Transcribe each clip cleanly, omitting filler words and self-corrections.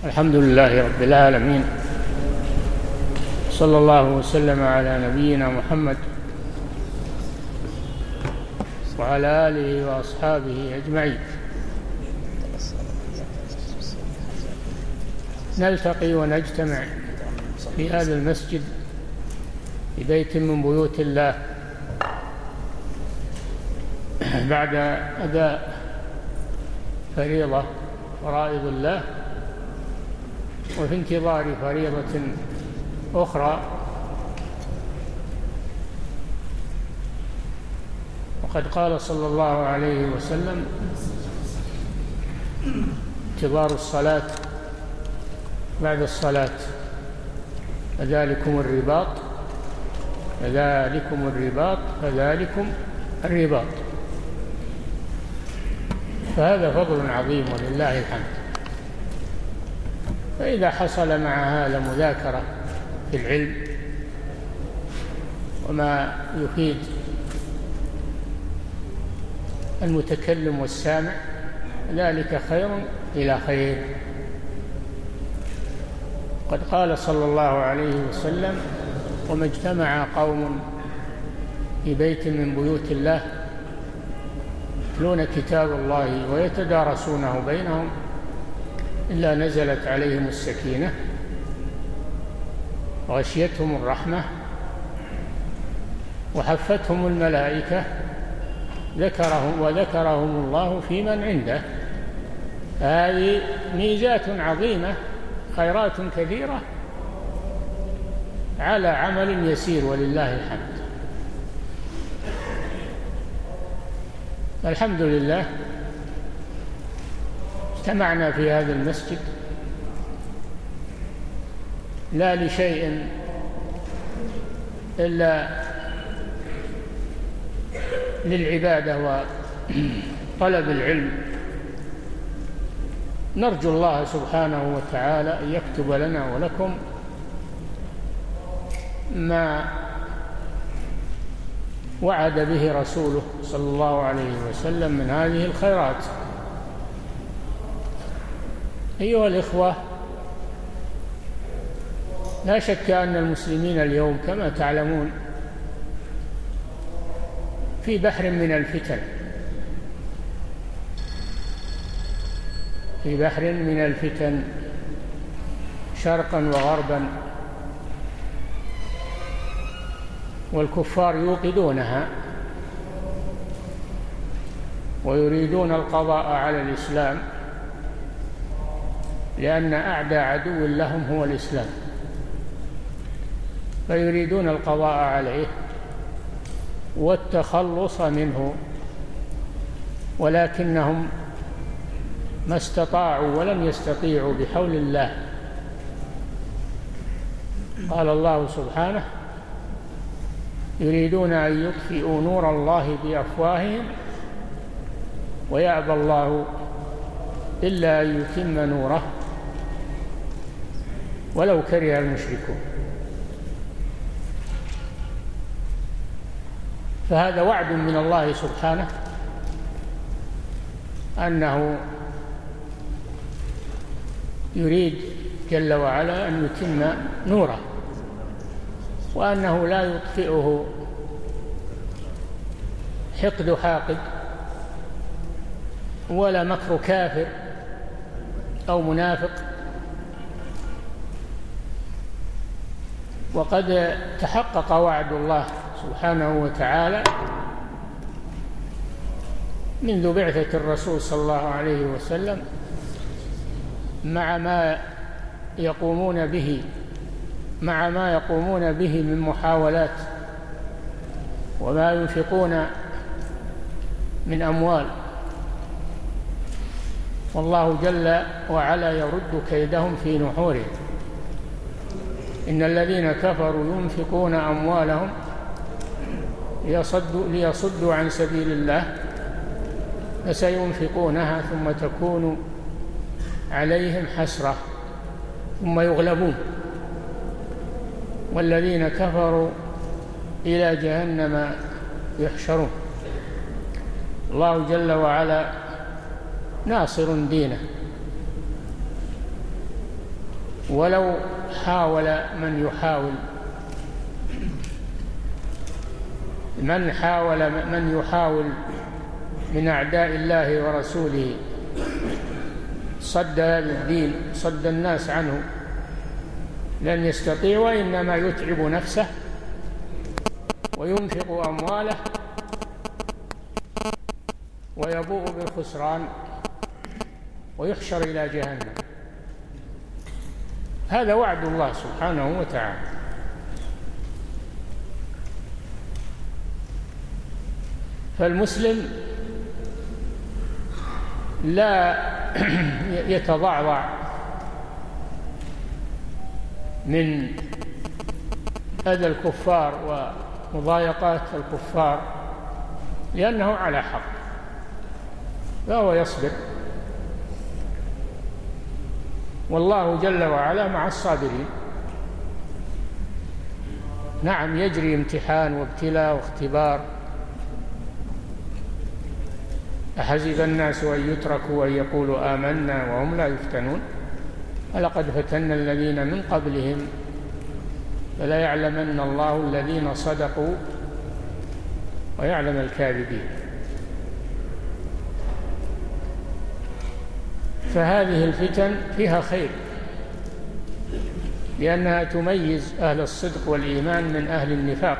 الحمد لله رب العالمين، صلى الله وسلم على نبينا محمد وعلى آله وأصحابه أجمعين. نلتقي ونجتمع في هذا المسجد في بيت من بيوت الله بعد أداء فرائض الله وفي انتظار فريضة أخرى. وقد قال صلى الله عليه وسلم: انتظار الصلاة بعد الصلاة فذلكم الرباط فذلكم الرباط فذلكم الرباط. فهذا فضل عظيم ولله الحمد. فإذا حصل مع هذا مذاكرة في العلم وما يفيد المتكلم والسامع ذلك خير إلى خير. قد قال صلى الله عليه وسلم: وما اجتمع قوم في بيت من بيوت الله يتلون كتاب الله ويتدارسونه بينهم إلا نزلت عليهم السكينة وغشيتهم الرحمة وحفتهم الملائكة وذكرهم الله في من عنده. هذه ميزات عظيمة، خيرات كثيرة على عمل يسير ولله الحمد. الحمد لله اجتمعنا في هذا المسجد لا لشيء إلا للعبادة وطلب العلم. نرجو الله سبحانه وتعالى أن يكتب لنا ولكم ما وعد به رسوله صلى الله عليه وسلم من هذه الخيرات. أيها الإخوة، لا شك أن المسلمين اليوم كما تعلمون في بحر من الفتن، في بحر من الفتن شرقا وغربا، والكفار يوقدونها ويريدون القضاء على الإسلام، لأن أعدى عدو لهم هو الإسلام، فيريدون القضاء عليه والتخلص منه، ولكنهم ما استطاعوا ولم يستطيعوا بحول الله. قال الله سبحانه: يريدون أن يطفئوا نور الله بأفواههم ويأبى الله إلا أن يتم نوره ولو كره المشركون. فهذا وعد من الله سبحانه أنه يريد جل وعلا أن يتم نوره، وأنه لا يطفئه حقد حاقد ولا مكر كافر أو منافق. وقد تحقق وعد الله سبحانه وتعالى منذ بعثة الرسول صلى الله عليه وسلم، مع ما يقومون به من محاولات وما ينفقون من أموال، والله جل وعلا يرد كيدهم في نحورهم. إن الذين كفروا ينفقون أموالهم ليصدوا عن سبيل الله فسينفقونها ثم تكون عليهم حسرة ثم يغلبون والذين كفروا إلى جهنم يحشرون. الله جل وعلا ناصر دينه، ولو حاول من يحاول من أعداء الله ورسوله صد هذا الدين، صد الناس عنه، لن يستطيع، وإنما يتعب نفسه وينفق أمواله ويبوء بالخسران ويحشر إلى جهنم. هذا وعد الله سبحانه وتعالى. فالمسلم لا يتضعضع من أذى الكفار ومضايقات الكفار، لأنه على حق، فهو يصبر، والله جل وعلا مع الصابرين. نعم، يجري امتحان وابتلاء واختبار. أحسب الناس أن يتركوا أن يقولوا آمنا وهم لا يفتنون ولقد فتنا الذين من قبلهم فلا يعلمن الله الذين صدقوا ويعلم الكاذبين. فهذه الفتن فيها خير، لأنها تميز أهل الصدق والإيمان من أهل النفاق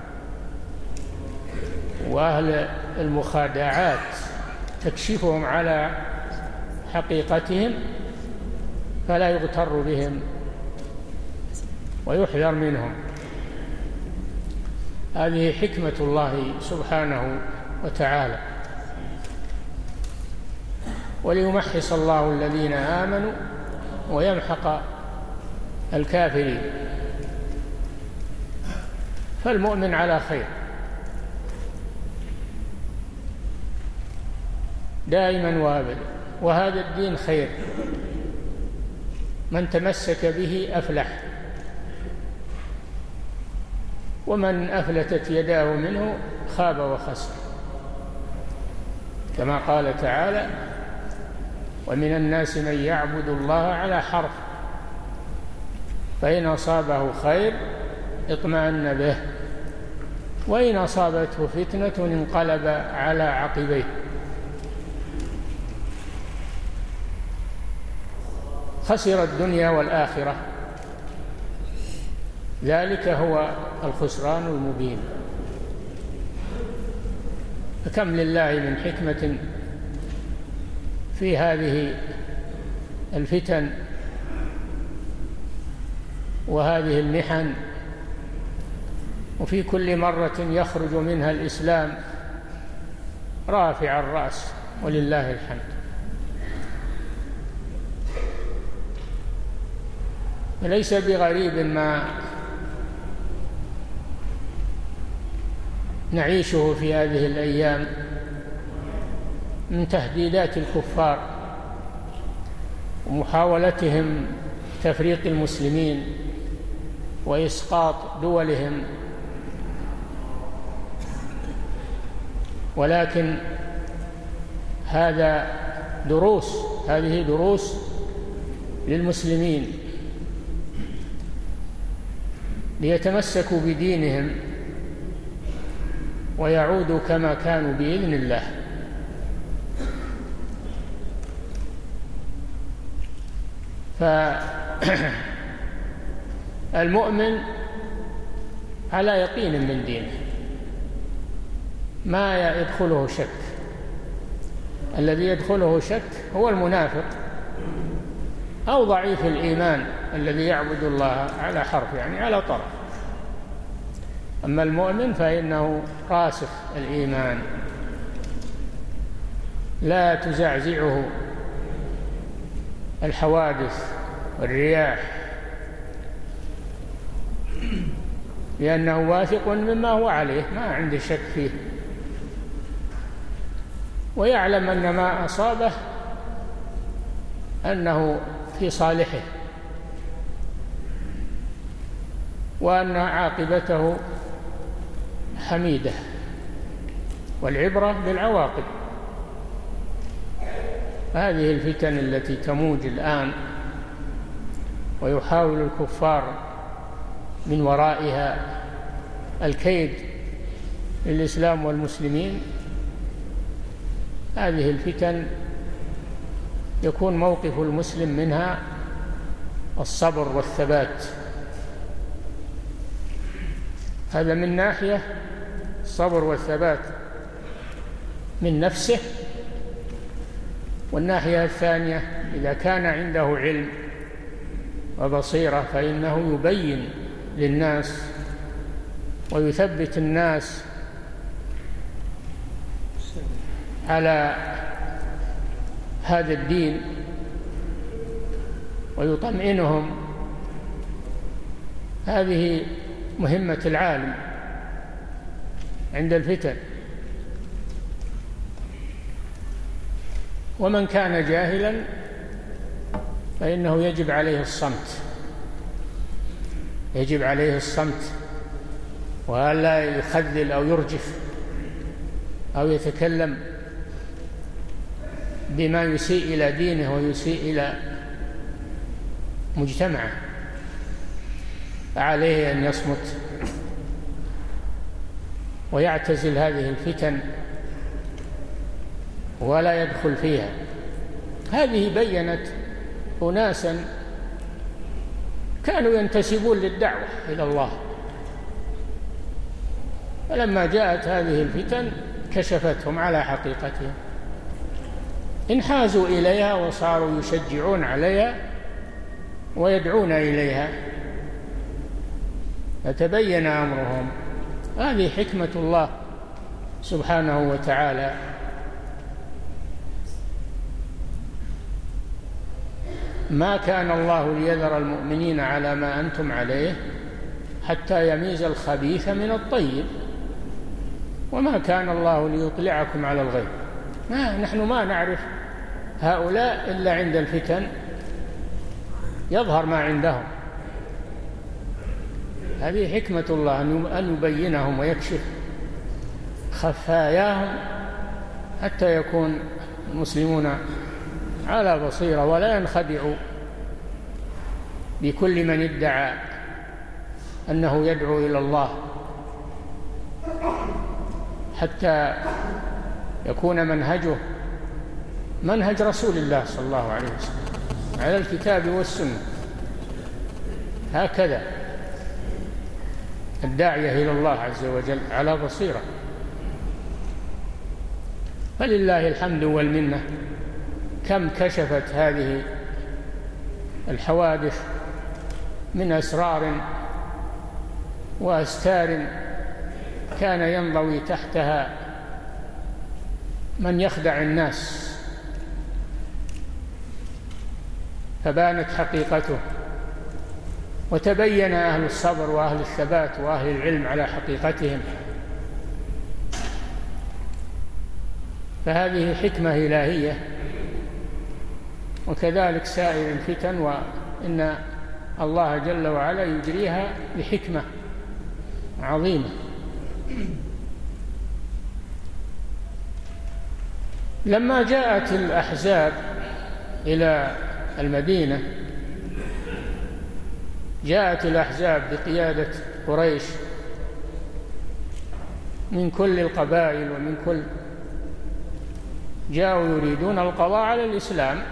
وأهل المخادعات، تكشفهم على حقيقتهم فلا يغتر بهم ويحذر منهم. هذه حكمة الله سبحانه وتعالى، وليمحص الله الذين آمنوا ويمحق الكافرين. فالمؤمن على خير دائما وابدا، وهذا الدين خير، من تمسك به أفلح، ومن أفلتت يداه منه خاب وخسر، كما قال تعالى: ومن الناس من يعبد الله على حرف فإن أصابه خير اطمأن به وإن أصابته فتنة انقلب على عقبيه. خسر الدنيا والآخرة، ذلك هو الخسران المبين. فكم لله من حكمة في هذه الفتن وهذه المحن، وفي كل مرة يخرج منها الإسلام رافع الرأس ولله الحمد. ليس بغريب ما نعيشه في هذه الأيام من تهديدات الكفار ومحاولتهم تفريق المسلمين وإسقاط دولهم، ولكن هذه دروس للمسلمين ليتمسكوا بدينهم ويعودوا كما كانوا بإذن الله. فالمؤمن على يقين من دينه، ما يدخله شك. الذي يدخله شك هو المنافق أو ضعيف الإيمان الذي يعبد الله على حرف، يعني على طرف. أما المؤمن فإنه راسخ الإيمان لا تزعزعه الحوادث والرياح، لأنه واثق مما هو عليه، ما عنده شك فيه، ويعلم أن ما أصابه أنه في صالحه وأن عاقبته حميدة، والعبرة بالعواقب. هذه الفتن التي تموج الآن ويحاول الكفار من ورائها الكيد للإسلام والمسلمين، هذه الفتن يكون موقف المسلم منها الصبر والثبات. هذا من ناحية الصبر والثبات من نفسه. والناحية الثانية إذا كان عنده علم وبصيرة فإنه يبين للناس ويثبت الناس على هذا الدين ويطمئنهم. هذه مهمة العالم عند الفتن. ومن كان جاهلا فإنه يجب عليه الصمت، يجب عليه الصمت، ولا يخذل أو يرجف أو يتكلم بما يسيء إلى دينه ويسيء إلى مجتمعه، فعليه أن يصمت ويعتزل هذه الفتن ولا يدخل فيها. هذه بينت أناسا كانوا ينتسبون للدعوة إلى الله، فلما جاءت هذه الفتن كشفتهم على حقيقتهم، انحازوا إليها وصاروا يشجعون عليها ويدعون إليها، فتبين أمرهم. هذه حكمة الله سبحانه وتعالى. ما كان الله ليذر المؤمنين على ما أنتم عليه حتى يميز الخبيث من الطيب، وما كان الله ليطلعكم على الغيب. نحن ما نعرف هؤلاء إلا عند الفتن يظهر ما عندهم. هذه حكمة الله أن يبينهم ويكشف خفاياهم حتى يكون المسلمون على بصيرة ولا ينخدعوا بكل من ادعى أنه يدعو إلى الله، حتى يكون منهجه منهج رسول الله صلى الله عليه وسلم على الكتاب والسنة. هكذا الداعية إلى الله عز وجل على بصيرة. فلله الحمد والمنة، كم كشفت هذه الحوادث من أسرار وأستار كان ينضوي تحتها من يخدع الناس، فبانت حقيقته وتبين أهل الصبر وأهل الثبات وأهل العلم على حقيقتهم. فهذه حكمة إلهية، وكذلك سائر الفتن، وإن الله جل وعلا يجريها بحكمة عظيمة. لما جاءت الأحزاب إلى المدينة، جاءت الأحزاب بقيادة قريش من كل القبائل ومن كل، جاءوا يريدون القضاء على الإسلام،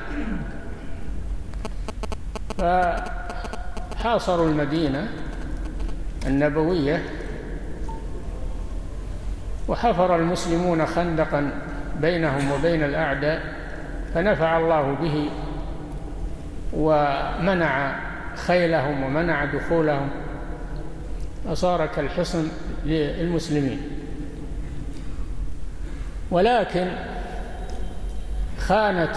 فحاصروا المدينة النبوية، وحفر المسلمون خندقا بينهم وبين الأعداء، فنفع الله به ومنع خيلهم ومنع دخولهم، وصار كالحصن للمسلمين. ولكن خانت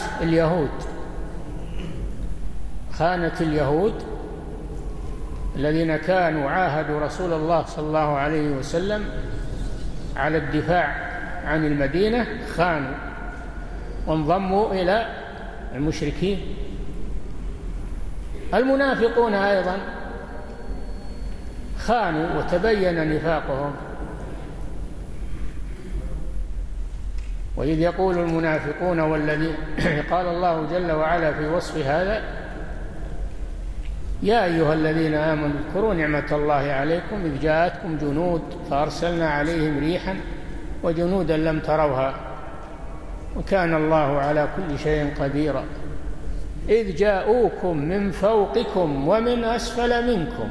اليهود الذين كانوا عاهدوا رسول الله صلى الله عليه وسلم على الدفاع عن المدينة، خانوا وانضموا إلى المشركين. المنافقون أيضا خانوا وتبين نفاقهم. وإذ يقول المنافقون والذين قال الله جل وعلا في وصف هذا: يا أيها الذين آمنوا اذكروا نعمة الله عليكم إذ جاءتكم جنود فأرسلنا عليهم ريحا وجنودا لم تروها وكان الله على كل شيء قديرا إذ جاءوكم من فوقكم ومن أسفل منكم.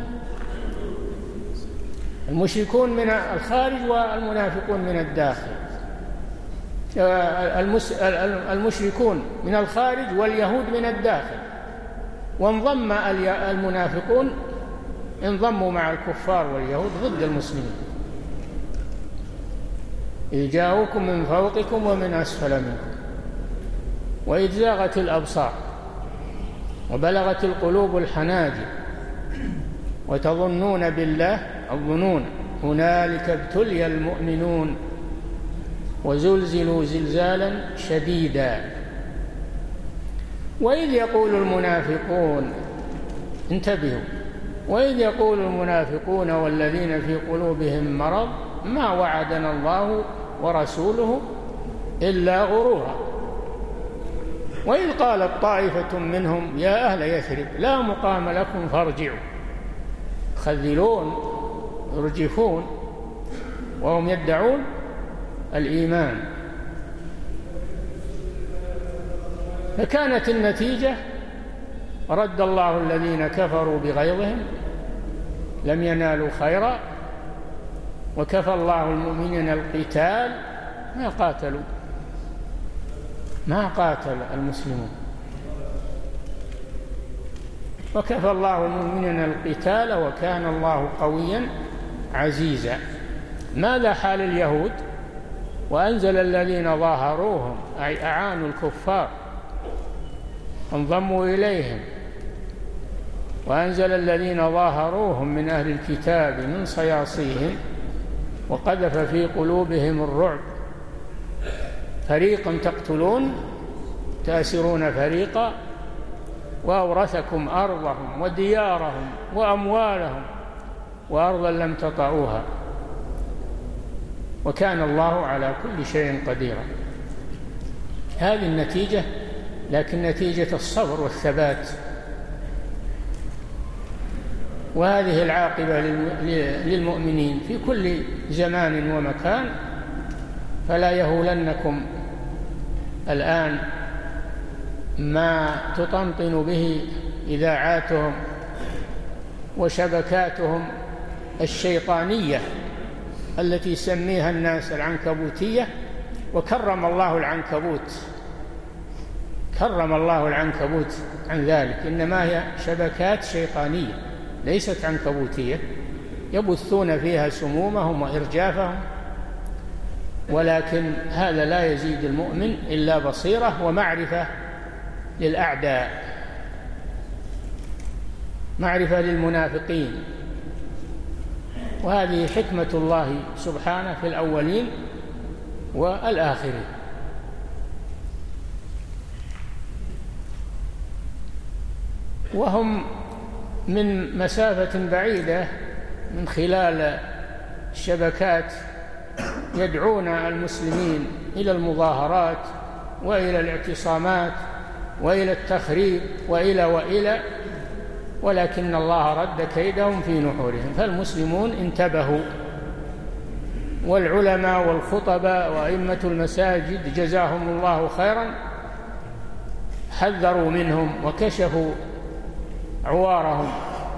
المشركون من الخارج والمنافقون من الداخل. المشركون من الخارج واليهود من الداخل، وانضم المنافقون انضموا مع الكفار واليهود ضد المسلمين. إذ جاءوكم من فوقكم ومن أسفل منكم وإذ زاغت الأبصار وبلغت القلوب الحناجر وتظنون بالله الظنون هنالك ابتلي المؤمنون وزلزلوا زلزالا شديدا. وإذ يقول المنافقون انتبهوا وإذ يقول المنافقون والذين في قلوبهم مرض ما وعدنا الله ورسوله إلا غرورا. وإذ قالت طائفة منهم يا أهل يثرب لا مقام لكم فارجعوا يخذلون يرجفون وهم يدعون الإيمان. فكانت النتيجة رد الله الذين كفروا بغيظهم لم ينالوا خيرا وكفى الله المؤمنين القتال ما قاتل المسلمون وكفى الله المؤمنين القتال وكان الله قويا عزيزا. ماذا حال اليهود؟ وأنزل الذين ظاهروهم أي أعانوا الكفار انضموا إليهم وأنزل الذين ظاهروهم من أهل الكتاب من صياصيهم وقذف في قلوبهم الرعب فريقا تقتلون تأسرون فريقا وأورثكم أرضهم وديارهم وأموالهم وأرضا لم تطئوها وكان الله على كل شيء قديرا. هذه النتيجة، لكن نتيجة الصبر والثبات. وهذه العاقبة للمؤمنين في كل زمان ومكان. فلا يهولنكم الآن ما تطنطن به إذاعاتهم وشبكاتهم الشيطانية التي يسميها الناس العنكبوتية. وكرم الله العنكبوت، كرم الله العنكبوت عن ذلك، إنما هي شبكات شيطانية ليست عنكبوتية يبثون فيها سمومهم وإرجافهم. ولكن هذا لا يزيد المؤمن إلا بصيرة ومعرفة للأعداء، معرفة للمنافقين. وهذه حكمة الله سبحانه في الأولين والآخرين. وهم من مسافة بعيدة من خلال الشبكات يدعون المسلمين إلى المظاهرات وإلى الاعتصامات وإلى التخريب وإلى ولكن الله رد كيدهم في نحورهم. فالمسلمون انتبهوا، والعلماء والخطباء وأئمة المساجد جزاهم الله خيرا حذروا منهم وكشفوا عوارهم.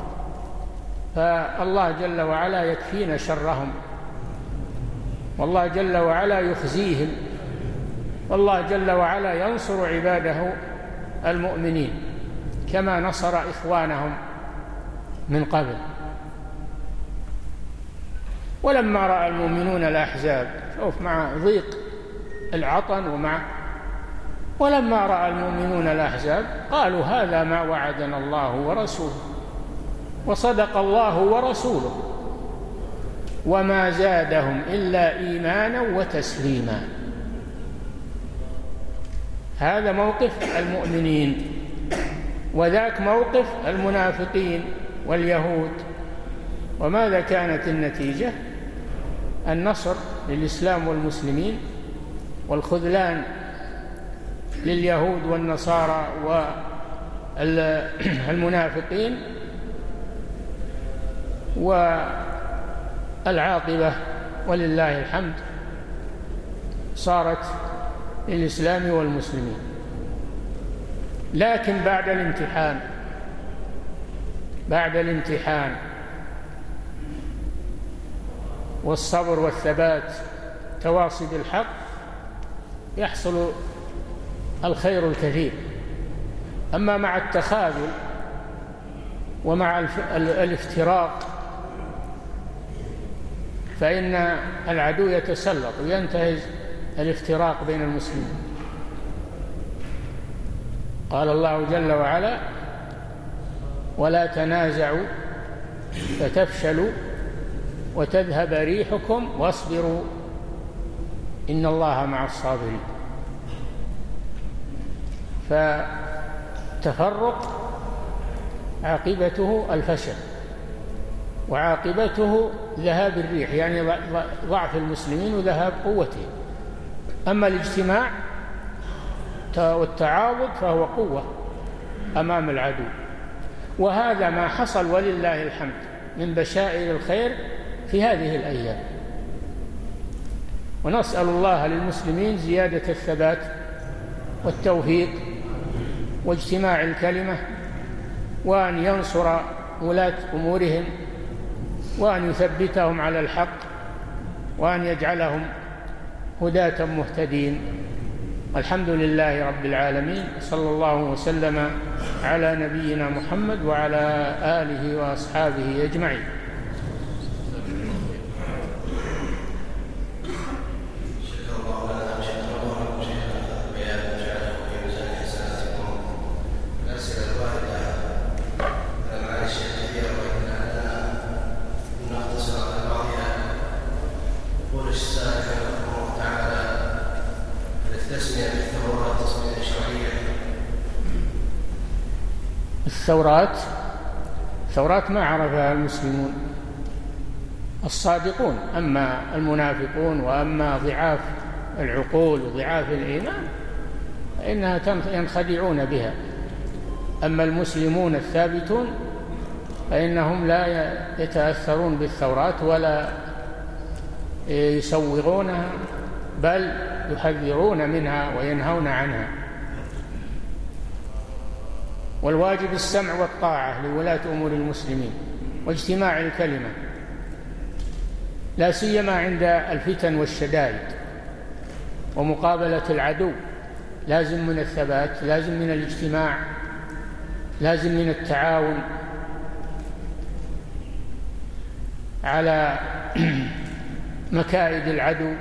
فالله جل وعلا يكفينا شرهم، والله جل وعلا يخزيهم، والله جل وعلا ينصر عباده المؤمنين كما نصر إخوانهم من قبل. ولما رأى المؤمنون الأحزاب، شوف مع ضيق العطن ولما رأى المؤمنون الأحزاب قالوا هذا ما وعدنا الله ورسوله وصدق الله ورسوله وما زادهم إلا إيمانا وتسليما. هذا موقف المؤمنين، وذاك موقف المنافقين واليهود. وماذا كانت النتيجة؟ النصر للإسلام والمسلمين والخذلان لليهود والنصارى والمنافقين والعاقبة ولله الحمد صارت للإسلام والمسلمين. لكن بعد الامتحان والصبر والثبات تواصي بالحق يحصل الخير الكثير. أما مع التخاذل ومع الافتراق فإن العدو يتسلط وينتهز الافتراق بين المسلمين. قال الله جل وعلا: ولا تنازعوا فتفشلوا وتذهب ريحكم واصبروا إن الله مع الصابرين. فالتفرق عاقبته الفشل وعاقبته ذهاب الريح، يعني ضعف المسلمين وذهاب قوتهم. أما الاجتماع والتعاضد فهو قوة أمام العدو. وهذا ما حصل ولله الحمد من بشائر الخير في هذه الأيام. ونسأل الله للمسلمين زيادة الثبات والتوفيق واجتماع الكلمة، وأن ينصر ولاة أمورهم، وأن يثبتهم على الحق، وأن يجعلهم هداة مهتدين. الحمد لله رب العالمين، صلى الله وسلم على نبينا محمد وعلى آله وأصحابه أجمعين. الثورات ما عرفها المسلمون الصادقون. أما المنافقون وأما ضعاف العقول وضعاف الإيمان فإنها ينخدعون بها. أما المسلمون الثابتون فإنهم لا يتأثرون بالثورات ولا يسوغونها، بل يحذرون منها وينهون عنها. والواجب السمع والطاعة لولاة أمور المسلمين واجتماع الكلمة، لا سيما عند الفتن والشدائد ومقابلة العدو. لازم من الثبات، لازم من الاجتماع، لازم من التعاون على مكائد العدو،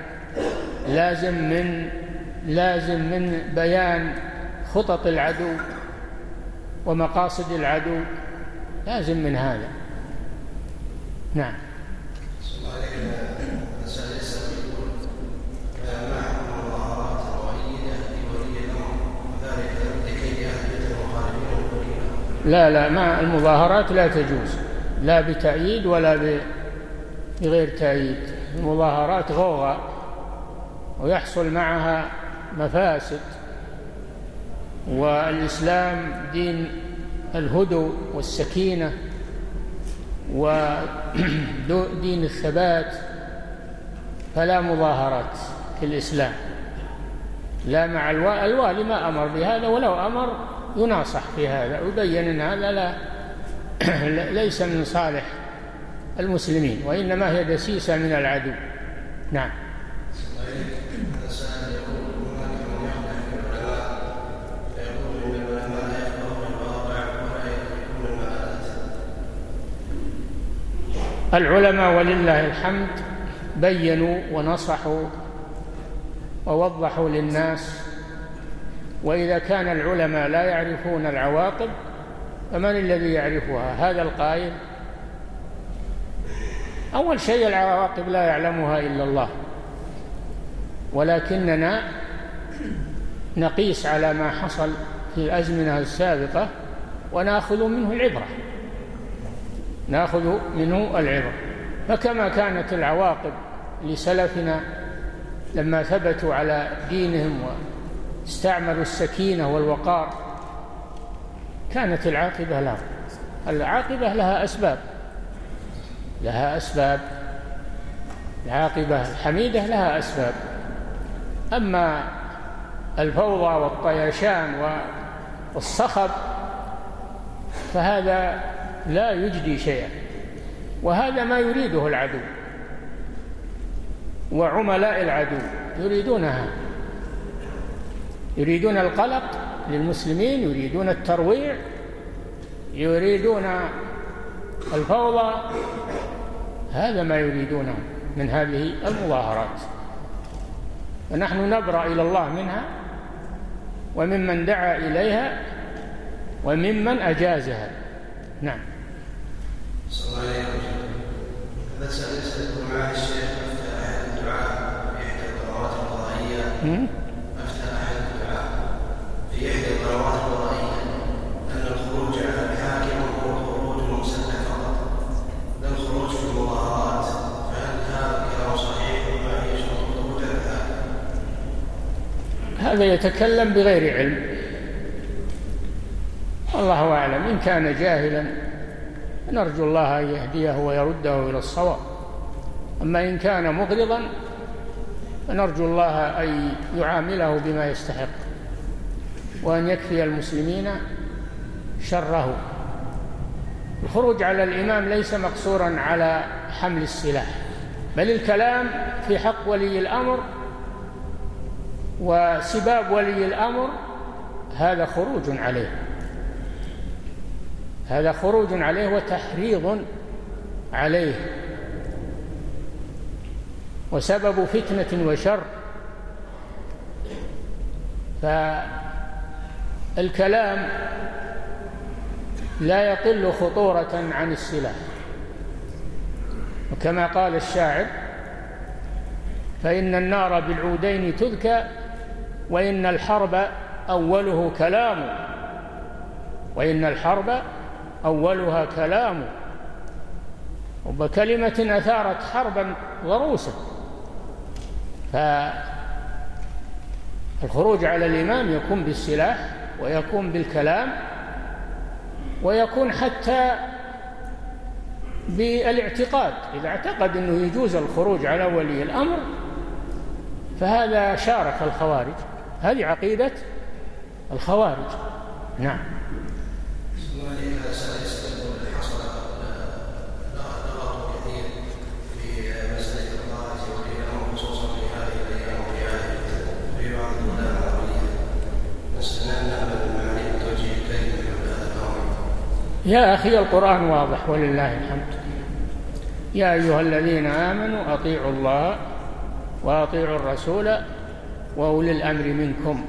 لازم من بيان خطط العدو ومقاصد العدو، لازم من هذا. نعم. لا ما المظاهرات لا تجوز، لا بتأييد ولا بغير تأييد. المظاهرات غوغاء ويحصل معها مفاسد، والإسلام دين الهدوء والسكينة ودين الثبات، فلا مظاهرات في الإسلام، لا مع الوالي ما أمر بهذا، ولو أمر يناصح في هذا ويبين أن هذا ليس من صالح المسلمين، وإنما هي دسيسة من العدو. نعم. العلماء ولله الحمد بيّنوا ونصحوا ووضحوا للناس، وإذا كان العلماء لا يعرفون العواقب فمن الذي يعرفها؟ هذا القائل. أول شيء العواقب لا يعلمها إلا الله، ولكننا نقيس على ما حصل في الأزمنة السابقة ونأخذ منه العبرة. فكما كانت العواقب لسلفنا لما ثبتوا على دينهم واستعملوا السكينة والوقار، كانت العاقبة لها أسباب، لها أسباب، العاقبة الحميدة لها أسباب. أما الفوضى والطيشان والصخب فهذا لا يجدي شيئا، وهذا ما يريده العدو وعملاء العدو يريدونها، يريدون القلق للمسلمين، يريدون الترويع، يريدون الفوضى، هذا ما يريدونه من هذه المظاهرات. ونحن نبرأ إلى الله منها وممن دعا إليها وممن أجازها. نعم. صلى الله عليه وسلم. هذا سألت معالي الشيخ أفتى أحد الدعاء في إحدى القنوات الفضائية، أفتى أحد الدعاء في إحدى القنوات الفضائية أن الخروج على الحاكم هو خروج مسلح فقط، لا الخروج في المظاهرات، فهل هذا كلام صحيح وما يشرط الخروج على الحاكم؟ هذا يتكلم بغير علم، الله أعلم. إن كان جاهلا نرجو الله أن يهديه ويرده إلى الصواب، أما إن كان مغرضا فنرجو الله أن يعامله بما يستحق وأن يكفي المسلمين شره. الخروج على الإمام ليس مقصورا على حمل السلاح، بل الكلام في حق ولي الأمر وسباب ولي الأمر هذا خروج عليه، هذا خروج عليه وتحريض عليه وسبب فتنة وشر. فالكلام لا يقل خطورة عن السلاح، وكما قال الشاعر: فإن النار بالعودين تذكى وإن الحرب أوله كلام، وإن الحرب أولها كلام، وبكلمة أثارت حربا ضروسا. فالخروج على الإمام يكون بالسلاح ويكون بالكلام ويكون حتى بالاعتقاد، إذا اعتقد أنه يجوز الخروج على ولي الأمر فهذا شارك الخوارج، هذه عقيدة الخوارج. نعم. يا أخي القرآن واضح ولله الحمد: يا أيها الذين آمنوا أطيعوا الله وأطيعوا الرسول وأولي الأمر منكم،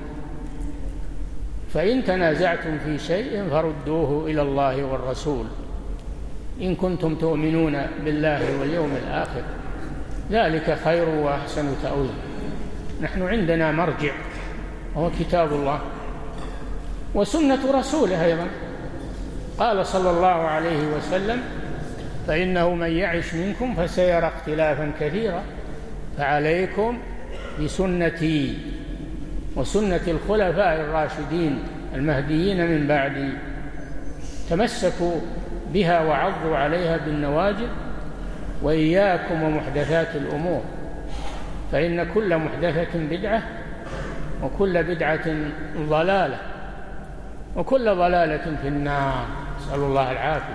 فإن تنازعتم في شيء فردوه إلى الله والرسول إن كنتم تؤمنون بالله واليوم الآخر، ذلك خير وأحسن تأويل. نحن عندنا مرجع وهو كتاب الله وسنة رسوله أيضا. قال صلى الله عليه وسلم: فإنه من يعش منكم فسيرى اختلافا كثيرا فعليكم بسنتي وسنة الخلفاء الراشدين المهديين من بعدي، تمسكوا بها وعضوا عليها بالنواجذ، وإياكم ومحدثات الأمور، فإن كل محدثة بدعة وكل بدعة ضلالة وكل ضلالة في النار، نسأل الله العافية.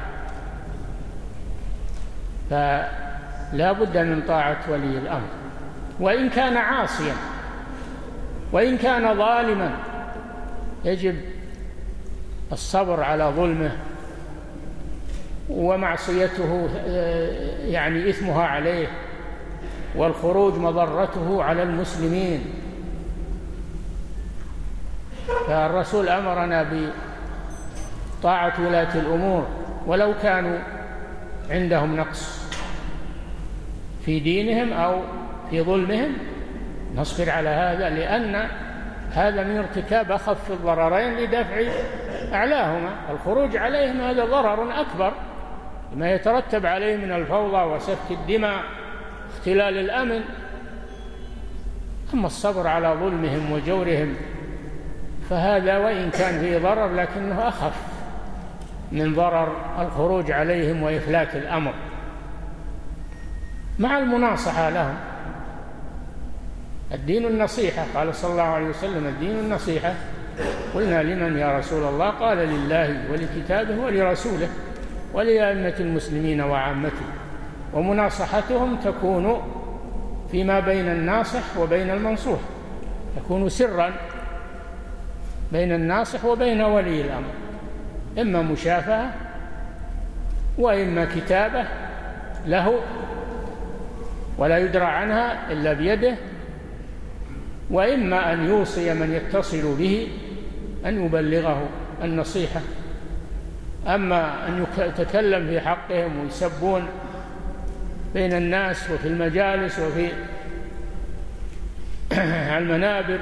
فلا بد من طاعة ولي الأمر، وإن كان عاصيا وإن كان ظالما يجب الصبر على ظلمه ومعصيته يعني إثمها عليه، والخروج مضرته على المسلمين. فالرسول أمرنا بطاعة ولاة الأمور ولو كانوا عندهم نقص في دينهم أو في ظلمهم، نصبر على هذا، لأن هذا من ارتكاب أخف الضررين لدفع أعلاهما. الخروج عليهم هذا ضرر أكبر ما يترتب عليه من الفوضى وسفك الدماء واختلال الأمن. أما الصبر على ظلمهم وجورهم فهذا وإن كان فيه ضرر لكنه أخف من ضرر الخروج عليهم وإفلات الأمر. مع المناصحة لهم. الدين النصيحة، قال صلى الله عليه وسلم: الدين النصيحة. قلنا: لمن يا رسول الله؟ قال: لله ولكتابه ولرسوله ولأئمة المسلمين وعامته. ومناصحتهم تكون فيما بين الناصح وبين المنصوح، تكون سرا بين الناصح وبين ولي الأمر، إما مشافهة وإما كتابة له ولا يدرى عنها إلا بيده، وإما أن يوصي من يتصل به أن يبلغه النصيحة. أما أن يتكلم في حقهم ويسبون بين الناس وفي المجالس وفي المنابر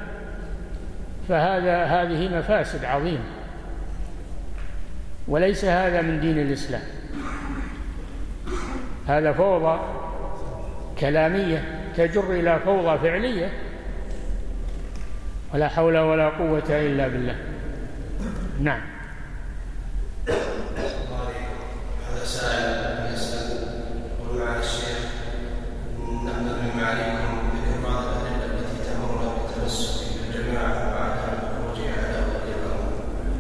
هذه مفاسد عظيمة، وليس هذا من دين الإسلام. هذا فوضى كلامية تجر إلى فوضى فعلية، ولا حول ولا قوة إلا بالله. نعم. هذا سائل يسأل: قل مع الشيخ نحن من معاليكم ذكر بعض الأدلة التي تأمرنا بالتمسك بالجماعة بعد الخروج على ولي الأمر.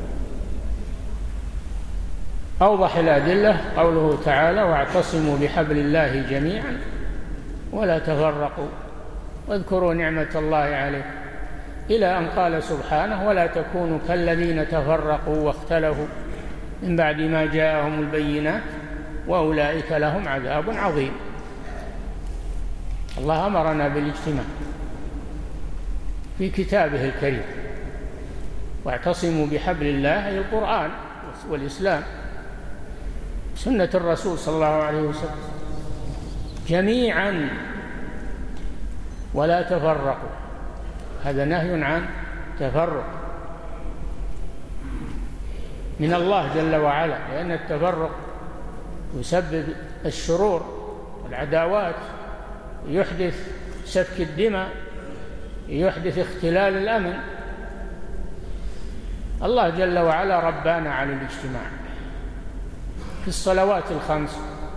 أوضح الأدلة قوله تعالى: واعتصموا بحبل الله جميعا ولا تفرقوا واذكروا نعمة الله عليكم، إلى أن قال سبحانه: ولا تكونوا كالذين تفرقوا واختلفوا من بعد ما جاءهم البينات وأولئك لهم عذاب عظيم. الله أمرنا بالاجتماع في كتابه الكريم، واعتصموا بحبل الله أي القرآن والإسلام، سنة الرسول صلى الله عليه وسلم، جميعا ولا تفرقوا. هذا نهي عن تفرق من الله جل وعلا، لأن التفرق يسبب الشرور والعداوات، يحدث سفك الدماء، يحدث اختلال الأمن. الله جل وعلا ربانا على الاجتماع في الصلوات الخمس،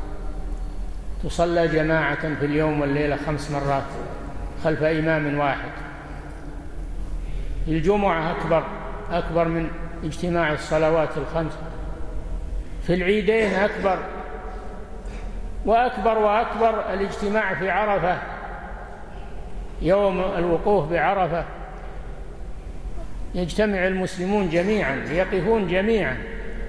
تصلى جماعة في اليوم والليلة 5 مرات خلف إمام واحد. الجمعة أكبر من اجتماع الصلوات الخمس. في العيدين أكبر وأكبر الاجتماع في عرفة، يوم الوقوف بعرفة، يجتمع المسلمون جميعا، يقفون جميعا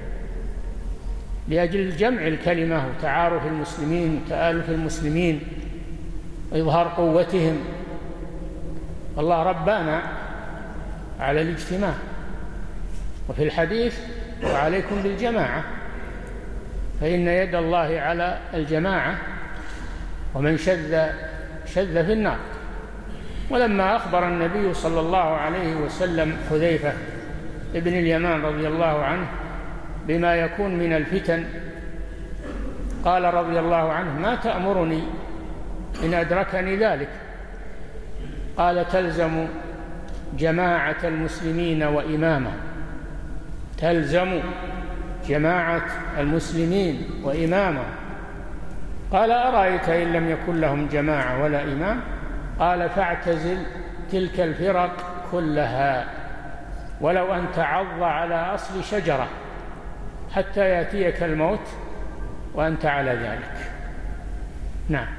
لأجل جمع الكلمة وتعارف المسلمين وتآلف المسلمين وإظهار قوتهم. الله ربنا على الاجتماع. وفي الحديث: وعليكم بالجماعة فإن يد الله على الجماعة ومن شذ في النار. ولما أخبر النبي صلى الله عليه وسلم حذيفة ابن اليمان رضي الله عنه بما يكون من الفتن، قال رضي الله عنه: ما تأمرني إن أدركني ذلك؟ قال: تلزم جماعة المسلمين وإمامهم. تلزم جماعة المسلمين وإمامهم. قال: أرأيت إن لم يكن لهم جماعة ولا إمام؟ قال: فاعتزل تلك الفرق كلها ولو أن تعض على أصل شجرة حتى يأتيك الموت وأنت على ذلك. نعم.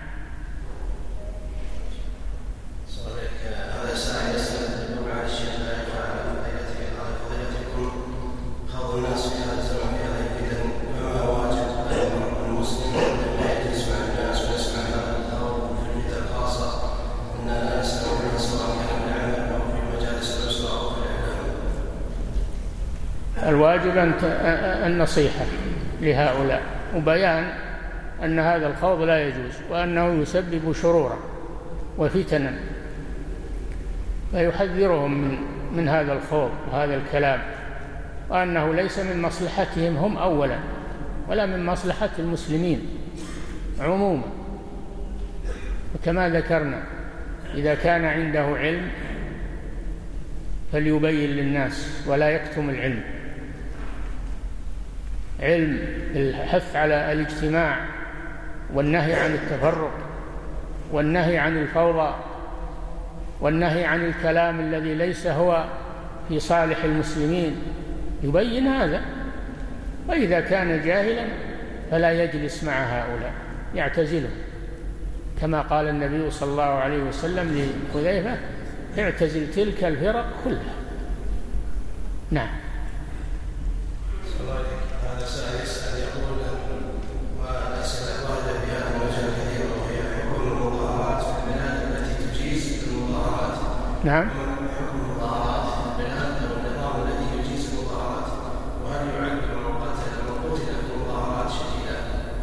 هذا سائل يسأل: يقول مع الشيخ لا يقع على فضيلتكم خوض الناس في هذا الزمن في هذه الفتن، فما واجب المسلم أن لا يجلس مع الناس ويسمع هذا الخوض في الفتن الخاصة أن نسمع منها سواء كان من العمل أو في مجالس الأسرة أو في الإعلام؟ الواجب النصيحة لهؤلاء وبيان أن هذا الخوض لا يجوز وأنه يسبب شرورا وفتنا، فيحذرهم من هذا الخوض وهذا الكلام، وأنه ليس من مصلحتهم هم أولا ولا من مصلحة المسلمين عموما. وكما ذكرنا: إذا كان عنده علم فليبين للناس ولا يكتم العلم. علم الحث على الاجتماع والنهي عن التفرق والنهي عن الفوضى والنهي عن الكلام الذي ليس هو في صالح المسلمين، يبين هذا. وإذا كان جاهلا فلا يجلس مع هؤلاء، يعتزلهم، كما قال النبي صلى الله عليه وسلم لحذيفة: اعتزل تلك الفرق كلها. نعم. هذا سائل يسأل يقول: والأسئلة واردة في هذا المجال كثيرة، وهي حكم المظاهرات في البلاد التي تجيز المظاهرات. نعم. حكم المظاهرات في البلاد أو النظام الذي يجيز المظاهرات، وهل يعذب من قتل في المظاهرات شديدا؟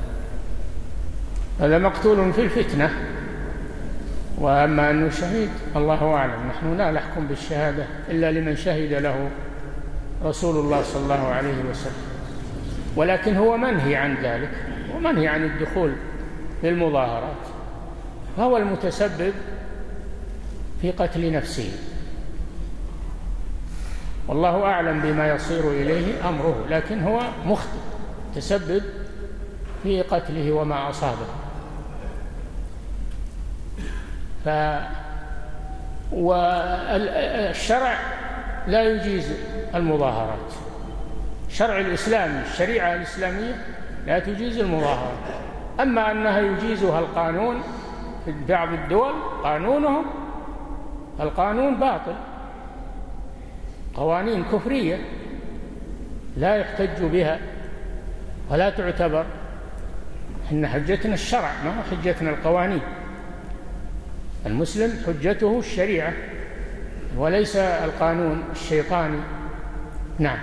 هذا مقتول في الفتنة، وأما أنه شهيد الله أعلم. نحن لا نحكم بالشهادة إلا لمن شهد له رسول الله صلى الله عليه وسلم، ولكن هو منهي عن ذلك ومنهي عن الدخول في المظاهرات، فهو المتسبب في قتل نفسه، والله أعلم بما يصير إليه أمره، لكن هو مخطئ تسبب في قتله وما أصابه. والشرع لا يجيز المظاهرات، الشرع الإسلامي، الشريعة الإسلامية لا تجيز المظاهرات. أما أنها يجيزها القانون في بعض الدول، قانونهم القانون باطل، قوانين كفرية لا يحتج بها ولا تعتبر. إن حجتنا الشرع، ما هو حجتنا القوانين. المسلم حجته الشريعة وليس القانون الشيطاني. نعم.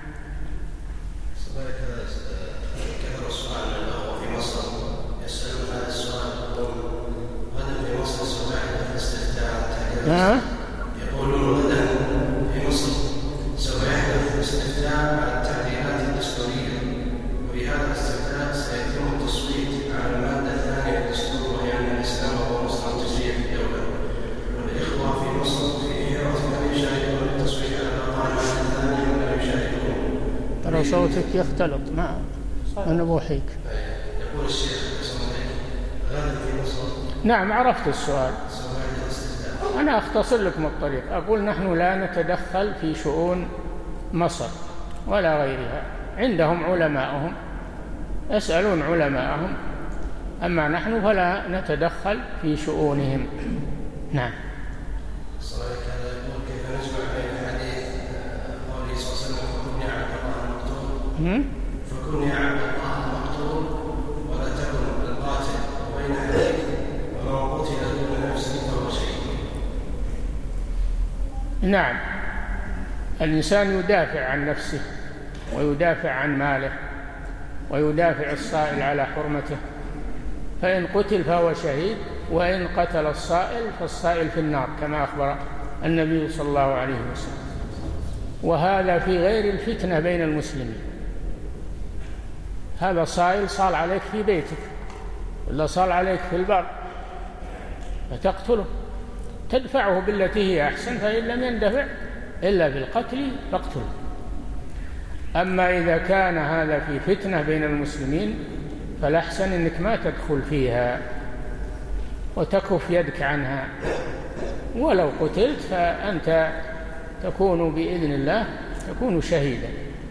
كثر السؤال من الأخوة في مصر يسألون هذا السؤال، غدا في مصر سوف يحدث الاستفتاء. يقولون غدا في مصر سوف يحدث الاستفتاء على التعديلات الدستورية، وبهذا الاستفتاء سيتم التصويت على المادة الثانية في الدستور، وهي أن الإسلام هو مصدر التشريع في الدولة. والإخوة في مصر في حيرة هل يشاركون بالتصويت على الأقل المادة الثانية ولا يشاركون؟ ترى صوتك يختلط مع نبوحيك. يقول الشيخ غدا في مصر. نعم، عرفت السؤال. أنا أختصر لكم الطريق، أقول نحن لا نتدخل في شؤون مصر ولا غيرها، عندهم علماءهم يسألون علماءهم، أما نحن فلا نتدخل في شؤونهم. نعم. الصلاة هذا يقول: كيف نجمع بين حديث قوله صلى الله عليه وسلم: فكن يا عبد الله المقتول، فكن يا عبد الله المقتول ولا تكن القاتل، وبين حديث ومن قتل دون نفسه فهو شهيد؟ نعم، الإنسان يدافع عن نفسه ويدافع عن ماله ويدافع الصائل على حرمته، فإن قتل فهو شهيد، وإن قتل الصائل فالصائل في النار كما أخبر النبي صلى الله عليه وسلم. وهذا في غير الفتنة بين المسلمين. هذا صائل صال عليك في بيتك ولا صال عليك في البر فتقتله، تدفعه بالتي هي أحسن، فإن لم يندفع إلا بالقتل فاقتله. أما إذا كان هذا في فتنة بين المسلمين فالأحسن أنك ما تدخل فيها وتكف يدك عنها، ولو قتلت فأنت تكون بإذن الله تكون شهيدا.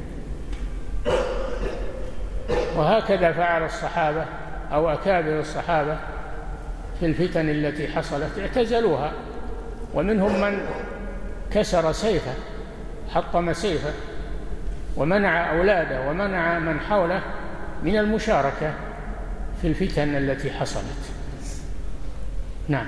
وهكذا فعل الصحابة أو أكابر الصحابة في الفتن التي حصلت، اعتزلوها، ومنهم من كسر سيفه، حطم سيفه، ومنع أولاده ومنع من حوله من المشاركة في الفتن التي حصلت. نعم.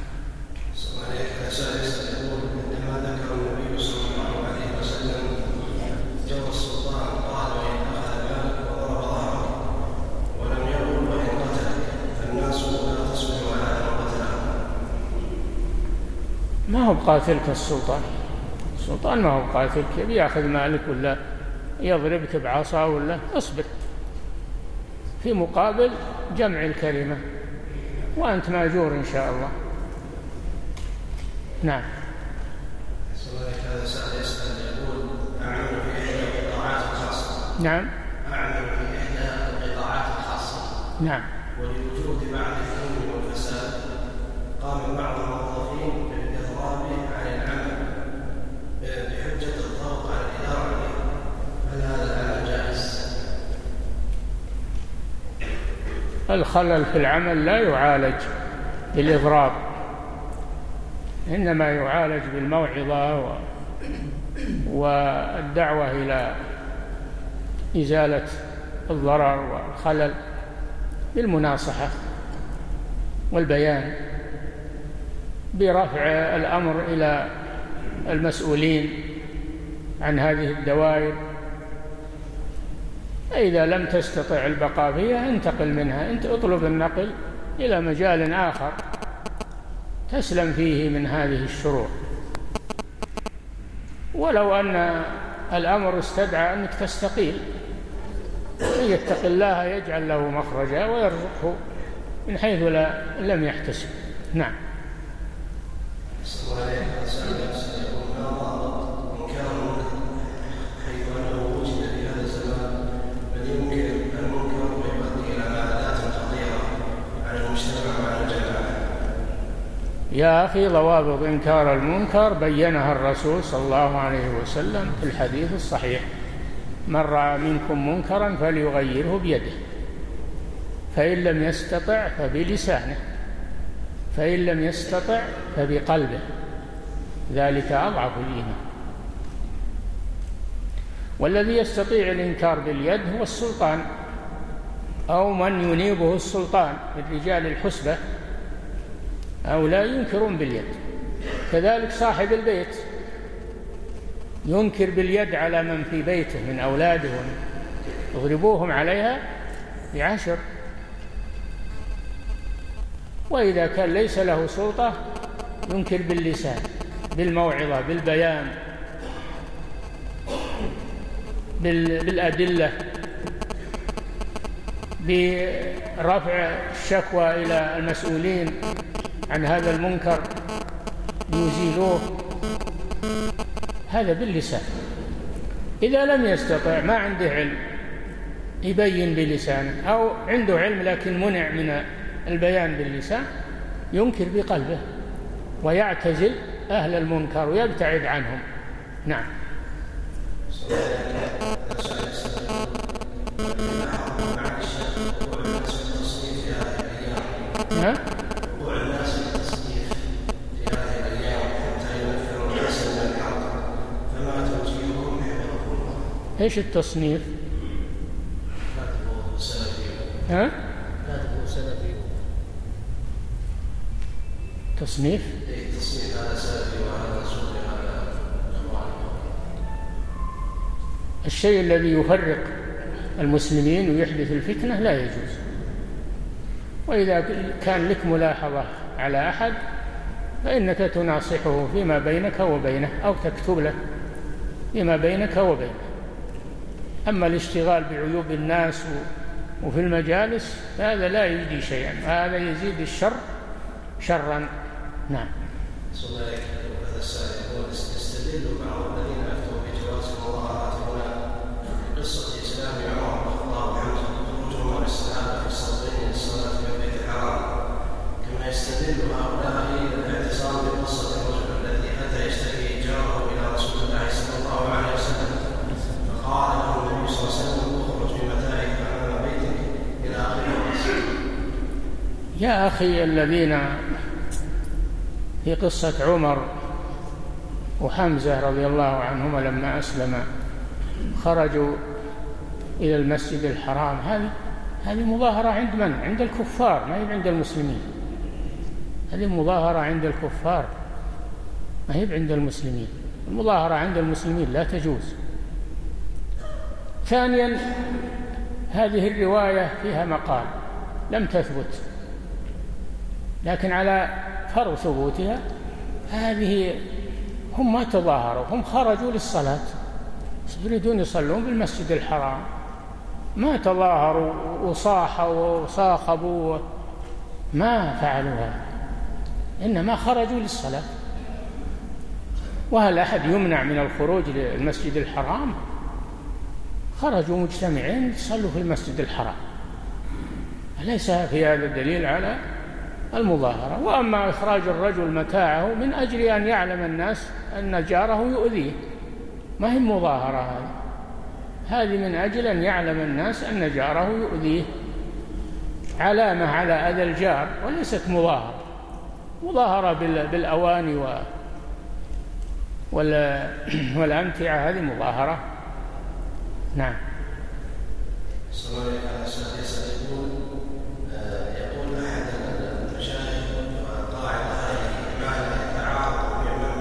عندما ذكر النبي صلى الله عليه وسلم جو السلطان قال: وإن أخذ مالك وضرب ظهرك، ولم يقل وإن قتلك، فالناس لا تصبر على من قتله. ما هو بقاتلك السلطان ما هو بقاتلك، يأخذ مالك ولا يضربك بعصا ولا اصبر، في مقابل جمع الكلمة وأنت ماجور إن شاء الله. نعم. هذا سائل يسأل يقول: أعمل في إحدى القطاعات الخاصة. نعم. أعمل في إحدى القطاعات الخاصة. نعم. ولوجود بعض الظلم والفساد قام بعض الموظفين بالإضراب عن العمل بحجة الضغط على الإدارة عليه. هل هذا العمل جائز؟ الخلل في العمل لا يعالج بالإضراب، إنما يعالج بالموعظة والدعوة إلى إزالة الضرر والخلل بالمناصحة والبيان، برفع الأمر إلى المسؤولين عن هذه الدوائر. إذا لم تستطع البقاء فيها انتقل منها، أنت اطلب النقل إلى مجال آخر تسلم فيه من هذه الشرور. ولو أن الأمر استدعى أنك تستقيل، من يتق الله يجعل له مخرجا ويرزقه من حيث لم يحتسب. نعم. يا أخي، ضوابط إنكار المنكر بينها الرسول صلى الله عليه وسلم في الحديث الصحيح: من رأى منكم منكرا فليغيره بيده، فإن لم يستطع فبلسانه، فإن لم يستطع فبقلبه، ذلك أضعف الإيمان. والذي يستطيع الإنكار باليد هو السلطان، أو من ينيبه السلطان من رجال الحسبة، أو لا ينكرون باليد. كذلك صاحب البيت ينكر باليد على من في بيته من أولاده، يضربوهم عليها ب10. وإذا كان ليس له سلطة ينكر باللسان، بالموعظة، بالبيان، بالأدلة، برفع الشكوى إلى المسؤولين عن هذا المنكر ليزيلوه. هذا باللسان. إذا لم يستطع، ما عنده علم، يبين بلسانه، أو عنده علم لكن منع من البيان باللسان، ينكر بقلبه ويعتزل أهل المنكر ويبتعد عنهم. نعم. ايش التصنيف؟ ها؟ تصنيف؟ تصنيف هذا سلفي وهذا صوفي هذا اخواني. الشيء الذي يفرق المسلمين ويحدث الفتنة لا يجوز. وإذا كان لك ملاحظة على أحد فإنك تناصحه فيما بينك وبينه، أو تكتب له فيما بينك وبينه. أما الاشتغال بعيوب الناس وفي المجالس هذا لا يجدي شيئا، هذا يزيد الشر شرا. نعم. هذا السائل يستدل بعض الذين أفتوا بجواز المظاهرات هنا بقصة إسلام عمر رضي الله عنه خروجهما بالصحابة في الصفين للصلاة في البيت الحرام، كما يستدل هؤلاء الاعتصام بقصة الرجل الذي أتى يشتكي جاره إلى رسول الله صلى الله عليه وسلم، فقال له النبي صلى الله عليه وسلم: اخرج بمتاعك أمام بيتك إلى آخر القصة. يا أخي، الذين في قصة عمر وحمزة رضي الله عنهما لما أسلم خرجوا إلى المسجد الحرام، هذه مظاهرة عند من؟ عند الكفار، ما هي عند المسلمين. هذه مظاهرة عند الكفار، ما هي عند المسلمين. المظاهرة عند المسلمين لا تجوز. ثانيا، هذه الرواية فيها مقال لم تثبت، لكن على فرض ثبوتها هذه هم ما تظاهروا، هم خرجوا للصلاة، يريدون يصلون بالمسجد الحرام، ما تظاهروا وصاحوا وصاخبوا، ما فعلوا هذا، إنما خرجوا للصلاة. وهل أحد يمنع من الخروج للمسجد الحرام؟ خرجوا مجتمعين يصلوا في المسجد الحرام. ليس في هذا دليل على المظاهرة. وأما إخراج الرجل متاعه من أجل أن يعلم الناس أن جاره يؤذيه، ما هي مظاهرة هذه من أجل أن يعلم الناس أن جاره يؤذيه، علامة على أذى الجار، وليست مظاهرة بالأواني والأمتعة، هذه مظاهرة. نعم. يقول أحد المشايخ قاعدة هذه ما لا يتعارض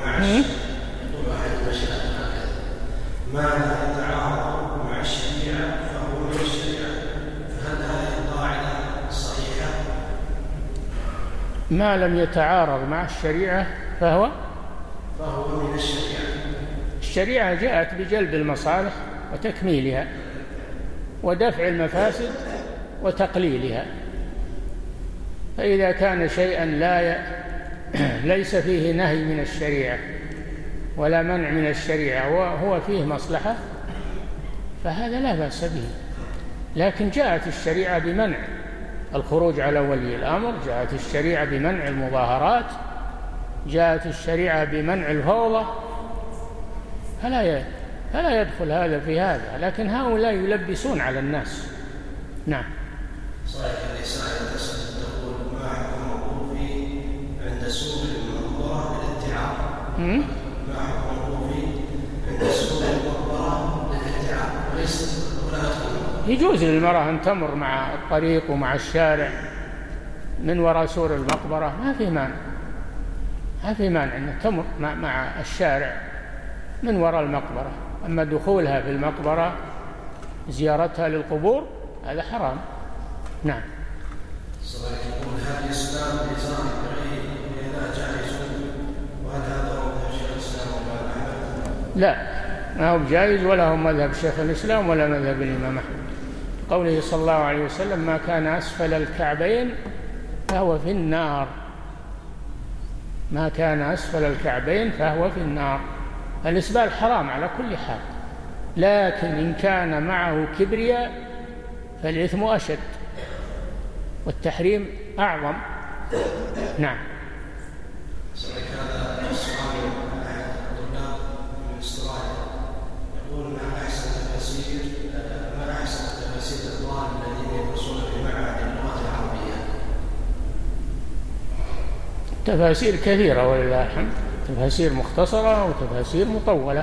ما لا يتعارض مع الشريعة فهو من الشريعة، فهل هذه القاعدة صحيحة؟ ما لم يتعارض مع الشريعة فهو من الشريعة. الشريعة جاءت بجلب المصالح وتكميلها ودفع المفاسد وتقليلها، فإذا كان شيئا ليس فيه نهي من الشريعة ولا منع من الشريعة وهو فيه مصلحة فهذا لا بأس به. لكن جاءت الشريعة بمنع الخروج على ولي الأمر، جاءت الشريعة بمنع المظاهرات، جاءت الشريعة بمنع الفوضى، فلا يدخل هذا في هذا. لكن هؤلاء يلبسون على الناس. نعم. صحيح. الرسالة تسأل تقول ما حكم الوقوف عند سوق المقبرة للاتعاظ؟ ما حكم الوقوف عند سوق المقبرة للاتعاظ وليس ولا تدخل؟ يجوز للمرأة أن تمر مع الطريق ومع الشارع من وراء سور المقبرة، ما في مانع أن تمر مع الشارع من وراء المقبرة. أما دخولها في المقبرة زيارتها للقبور هذا حرام. نعم. يقول هل الإسلام بإزاء غيره لا جائز، وهل هذا هو مذهب شيخ الإسلام ولا أحمد؟ لا، ما هو جائز ولا هو مذهب شيخ الإسلام ولا مذهب الإمام أحمد. قوله صلى الله عليه وسلم ما كان أسفل الكعبين فهو في النار. ما كان أسفل الكعبين فهو في النار. الإسبال حرام على كل حال، لكن إن كان معه كبرياء فالإثم أشد والتحريم أعظم. نعم. هذا السؤال أحد الطلاب من استراليا يقول ما أحسن تفاسير الطلاب الذين يدرسون في معهد اللغة العربية؟ تفاسير كثيرة ولله الحمد، تفاسير مختصرة وتفاسير مطولة.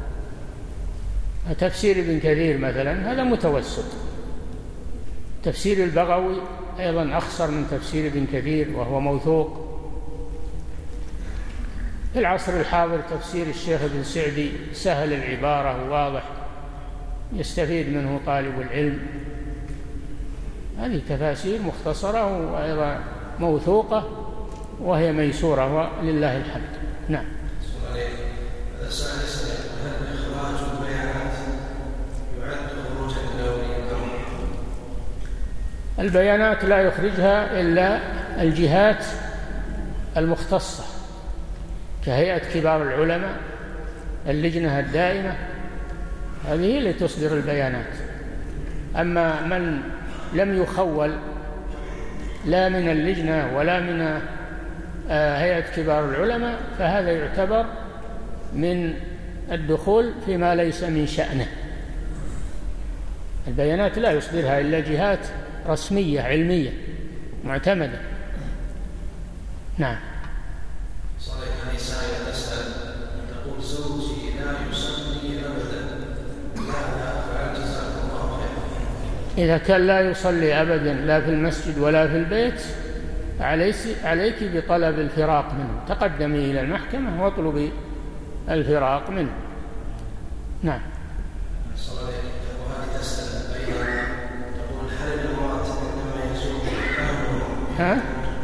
تفسير ابن كثير مثلا هذا متوسط، تفسير البغوي أيضا أخصر من تفسير ابن كثير وهو موثوق. في العصر الحاضر تفسير الشيخ ابن سعدي سهل العبارة وواضح يستفيد منه طالب العلم. هذه تفاسير مختصرة وأيضا موثوقة وهي ميسورة ولله الحمد. نعم. هذا السؤال هل إخراج البيانات يعد خروجا دوليا؟ البيانات لا يخرجها إلا الجهات المختصة كهيئة كبار العلماء، اللجنة الدائمة، هذه هي اللي تصدر البيانات. أما من لم يخول لا من اللجنة ولا من هيئة كبار العلماء فهذا يعتبر من الدخول فيما ليس من شأنه. البيانات لا يصدرها إلا جهات رسمية علمية معتمدة. نعم. صحيح. هذه سائلة تسأل تقول زوجي لا يصلي أبدا، ماذا أفعل؟ جزاكم الله خيرا. إذا كان لا يصلي أبدا لا في المسجد ولا في البيت عليك بطلب الفراق منه، تقدمي إلى المحكمة واطلبي الفراق منه. نعم. وهذه تسأل أيضا تقول هل الأموات عندما يزورهم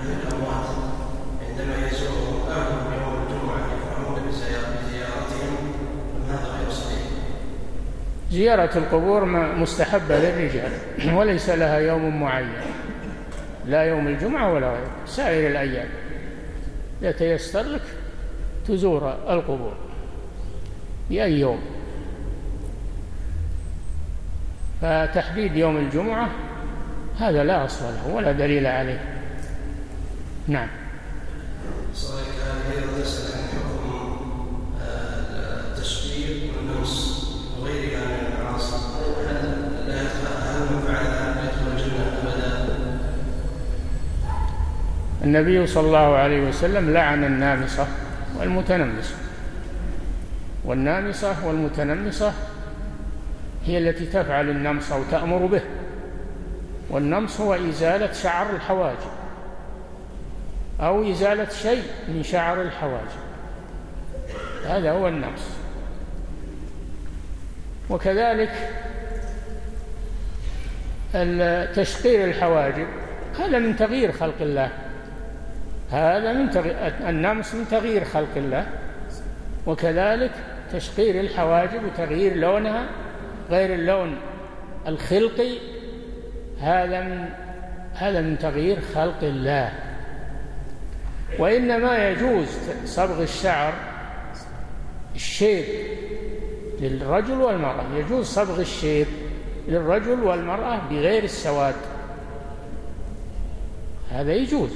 أهلهم يوم الجمعة يفرحون بزيارتهم، هذا غير صحيح؟ زيارة القبور مستحبة للرجال وليس لها يوم معين، لا يوم الجمعة ولا غيره، سائر الأيام يتيسر لك تزور القبور بأي يوم. فتحديد يوم الجمعة هذا لا أصل له ولا دليل عليه. نعم. صحيح. هذه تسأل عن حكم التشبيه والنمص وغيرها من المعاصي، هل من فعل ذلك يدخل الجنة أبدا؟ النبي صلى الله عليه وسلم لعن النامصة والمتنمصة، والنامصة والمتنمصة هي التي تفعل النمص أو تأمر به. والنمص هو إزالة شعر الحواجب أو إزالة شيء من شعر الحواجب، هذا هو النمص. وكذلك تشقير الحواجب هذا من تغيير خلق الله، هذا من النمص من تغيير خلق الله. وكذلك تشقير الحواجب وتغيير لونها غير اللون الخلقي، هذا من تغيير خلق الله. وإنما يجوز صبغ الشعر الشيب للرجل والمرأة، يجوز صبغ الشيب للرجل والمرأة بغير السواد، هذا يجوز.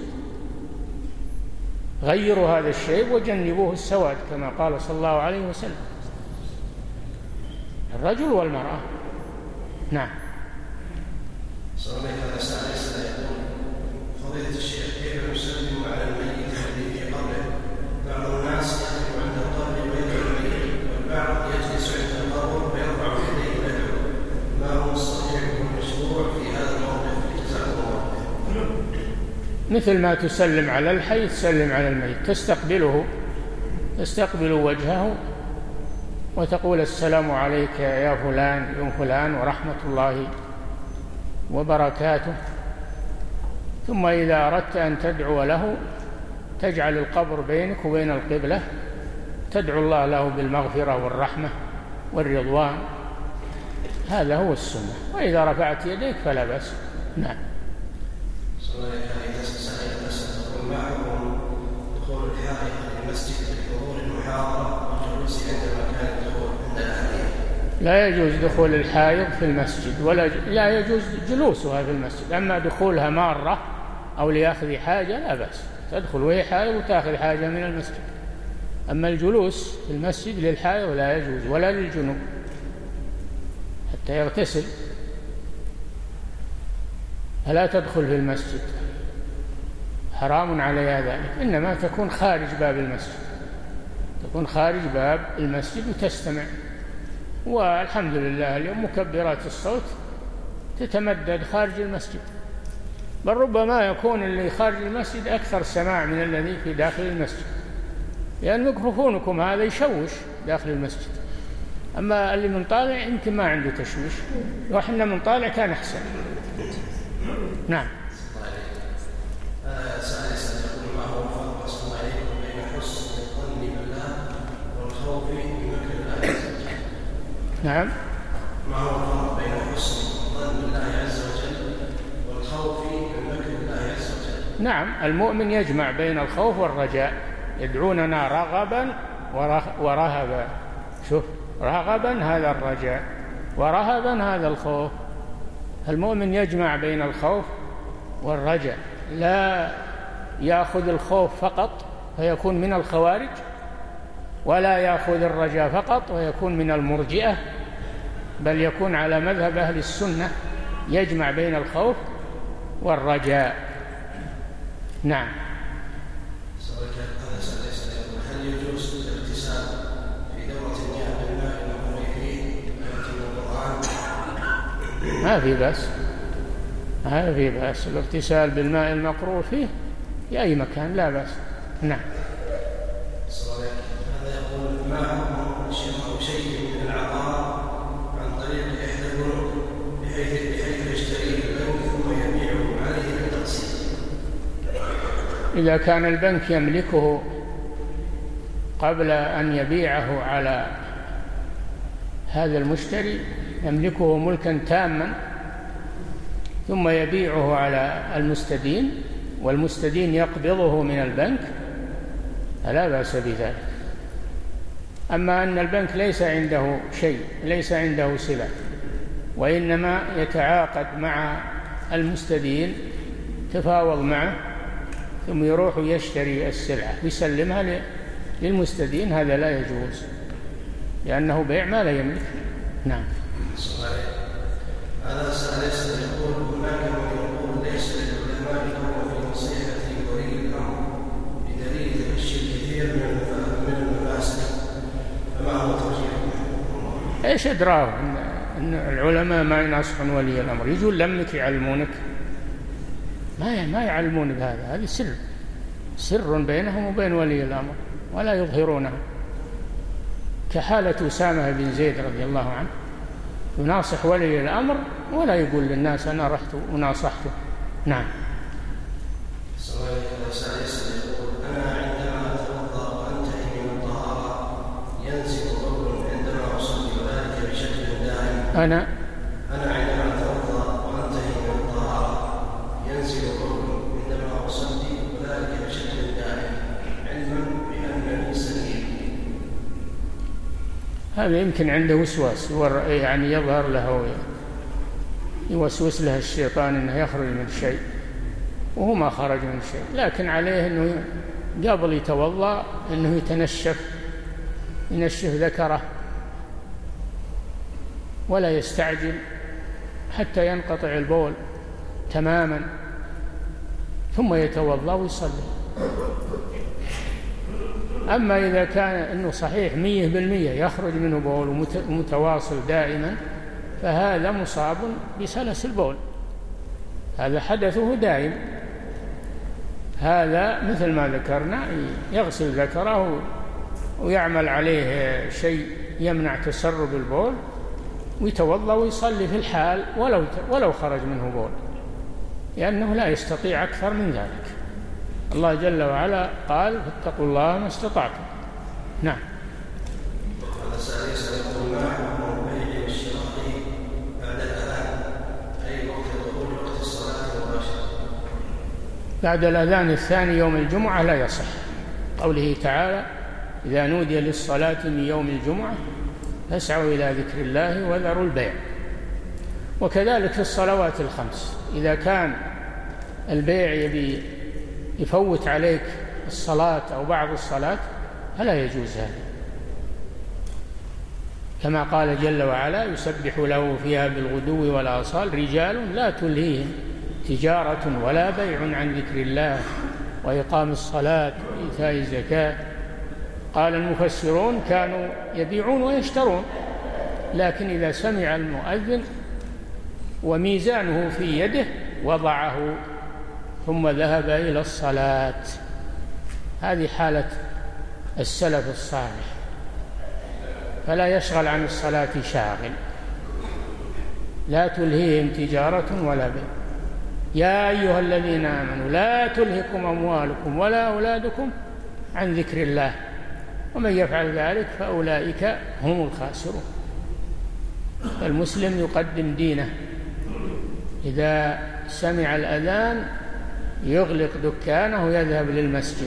غيروا هذا الشيب وجنبوه السواد كما قال صلى الله عليه وسلم، الرجل والمرأة. نعم. هذا سائل يقول: فضيلة الشيخ، كيف نسلم على الميت الذي في قبره؟ بعض الناس يقف عند القبر ويدعو الميت، والبعض يجلس عند القبر ويرفع يديه ويدعو، ما هو الصحيح والمشروع في هذا الموقف؟ جزاكم الله. مثل ما تسلم على الحي تسلم على الميت، تستقبل وجهه وتقول: السلام عليك يا فلان ابن فلان ورحمة الله وبركاته. ثم إذا أردت أن تدعو له تجعل القبر بينك وبين القبلة، تدعو الله له بالمغفرة والرحمة والرضوان، هذا هو السنة. وإذا رفعت يديك فلا بأس. نعم. ما حكم دخول الحائط للمسجد لحضور المحاضرة والجلوس عند مكان الدخول عند الأهلية؟ لا يجوز دخول الحائض في المسجد، لا يجوز جلوسها في المسجد. أما دخولها مرة أو ليأخذ حاجة لا بأس، تدخل وهي حائض وتأخذ حاجة من المسجد. أما الجلوس في المسجد للحائض لا يجوز، ولا للجنوب حتى يغتسل، فلا تدخل في المسجد، حرام عليها ذلك. إنما تكون خارج باب المسجد، تكون خارج باب المسجد وتستمع. والحمد لله اليوم مكبرات الصوت تتمدد خارج المسجد، بل ربما يكون اللي خارج المسجد أكثر سماع من الذي في داخل المسجد، لأن ميكروفونكم هذا يشوش داخل المسجد. أما اللي من طالع يمكن ما عنده تشويش، وإحنا من طالع كان أحسن. نعم. نعم. ما هو الفرق بين حسن الظن بالله عز وجل والخوف من مكر الله عز وجل؟ نعم، المؤمن يجمع بين الخوف والرجاء، يدعوننا رغبا ورهبا. شوف، رغبا هذا الرجاء ورهبا هذا الخوف. المؤمن يجمع بين الخوف والرجاء، لا يأخذ الخوف فقط فيكون من الخوارج، ولا يأخذ الرجاء فقط ويكون من المرجئة، بل يكون على مذهب أهل السنة، يجمع بين الخوف والرجاء. نعم. هل يجوز الاغتسال في دورة المياه بالماء المغروي فيه ما في بأس، ما في بأس الاغتسال بالماء المقروء فيه في أي مكان، لا بأس. نعم. هذا يقول: ما حكم شراء شيء من العقار عن طريق إحدى البنوك بحيث يشتريه البنك ثم يبيعه عليه بالتقسيط؟ إذا كان البنك يملكه قبل أن يبيعه على هذا المشتري، يملكه ملكا تاما ثم يبيعه على المستدين والمستدين يقبضه من البنك، فلا بأس بذلك. أما أن البنك ليس عنده شيء، ليس عنده سلع، وإنما يتعاقد مع المستدين تفاوض معه ثم يروح يشتري السلعة ويسلمها للمستدين، هذا لا يجوز لأنه بيع ما لا يملك. نعم. هذا سأل يقول هناك من يقول ليس للعلماء دور في نصيحة ولي الأمر بدليل تفشي الكثير من المفاسد، فما هو توجيهكم؟ ايش ادراه ان العلماء ما ينصحون ولي الأمر؟ يجون لمك يعلمونك؟ ما يعلمون بهذا، هذا سر بينهم وبين ولي الأمر ولا يظهرونه، كحالة أسامة بن زيد رضي الله عنه يناصح ولي الأمر ولا يقول للناس أنا رحت وناصحته. نعم. يقول أنا عندما أتوضأ وأنتهي من الطهارة ينزل بول عندما أصلي وذلك بشكل دائم. أنا عندما أتوضأ وأنتهي من الطهارة ينزل بول عندما أصلي وذلك بشكل دائم علما بأنني سليم. هذا يمكن عنده وسواس، يعني يظهر له، يوسوس له الشيطان أنه يخرج من شيء وهو ما خرج من شيء، لكن عليه أنه قبل يتوضأ أنه ينشف ذكره ولا يستعجل حتى ينقطع البول تماما ثم يتوضأ ويصلي. أما إذا كان أنه صحيح 100% يخرج منه بول متواصل دائما فهذا مصاب بسلس البول، هذا حدثه دائم، هذا مثل ما ذكرنا يغسل ذكره ويعمل عليه شيء يمنع تسرب البول ويتوضأ ويصلي في الحال ولو خرج منه بول، لأنه لا يستطيع أكثر من ذلك. الله جل وعلا قال فاتقوا الله ما استطعتم. نعم. هذا سأل يقول ما حكم البيع والشراء بعد الأذان أي وقت دخول وقت الصلاة مباشرة؟ بعد الأذان الثاني يوم الجمعة لا يصح، قوله تعالى إذا نودي للصلاة من يوم الجمعة فاسعوا إلى ذكر الله وذروا البيع. وكذلك في الصلوات الخمس إذا كان البيع يفوت عليك الصلاة أو بعض الصلاة فلا يجوز هذا، كما قال جل وعلا يسبح له فيها بالغدو والآصال رجال لا تلهيهم تجارة ولا بيع عن ذكر الله وإقام الصلاة وإيتاء الزكاة. قال المفسرون كانوا يبيعون ويشترون، لكن إذا سمع المؤذن وميزانه في يده وضعه ثم ذهب إلى الصلاة. هذه حالة السلف الصالح، فلا يشغل عن الصلاة شاغل، لا تلهيهم تجارة ولا بيع. يا أيها الذين آمنوا لا تلهكم أموالكم ولا أولادكم عن ذكر الله ومن يفعل ذلك فأولئك هم الخاسرون. المسلم يقدم دينه، إذا سمع الأذان يغلق دكانه ويذهب للمسجد،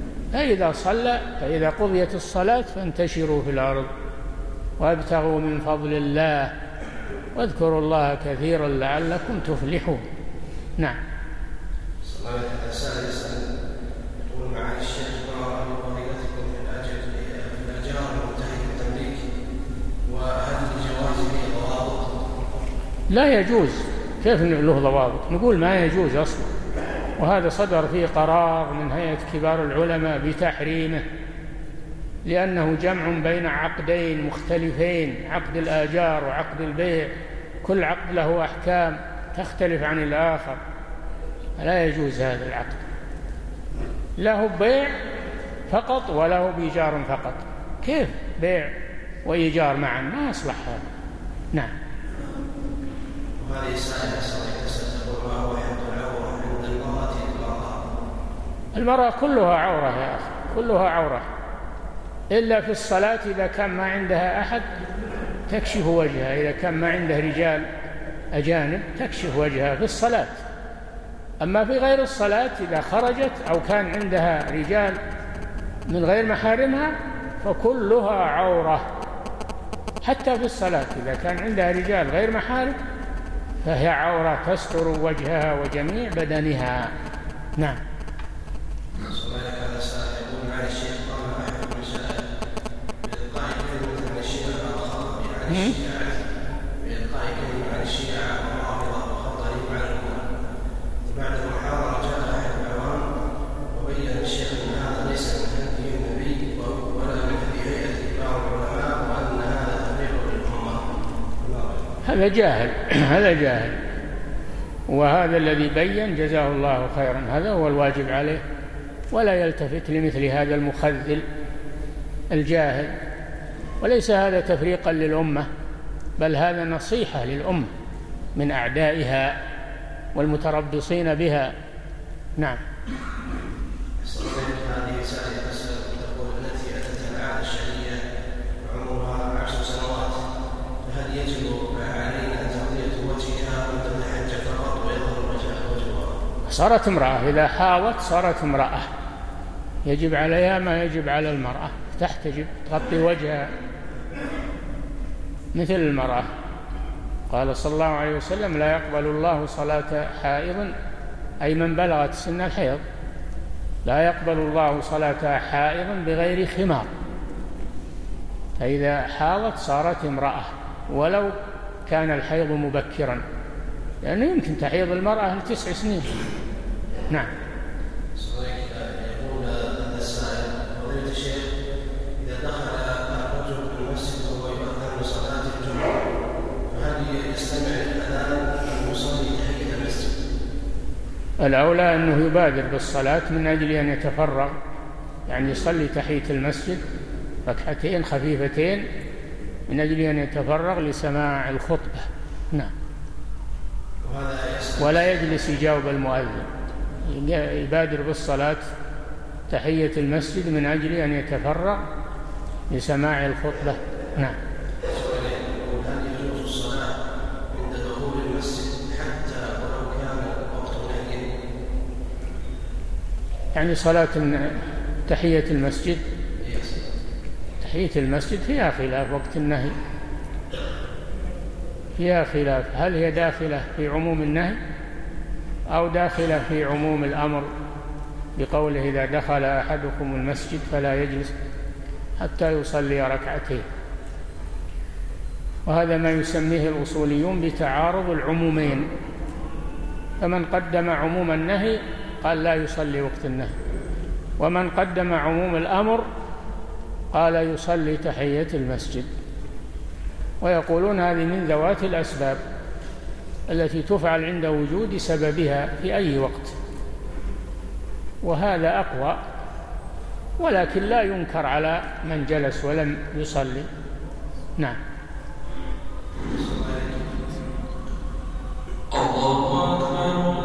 فإذا قضيت الصلاة فانتشروا في الأرض وابتغوا من فضل الله واذكروا الله كثيرا لعلكم تفلحون. نعم. يقول معالي الشيخ ما رأي فضيلتكم في الأجار المنتهي بالتمليك وهل لجواز به ضوابط؟ لا يجوز. كيف له ضوابط؟ نقول ما يجوز أصلا، وهذا صدر فيه قرار من هيئة كبار العلماء بتحريمه، لأنه جمع بين عقدين مختلفين، عقد الآجار وعقد البيع، كل عقد له أحكام تختلف عن الآخر، لا يجوز هذا العقد، له بيع فقط وله بإيجار فقط. كيف بيع وإيجار معا؟ ما يصلح هذا. نعم. وهذه سائلة تقول ما هو حفظ العورة عند المرأة المرأة كلها عورة يا أخي، كلها عورة إلا في الصلاة إذا كان ما عندها أحد تكشف وجهها، إذا كان ما عندها رجال أجانب تكشف وجهها في الصلاة. أما في غير الصلاة إذا خرجت أو كان عندها رجال من غير محارمها فكلها عورة، حتى في الصلاة إذا كان عندها رجال غير محارم فهي عورة تستر وجهها وجميع بدنها. نعم. بعد المحاضرة جاء أحد العوام وبين الشيخ أن هذا ليس من هدي النبي ولا من هدي هيئة كبار العلماء وأن هذا تبليغ للأمة. هذا جاهل هذا جاهل، وهذا الذي بين جزاه الله خيرا، هذا هو الواجب عليه، ولا يلتفت لمثل هذا المخذل الجاهل. وليس هذا تفريقا للأمة، بل هذا نصيحة للأمة من أعدائها والمتربصين بها. نعم. هذه سائلة تقول التي أتت العادة الشرعية عمرها 10 سنوات، فهل يجب علينا تغطية وجهها أم تتحجب فقط ويظهر وجهها؟ صارت امرأة، إذا حاضت صارت امرأة، يجب عليها ما يجب على المرأة، تحتجب تغطي وجهها مثل المرأة. قال صلى الله عليه وسلم: لا يقبل الله صلاة حائض، أي من بلغت سن الحيض، لا يقبل الله صلاة حائض بغير خمار. فإذا حاضت صارت امرأة ولو كان الحيض مبكرا، لأنه يمكن تحيض المرأة ل9 سنين. نعم. يقول هذا السائل: فضيلة الشيخ، إذا دخل الرجل المسجد وهو يؤذن لصلاة الجمعة، فهل يستمع للأذان أم يصلي تحية المسجد؟ الأولى أنه يبادر بالصلاة من أجل أن يتفرغ، يعني يصلي تحية المسجد ركعتين خفيفتين من أجل أن يتفرغ لسماع الخطبة. نعم. ولا يجلس يجاوب المؤذن، يبادر بالصلاة تحية المسجد من أجل أن يتفرغ لسماع الخطبة. نعم. هل يجوز الصلاة عند دخول المسجد حتى ولو كان وقت نهي؟ يعني صلاة تحية المسجد، تحية المسجد فيها خلاف، وقت النهي فيها خلاف، هل هي داخلة في عموم النهي أو داخلة في عموم الأمر بقوله: إذا دخل أحدكم المسجد فلا يجلس حتى يصلي ركعتين. وهذا ما يسميه الأصوليون بتعارض العمومين، فمن قدم عموم النهي قال لا يصلي وقت النهي، ومن قدم عموم الأمر قال يصلي تحية المسجد. ويقولون هذه من ذوات الأسباب التي تفعل عند وجود سببها في أي وقت، وهذا أقوى، ولكن لا ينكر على من جلس ولم يصلي. نعم. الله أكبر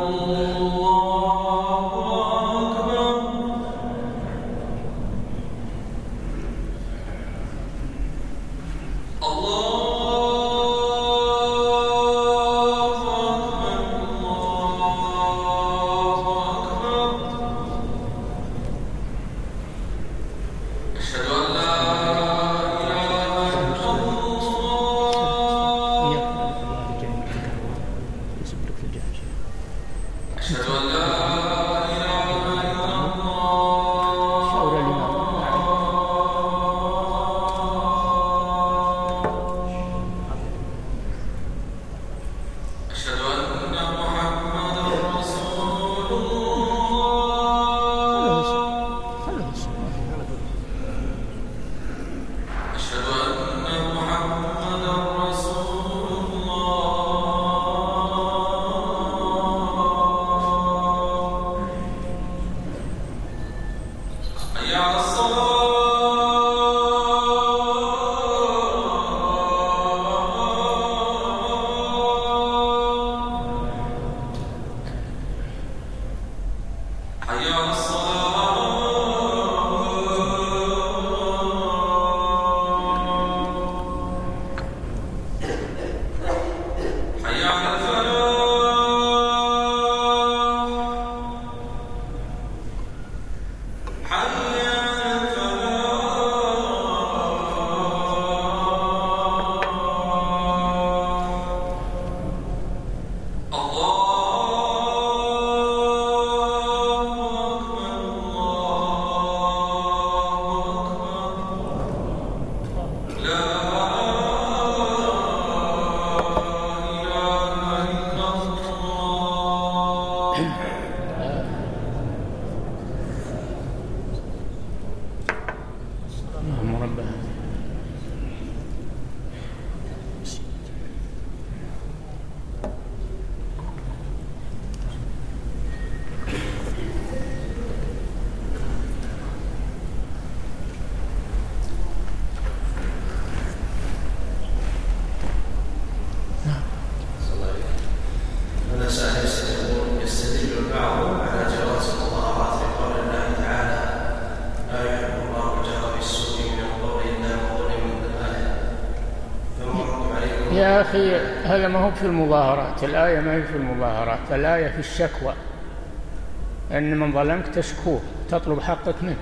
يا أخي هذا ما هو في المظاهرات، الآية ما هي في المظاهرات، الآية في الشكوى، أن من ظلمك تشكوه تطلب حقك منه.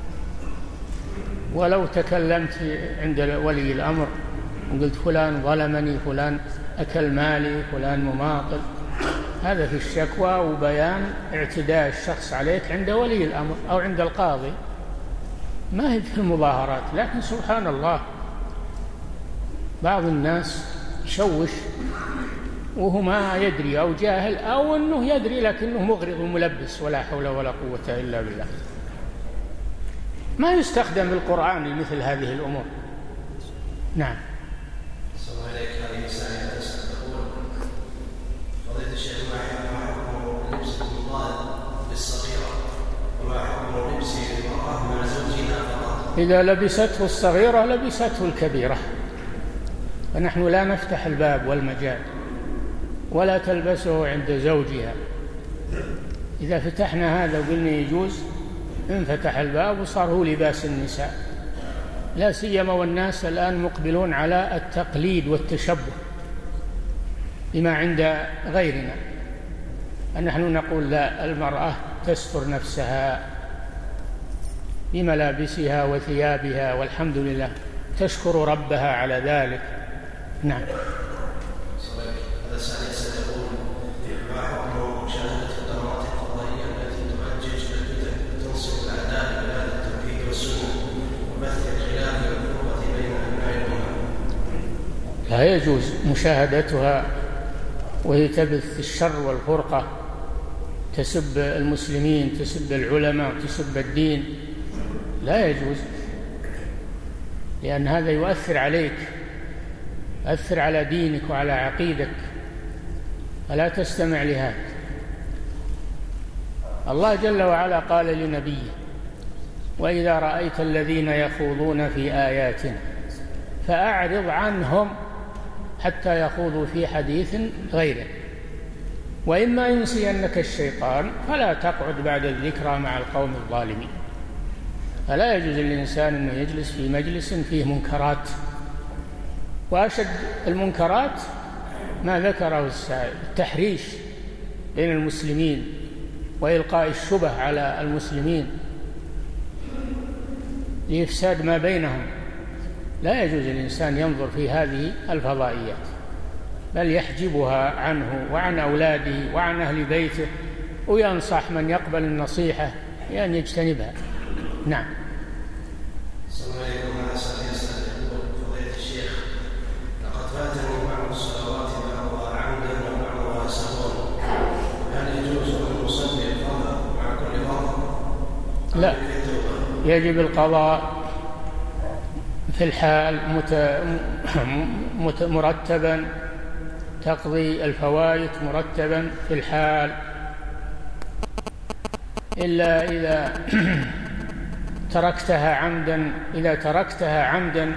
ولو تكلمت عند ولي الأمر وقلت فلان ظلمني، فلان أكل مالي، فلان مماطل، هذا في الشكوى وبيان اعتداء الشخص عليك عند ولي الأمر أو عند القاضي، ما هي في المظاهرات. لكن سبحان الله بعض الناس يشوش وهو ما يدري أو جاهل أو أنه يدري لكنه مغرض وملبس، ولا حول ولا قوة إلا بالله. ما يستخدم القرآن لمثل هذه الأمور. نعم. السلام عليكم. هذه رسالة تقول: فضيلة الشيخ، ما حكم لبس المضاد للصغيرة وما حكم لبس المرأة مع زوجها فقط؟ إذا لبسته الصغيرة لبسته الكبيرة، فنحن لا نفتح الباب والمجال. ولا تلبسه عند زوجها. إذا فتحنا هذا وقلنا يجوز، انفتح الباب وصار هو لباس النساء، لا سيما والناس الآن مقبلون على التقليد والتشبه بما عند غيرنا. نحن نقول لا، المرأة تستر نفسها بملابسها وثيابها، والحمد لله تشكر ربها على ذلك. نعم. هذا سائل يقول: ما حكم مشاهدة القنوات الفضائية التي تؤجج الفتن تنصب الأعداء بلاد التوحيد والسنة وبث الخلاف والفرقة بين أبناء الأمة؟ لا يجوز مشاهدتها وهي تبث الشر والفرقة، تسب المسلمين، تسب العلماء، تسب الدين، لا يجوز، لأن هذا يؤثر عليك، يؤثر على دينك وعلى عقيدك، فلا تستمع لهذا. الله جل وعلا قال لنبيه: وإذا رأيت الذين يخوضون في آياتنا فأعرض عنهم حتى يخوضوا في حديث غيره، وإما ينسينك الشيطان فلا تقعد بعد الذكرى مع القوم الظالمين. فلا يجوز للإنسان أنه يجلس في مجلس فيه منكرات، وأشد المنكرات ما ذكره السائل: التحريش بين المسلمين وإلقاء الشبه على المسلمين لإفساد ما بينهم. لا يجوز للإنسان ينظر في هذه الفضائيات، بل يحجبها عنه وعن أولاده وعن أهل بيته، وينصح من يقبل النصيحة بأن يجتنبها. نعم. السلام عليكم. هذا سائل يقول: فضيلة الشيخ، لقد فاتني بعض الصلوات بعضها عمدا وبعضها سهوا، هل يجوز أن أصلي الفرض مع كل فرض؟ لا، يجب القضاء في الحال مرتبا، تقضي الفوائد مرتبا في الحال، إلا إذا تركتها عمدا. إذا تركتها عمدا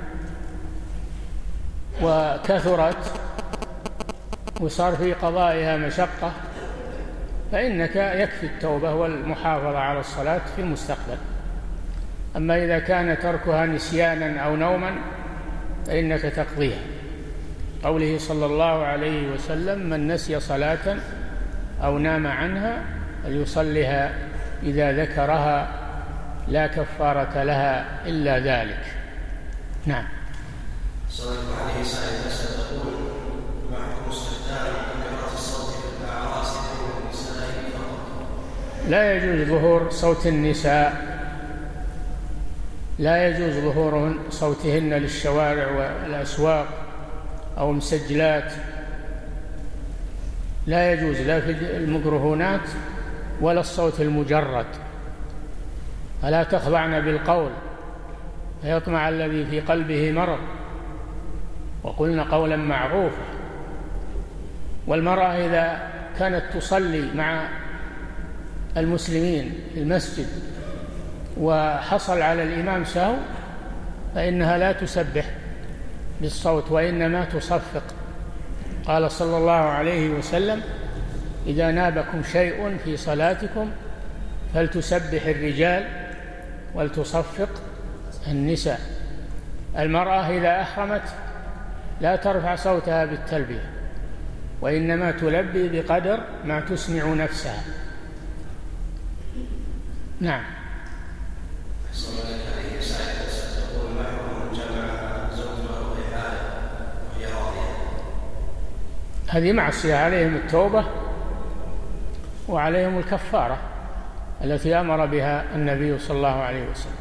وكثرت وصار في قضائها مشقة فإنك يكفي التوبة والمحافظة على الصلاة في المستقبل. أما إذا كان تركها نسيانا أو نوما فإنك تقضيها. قوله صلى الله عليه وسلم: من نسي صلاة أو نام عنها فليصلها إذا ذكرها لا كفارة لها إلا ذلك. نعم. صلى الله عليه وسلم تقول: ما حكم استخدام كاميرات الصوت في الأعراس بين النساء فقط؟ لا يجوز ظهور صوت النساء، لا يجوز ظهور صوتهن للشوارع والأسواق أو مسجلات، لا يجوز لا في الميكروفونات ولا الصوت المجرد. فلا تخضعن بالقول فيطمع الذي في قلبه مرض، وقلن قولا معروفا. والمرأة إذا كانت تصلي مع المسلمين في المسجد وحصل على الإمام سهو فإنها لا تسبح بالصوت وإنما تصفق. قال صلى الله عليه وسلم: إذا نابكم شيء في صلاتكم فلتسبح الرجال ولتصفق النساء. المرأة إذا أحرمت لا ترفع صوتها بالتلبية، وإنما تلبي بقدر ما تسمع نفسها. نعم. هذه معصية، عليهم التوبة وعليهم الكفارة التي أمر بها النبي صلى الله عليه وسلم،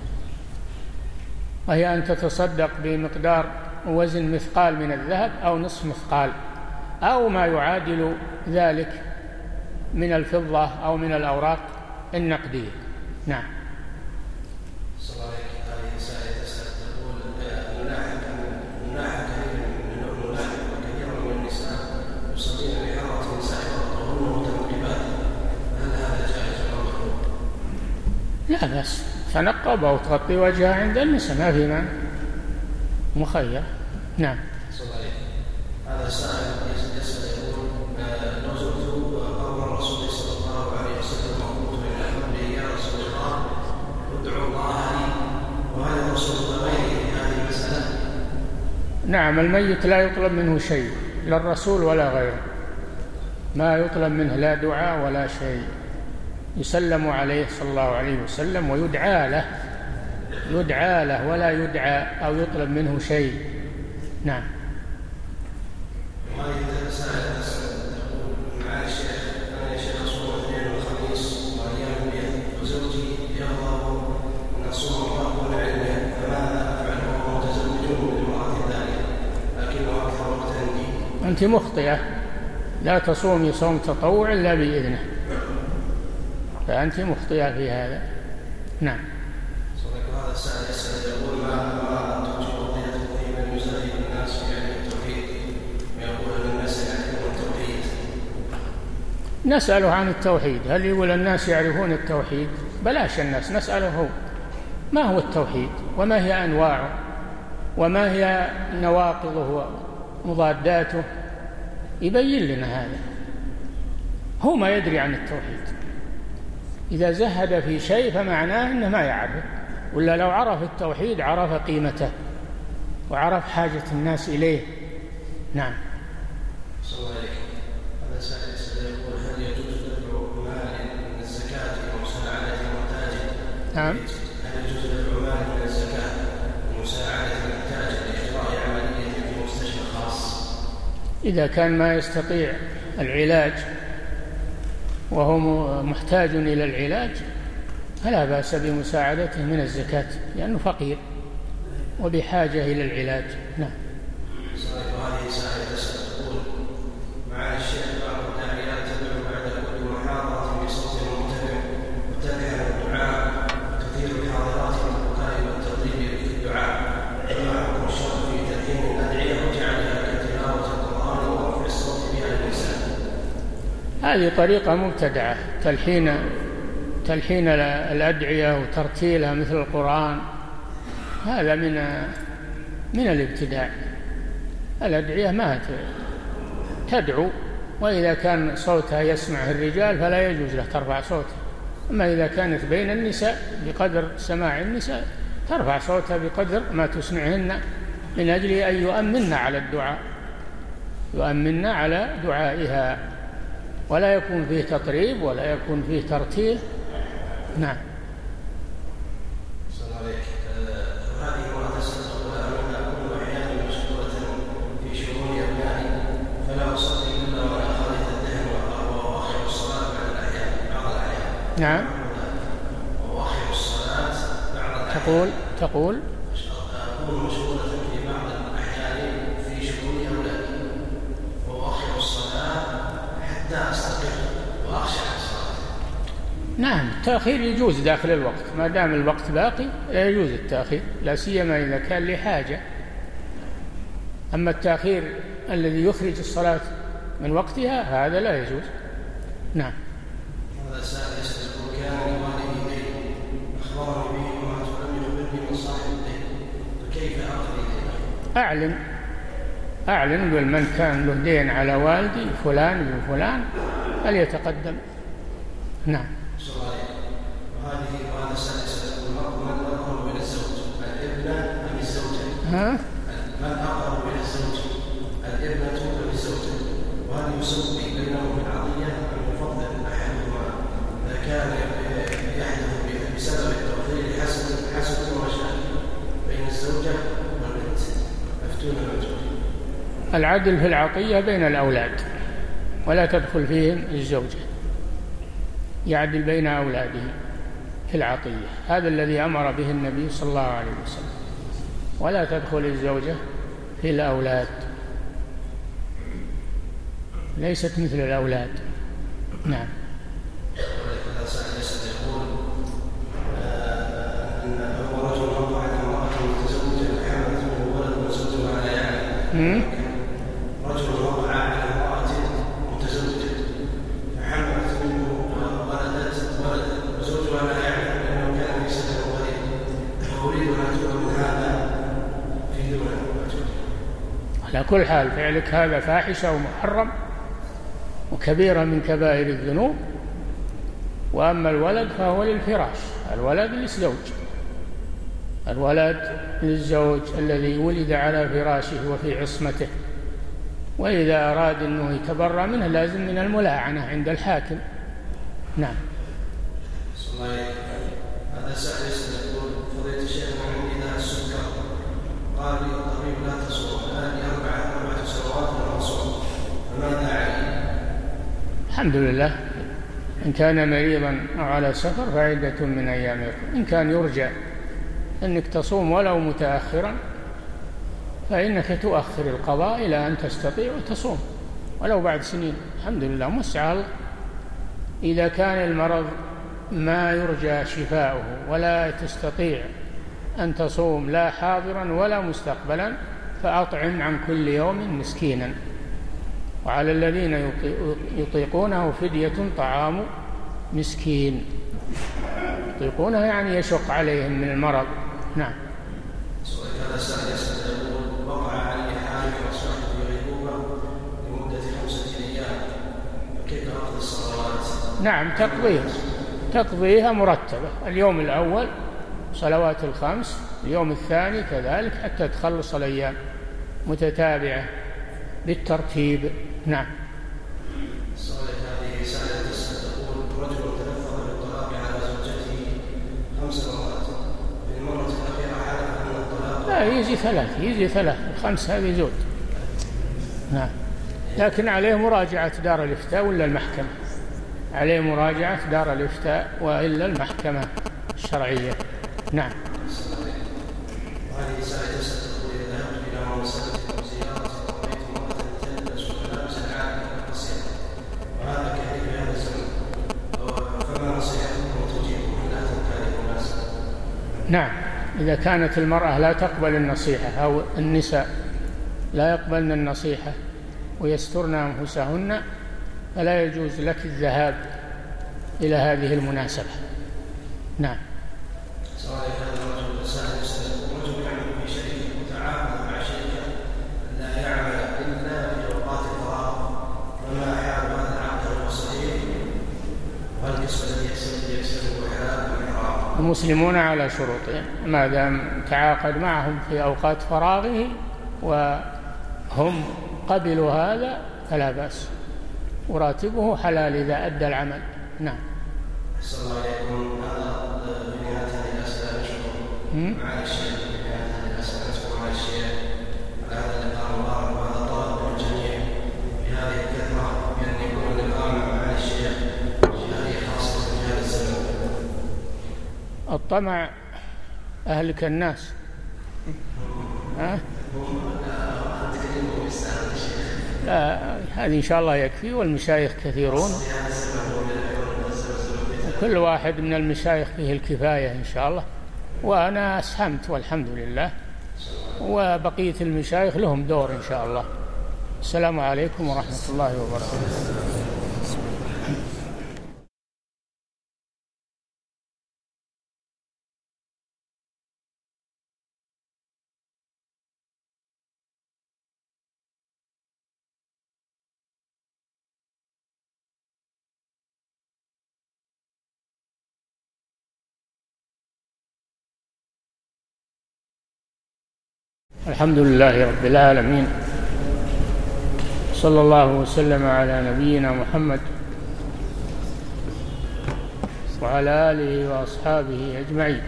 وهي أن تتصدق بمقدار وزن مثقال من الذهب أو نصف مثقال أو ما يعادل ذلك من الفضة أو من الأوراق النقدية. نعم. لا بس تنقب أو تغطي وجهها عند النساء، ما في مانع، مخير. نعم. هذا سائل يسأل يقول: لو زرت قبر الرسول صلى الله عليه وسلم وقلت لأهله: يا رسول الله ادعو الله لي، وهل الرسول غيري في هذه المسألة؟ نعم، الميت لا يطلب منه شيء، لا الرسول ولا غيره، ما يطلب منه لا دعاء ولا شيء، يسلم عليه صلى الله عليه وسلم ويدعى له، يدعى له ولا يدعى أو يطلب منه شيء. نعم. وهذه الرسالة تقول: معالي الشيخ، أنا يا شيخ أصوم الاثنين والخميس وأيام البيت، وزوجي يرغب أن أصوم طلب العلم، فماذا أفعل وهو متزوج بامرأة ثانية لكنه أكثر وقت عندي؟ أنت مخطئة، لا تصومي صوم تطوع إلا بإذنه، فأنت مخطئة في هذا. نعم. هذا السائل يسأل يقول: ما توجه وظيفته في من يزاحم الناس في علم التوحيد ويقول أن الناس يعرفون التوحيد؟ نسأله عن التوحيد، هل يقول الناس يعرفون التوحيد؟ بلاش الناس، نسأله هو ما هو التوحيد وما هي أنواعه وما هي نواقضه ومضاداته، يبين لنا هذا. هو ما يدري عن التوحيد، إذا زهد في شيء فمعناه أنه ما يعرف، ولا لو عرف التوحيد عرف قيمته وعرف حاجة الناس إليه. نعم. صلى الله عليه وسلم. هذا سائل يقول: هل يجوز دفع مال من الزكاة لمساعدة المحتاج؟ نعم. هل يجوز دفع مال من الزكاة لمساعدة المحتاج لإجراء عملية في مستشفى خاص؟ إذا كان ما يستطيع العلاج وهو محتاج إلى العلاج فلا بأس بمساعدته من الزكاة، لأنه فقير وبحاجة إلى العلاج. نعم. وهذه سائلة تقول: معالي الشيخ، بعض الداعيات تدعو بعد كل محاضرة بصوت مرتفع متبعا الدعاء، تثير الحاضرات بالبكاء والتطيب في الدعاء، فما حكم الشرع في تلحين الأدعية وجعلها كتلاوة القرآن ورفع الصوت بها للإنسان؟ هذه طريقة مبتدعة، تلحين الأدعية وترتيلها مثل القرآن، هذا من الابتداع. الأدعية ما تدعو، وإذا كان صوتها يسمعه الرجال فلا يجوز له ترفع صوتها، أما إذا كانت بين النساء بقدر سماع النساء ترفع صوتها بقدر ما تسمعهن، من أجل أن يؤمن على الدعاء، يؤمن على دعائها، ولا يكون فيه تطريب ولا يكون فيه ترتيل. نعم. صلى الله عليك. هذه امرأة تسأل أنها أكون أحيانا مشغولة في شؤون أبنائي فلا أصلي إلا وأنا خالد الذهن وأؤخر الصلاة بعد الأحيان بعض الأحيان. نعم. وأؤخر الصلاة بعض الأحيان. تقول أكون مشغولة في بعض الأحيان في شؤون أولادي وأؤخر الصلاة حتى أستقر وأخشع الصلاة. نعم، التأخير يجوز داخل الوقت ما دام الوقت باقي، لا يجوز التأخير، لا سيما إذا كان لحاجة. أما التأخير الذي يخرج الصلاة من وقتها هذا لا يجوز. نعم. هذا سائل يقول كان لوالدي دين أخبرني به ولم يخبرني من صاحب الدين، فكيف أقضي دينه؟ أعلن بمن كان له دين على والدي فلان بن فلان فليتقدم. نعم. وهذا السادس يقول من أقرب من الزوج الابنة أم الزوجة؟ من أقرب من الزوج الابنة أم الزوجة؟ وهل يسوي بينهم العطية أم يفضل أحدهما إذا كان يحدث بسبب التفضيل حسد ومشاكل بين الزوجة والبنت؟ أفتونا المجهول. العدل في العطية بين الأولاد ولا تدخل فيهم الزوجة، يعدل بين أولاده في العطية، هذا الذي أمر به النبي صلى الله عليه وسلم، ولا تدخل الزوجة في الأولاد، ليست مثل الأولاد. نعم. رجل وقع على امرأة متزوجة فحملت منه وولدت ولدا وزوجها لا يعلم أنه كان في سنة وليد، وأريد أن أتوب من هذا في دون على كل حال فعلك هذا فاحشة ومحرم وكبيرة من كبائر الذنوب. وأما الولد فهو للفراش، الولد للزوج، الولد للزوج الذي ولد على فراشه وفي عصمته، وإذا أراد أنه يتبرأ منه لازم من الملاعنة عند الحاكم. نعم. هذا سائل يقول فضيلة الشيخ محمد إذا السكر قال لي الطبيب لا تصوم، الآن لي 4 سنوات لا أصوم، فماذا علي؟ الحمد لله، إن كان مريضا أو على سفر فعدة من أيام أخرى. إن كان يرجى أنك تصوم ولو متأخرا فإنك تؤخر القضاء إلى أن تستطيع وتصوم ولو بعد سنين. الحمد لله، مسعى الله. إذا كان المرض ما يرجى شفاؤه ولا تستطيع أن تصوم لا حاضرا ولا مستقبلا فأطعم عن كل يوم مسكينا، وعلى الذين يطيقونه فدية طعام مسكين. يطيقونه يعني يشق عليهم من المرض. نعم. هذا سائل يقول وقع علي حالي وأصبحت في غيبوبة لمدة 5 أيام، كيف أقضي الصلوات؟ نعم، تقضيها مرتبة. اليوم الأول صلوات ال5، اليوم الثاني كذلك، حتى تخلص الأيام متتابعة بالترتيب. نعم. هذه سائلة تقول رجل تلفظ بالطلاق على زوجته 5 مرات، في المرة الأخيرة حلف أن الطلاق لا، يجي 3 5 هذه زوج. نعم، لكن عليه مراجعة دار الإفتاء ولا المحكمة، عليه مراجعة دار الإفتاء وإلا المحكمة الشرعية. نعم. وهذه سائلة تقول إذا ذهبت إلى مناسبة زيارة رأيت امرأة تلبس ملابس العادة القصيرة وهذا كثير في هذا الزمن، فما نصيحتكم وتوجيهكم من لا تنكر المناسبة؟ نعم، إذا كانت المرأة لا تقبل النصيحة أو النساء لا يقبلن النصيحة ويسترن أنفسهن فلا يجوز لك الذهاب إلى هذه المناسبة. نعم. رجل يعمل في شركة متعاقد مع شركة لا يعمل إلا في أوقات الفراغ، فما حال هذا العقد هو صحيح؟ وهل القسم الذي يكسبه حلال أم حرام؟ المسلمون على شروطهم، ما دام تعاقد معهم في أوقات فراغه وهم قبلوا هذا فلا بأس، وراتبه حلال إذا أدى العمل. نعم. السلام عليكم. هذا بنهاية هذه الأسئلة نشكر معالي الشيخ بنهاية هذه الأسئلة نشكر معالي الشيخ على هذا اللقاء المبارك، وهذا طلب من الجميع بهذه الكثرة بأن يكون اللقاء مع معالي الشيخ هذه خاصة في هذا الزمن. الطمع أهلك الناس. هذه إن شاء الله يكفي، والمشايخ كثيرون، وكل واحد من المشايخ فيه الكفاية إن شاء الله، وأنا أسهمت والحمد لله، وبقية المشايخ لهم دور إن شاء الله. السلام عليكم ورحمة الله وبركاته. الحمد لله رب العالمين، صلى الله وسلم على نبينا محمد وعلى آله وأصحابه أجمعين.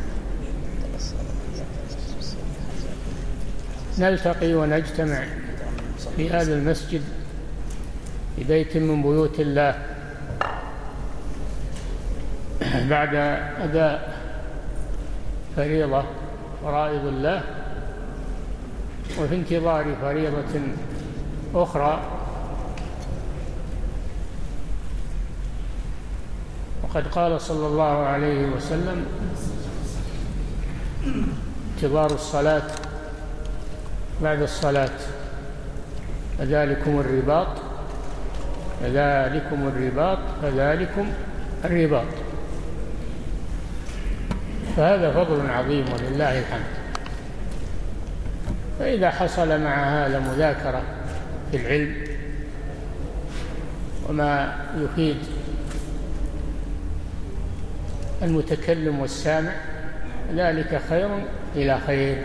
نلتقي ونجتمع في هذا المسجد في بيت من بيوت الله بعد أداء فريضة فرائض الله، وفي انتظار فريضة أخرى. وقد قال صلى الله عليه وسلم: انتظار الصلاة بعد الصلاة فذلكم الرباط فذلكم الرباط فذلكم الرباط. فهذا فضل عظيم ولله الحمد. فإذا حصل مع هذا مذاكرة في العلم وما يفيد المتكلم والسامع، ذلك خير إلى خير.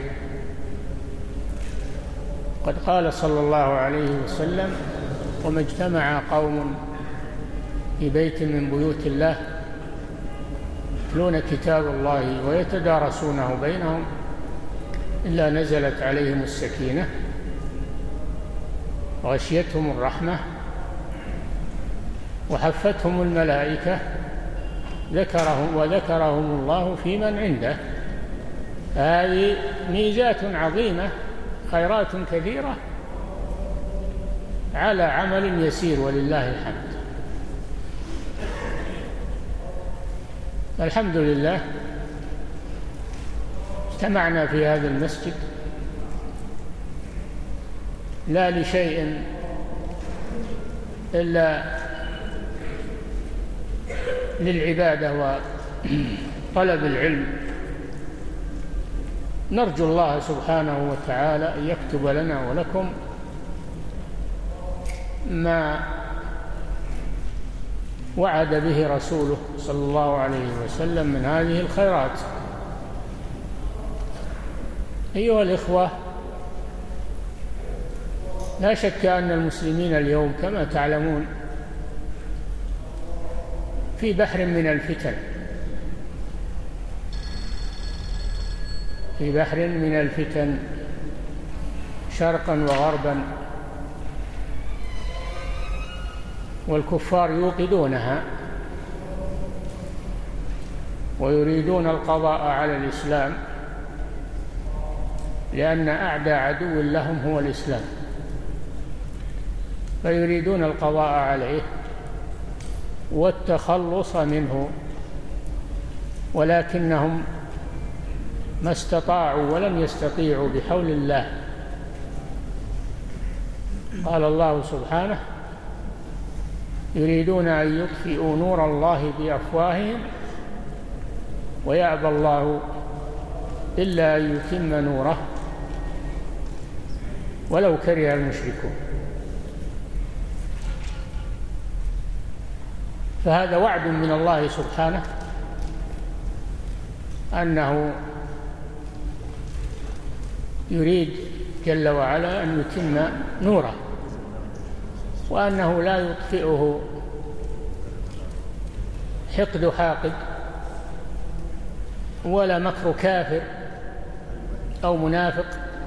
قد قال صلى الله عليه وسلم: وما اجتمع قوم في بيت من بيوت الله يتلون كتاب الله ويتدارسونه بينهم إلا نزلت عليهم السكينة وغشيتهم الرحمة وحفتهم الملائكة وذكرهم الله في من عنده. هذه ميزات عظيمة، خيرات كثيرة على عمل يسير ولله الحمد. الحمد لله اجتمعنا في هذا المسجد لا لشيء إلا للعبادة وطلب العلم. نرجو الله سبحانه وتعالى أن يكتب لنا ولكم ما وعد به رسوله صلى الله عليه وسلم من هذه الخيرات. أيها الإخوة، لا شك أن المسلمين اليوم كما تعلمون في بحر من الفتن، في بحر من الفتن شرقا وغربا، والكفار يوقدونها ويريدون القضاء على الإسلام، لأن أعدى عدو لهم هو الإسلام، فيريدون القضاء عليه والتخلص منه، ولكنهم ما استطاعوا ولم يستطيعوا بحول الله. قال الله سبحانه: يريدون أن يطفئوا نور الله بأفواههم ويأبى الله إلا أن يتم نوره ولو كره المشركون. فهذا وعد من الله سبحانه أنه يريد جل وعلا أن يتم نوره، وأنه لا يطفئه حقد حاقد ولا مكر كافر أو منافق.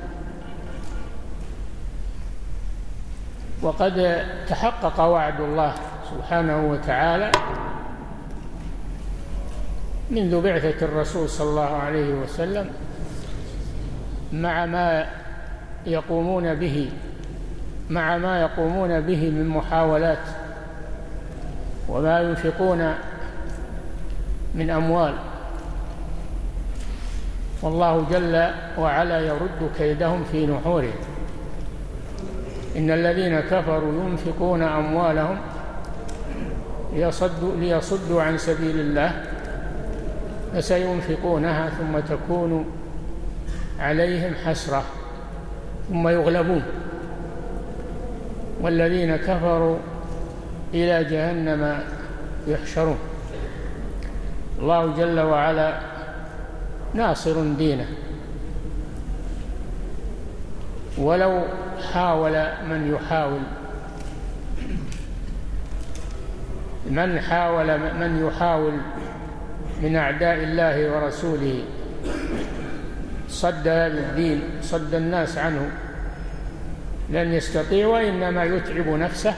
وقد تحقق وعد الله سبحانه وتعالى منذ بعثة الرسول صلى الله عليه وسلم، مع ما يقومون به مع ما يقومون به من محاولات وما ينفقون من أموال، والله جل وعلا يرد كيدهم في نحورهم. إن الذين كفروا ينفقون أموالهم ليصدوا عن سبيل الله فسينفقونها ثم تكون عليهم حسرة ثم يغلبون، والذين كفروا إلى جهنم يحشرون. الله جل وعلا ناصر دينه، ولو حاول من يحاول من أعداء الله ورسوله صد هذا الدين، صد الناس عنه، لن يستطيع، وإنما يتعب نفسه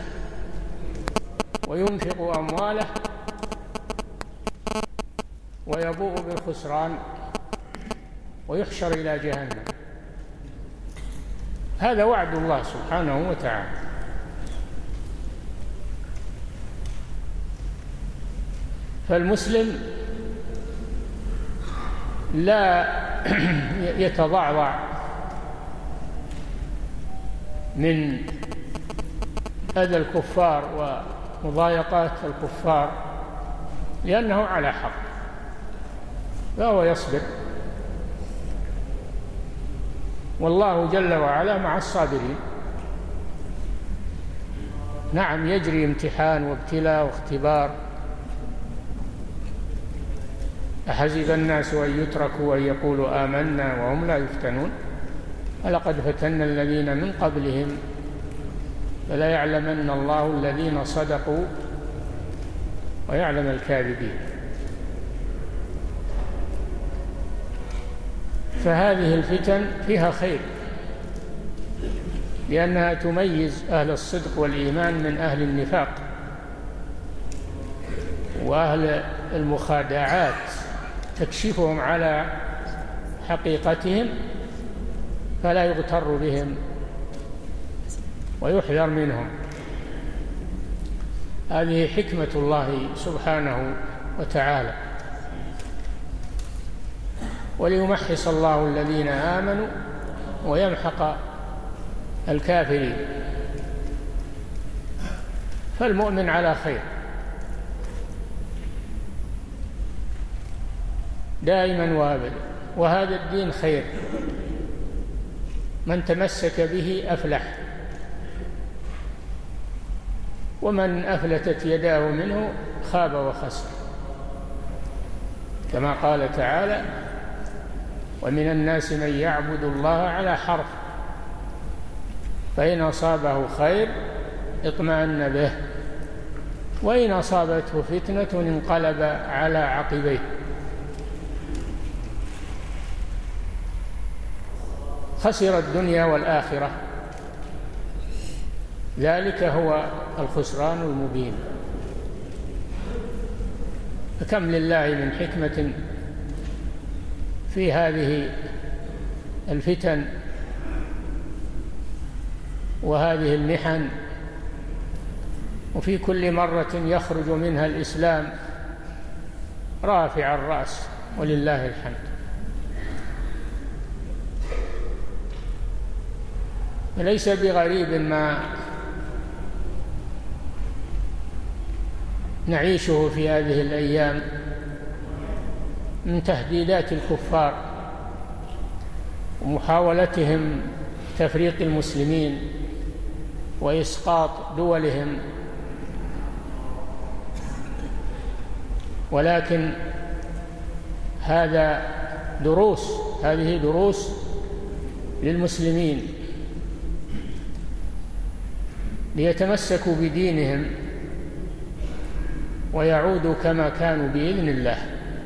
وينفق أمواله ويبوء بالخسران ويحشر إلى جهنم. هذا وعد الله سبحانه وتعالى. فالمسلم لا يتضعضع من أذى الكفار ومضايقات الكفار، لأنه على حق، فهو يصبر، والله جل وعلا مع الصابرين. نعم، يجري امتحان وابتلاء واختبار. أحسب الناس أن يتركوا أن يقولوا آمنا وهم لا يفتنون ولقد فتنا الذين من قبلهم فلا يعلمن الله الذين صدقوا ويعلم الكاذبين. فهذه الفتن فيها خير، لأنها تميز أهل الصدق والإيمان من أهل النفاق وأهل المخادعات، تكشفهم على حقيقتهم فلا يغتر بهم ويحذر منهم. هذه حكمة الله سبحانه وتعالى، وليمحص الله الذين آمنوا ويمحق الكافرين. فالمؤمن على خير دائما وابدا، وهذا الدين خير، من تمسك به أفلح، ومن أفلتت يداه منه خاب وخسر، كما قال تعالى: ومن الناس من يعبد الله على حرف فإن أصابه خير اطمأن به وإن أصابته فتنة انقلب على عقبيه. خسر الدنيا والآخرة، ذلك هو الخسران المبين. فكم لله من حكمة في هذه الفتن وهذه المحن، وفي كل مرة يخرج منها الإسلام رافع الرأس ولله الحمد. ليس بغريب ما نعيشه في هذه الأيام من تهديدات الكفار ومحاولتهم تفريق المسلمين وإسقاط دولهم، ولكن هذه دروس للمسلمين ليتمسكوا بدينهم ويعودوا كما كانوا بإذن الله.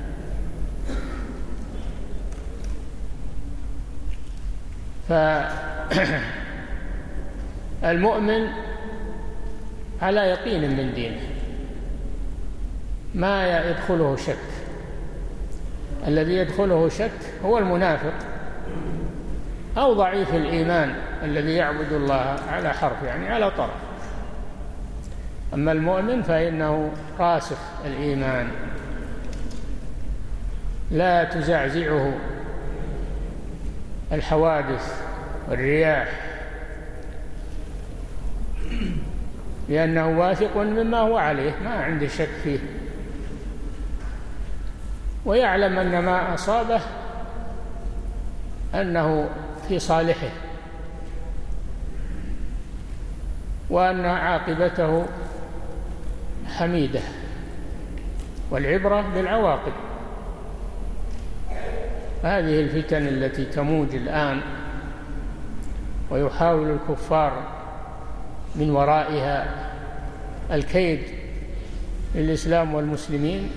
فالمؤمن على يقين من دينه ما يدخله شك. الذي يدخله شك هو المنافق أو ضعيف الإيمان الذي يعبد الله على حرف يعني على طرف. أما المؤمن فإنه راسخ الإيمان لا تزعزعه الحوادث والرياح، لأنه واثق مما هو عليه ما عنده شك فيه، ويعلم أن ما أصابه أنه في صالحه، وأن عاقبته حميدة، والعبرة بالعواقب. هذه الفتن التي تموج الآن ويحاول الكفار من ورائها الكيد للإسلام والمسلمين،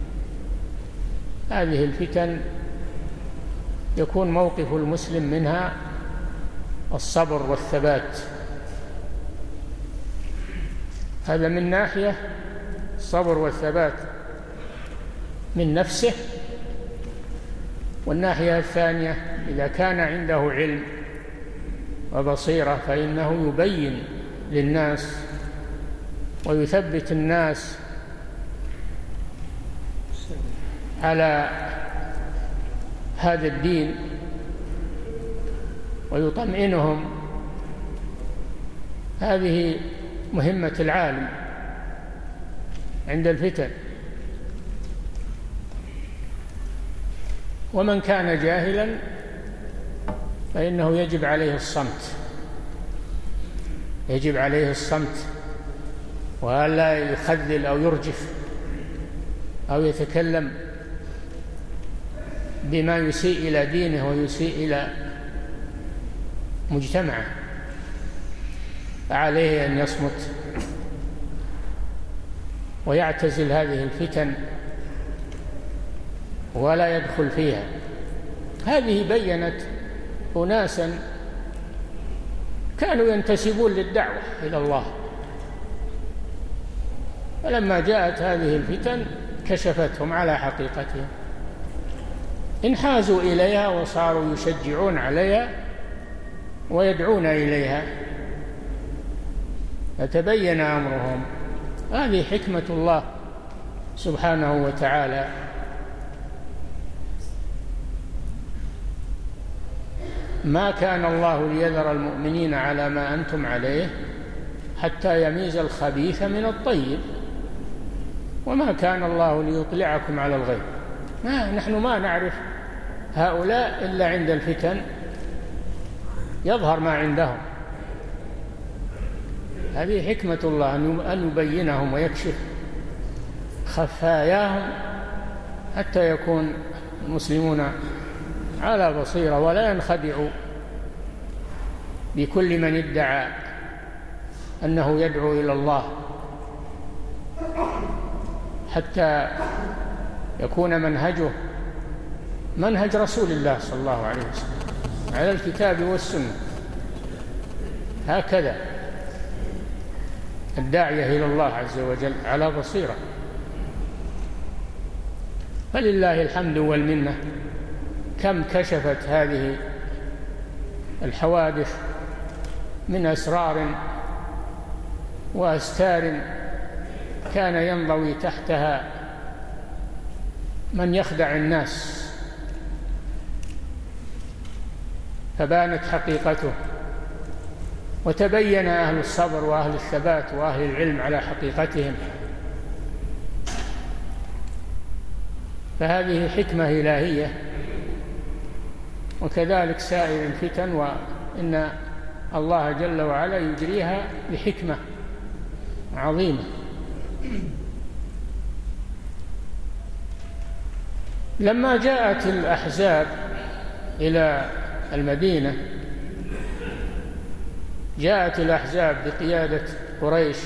هذه الفتن يكون موقف المسلم منها الصبر والثبات. هذا من ناحية الصبر والثبات من نفسه، والناحية الثانية إذا كان عنده علم وبصيرة فإنه يبين للناس ويثبت الناس على هذا الدين ويطمئنهم. هذه مهمة العالم عند الفتن. ومن كان جاهلا فإنه يجب عليه الصمت، يجب عليه الصمت، ولا يخذل أو يرجف أو يتكلم بما يسيء إلى دينه ويسيء إلى مجتمعه، عليه أن يصمت ويعتزل هذه الفتن ولا يدخل فيها. هذه بينت أناسا كانوا ينتسبون للدعوة إلى الله، فلما جاءت هذه الفتن كشفتهم على حقيقتهم، انحازوا إليها وصاروا يشجعون عليها ويدعون إليها، فتبين أمرهم. هذه حكمة الله سبحانه وتعالى. ما كان الله ليذر المؤمنين على ما أنتم عليه حتى يميز الخبيث من الطيب، وما كان الله ليطلعكم على الغيب. نحن ما نعرف هؤلاء إلا عند الفتن يظهر ما عندهم. هذه حكمة الله أن يبينهم ويكشف خفاياهم حتى يكون المسلمون على بصيرة ولا ينخدعوا بكل من ادعى أنه يدعو إلى الله، حتى يكون منهجه منهج رسول الله صلى الله عليه وسلم على الكتاب والسنة. هكذا الداعية إلى الله عز وجل على بصيرة. فلله الحمد والمنة، كم كشفت هذه الحوادث من أسرار وأستار كان ينضوي تحتها من يخدع الناس، فبانت حقيقته وتبين أهل الصبر وأهل الثبات وأهل العلم على حقيقتهم. فهذه حكمة إلهية، وكذلك سائر الفتن، وإن الله جل وعلا يجريها بحكمة عظيمة. لما جاءت الأحزاب إلى المدينة، جاءت الأحزاب بقيادة قريش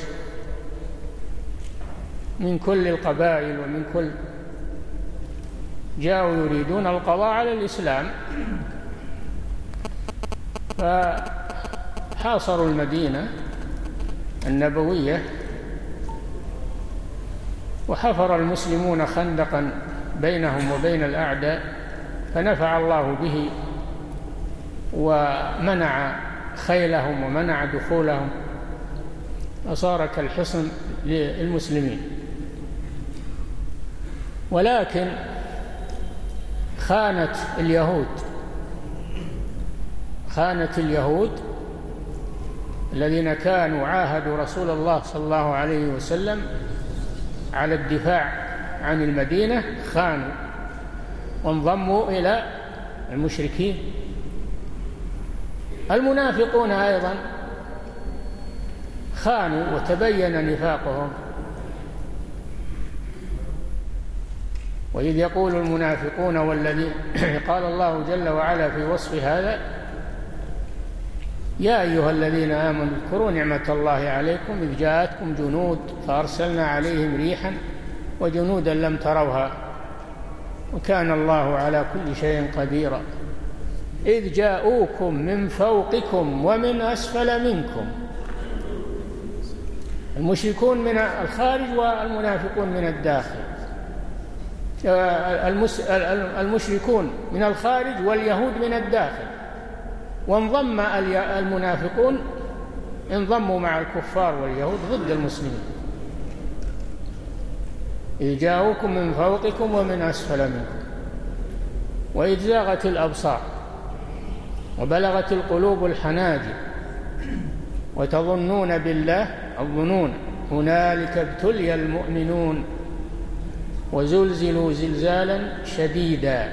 من كل القبائل ومن كل، جاءوا يريدون القضاء على الإسلام، فحاصروا المدينة النبوية، وحفر المسلمون خندقا بينهم وبين الأعداء، فنفع الله به ومنع خيلهم ومنع دخولهم، فصار كالحصن للمسلمين. ولكن خانت اليهود الذين كانوا عاهدوا رسول الله صلى الله عليه وسلم على الدفاع عن المدينة، خانوا وانضموا إلى المشركين. المنافقون أيضا خانوا وتبين نفاقهم. وإذ يقول المنافقون والذين قال الله جل وعلا في وصف هذا: يا أيها الذين آمنوا اذكروا نعمة الله عليكم إذ جاءتكم جنود فأرسلنا عليهم ريحا وجنودا لم تروها وكان الله على كل شيء قديرا إذ جاءوكم من فوقكم ومن أسفل منكم. المشركون من الخارج والمنافقون من الداخل. المشركون من الخارج واليهود من الداخل، وانضم المنافقون انضموا مع الكفار واليهود ضد المسلمين. إذ جاءوكم من فوقكم ومن أسفل منكم وإذ زاغت الأبصار وبلغت القلوب الحناجر وتظنون بالله الظنون هنالك ابتلي المؤمنون وزلزلوا زلزالا شديدا.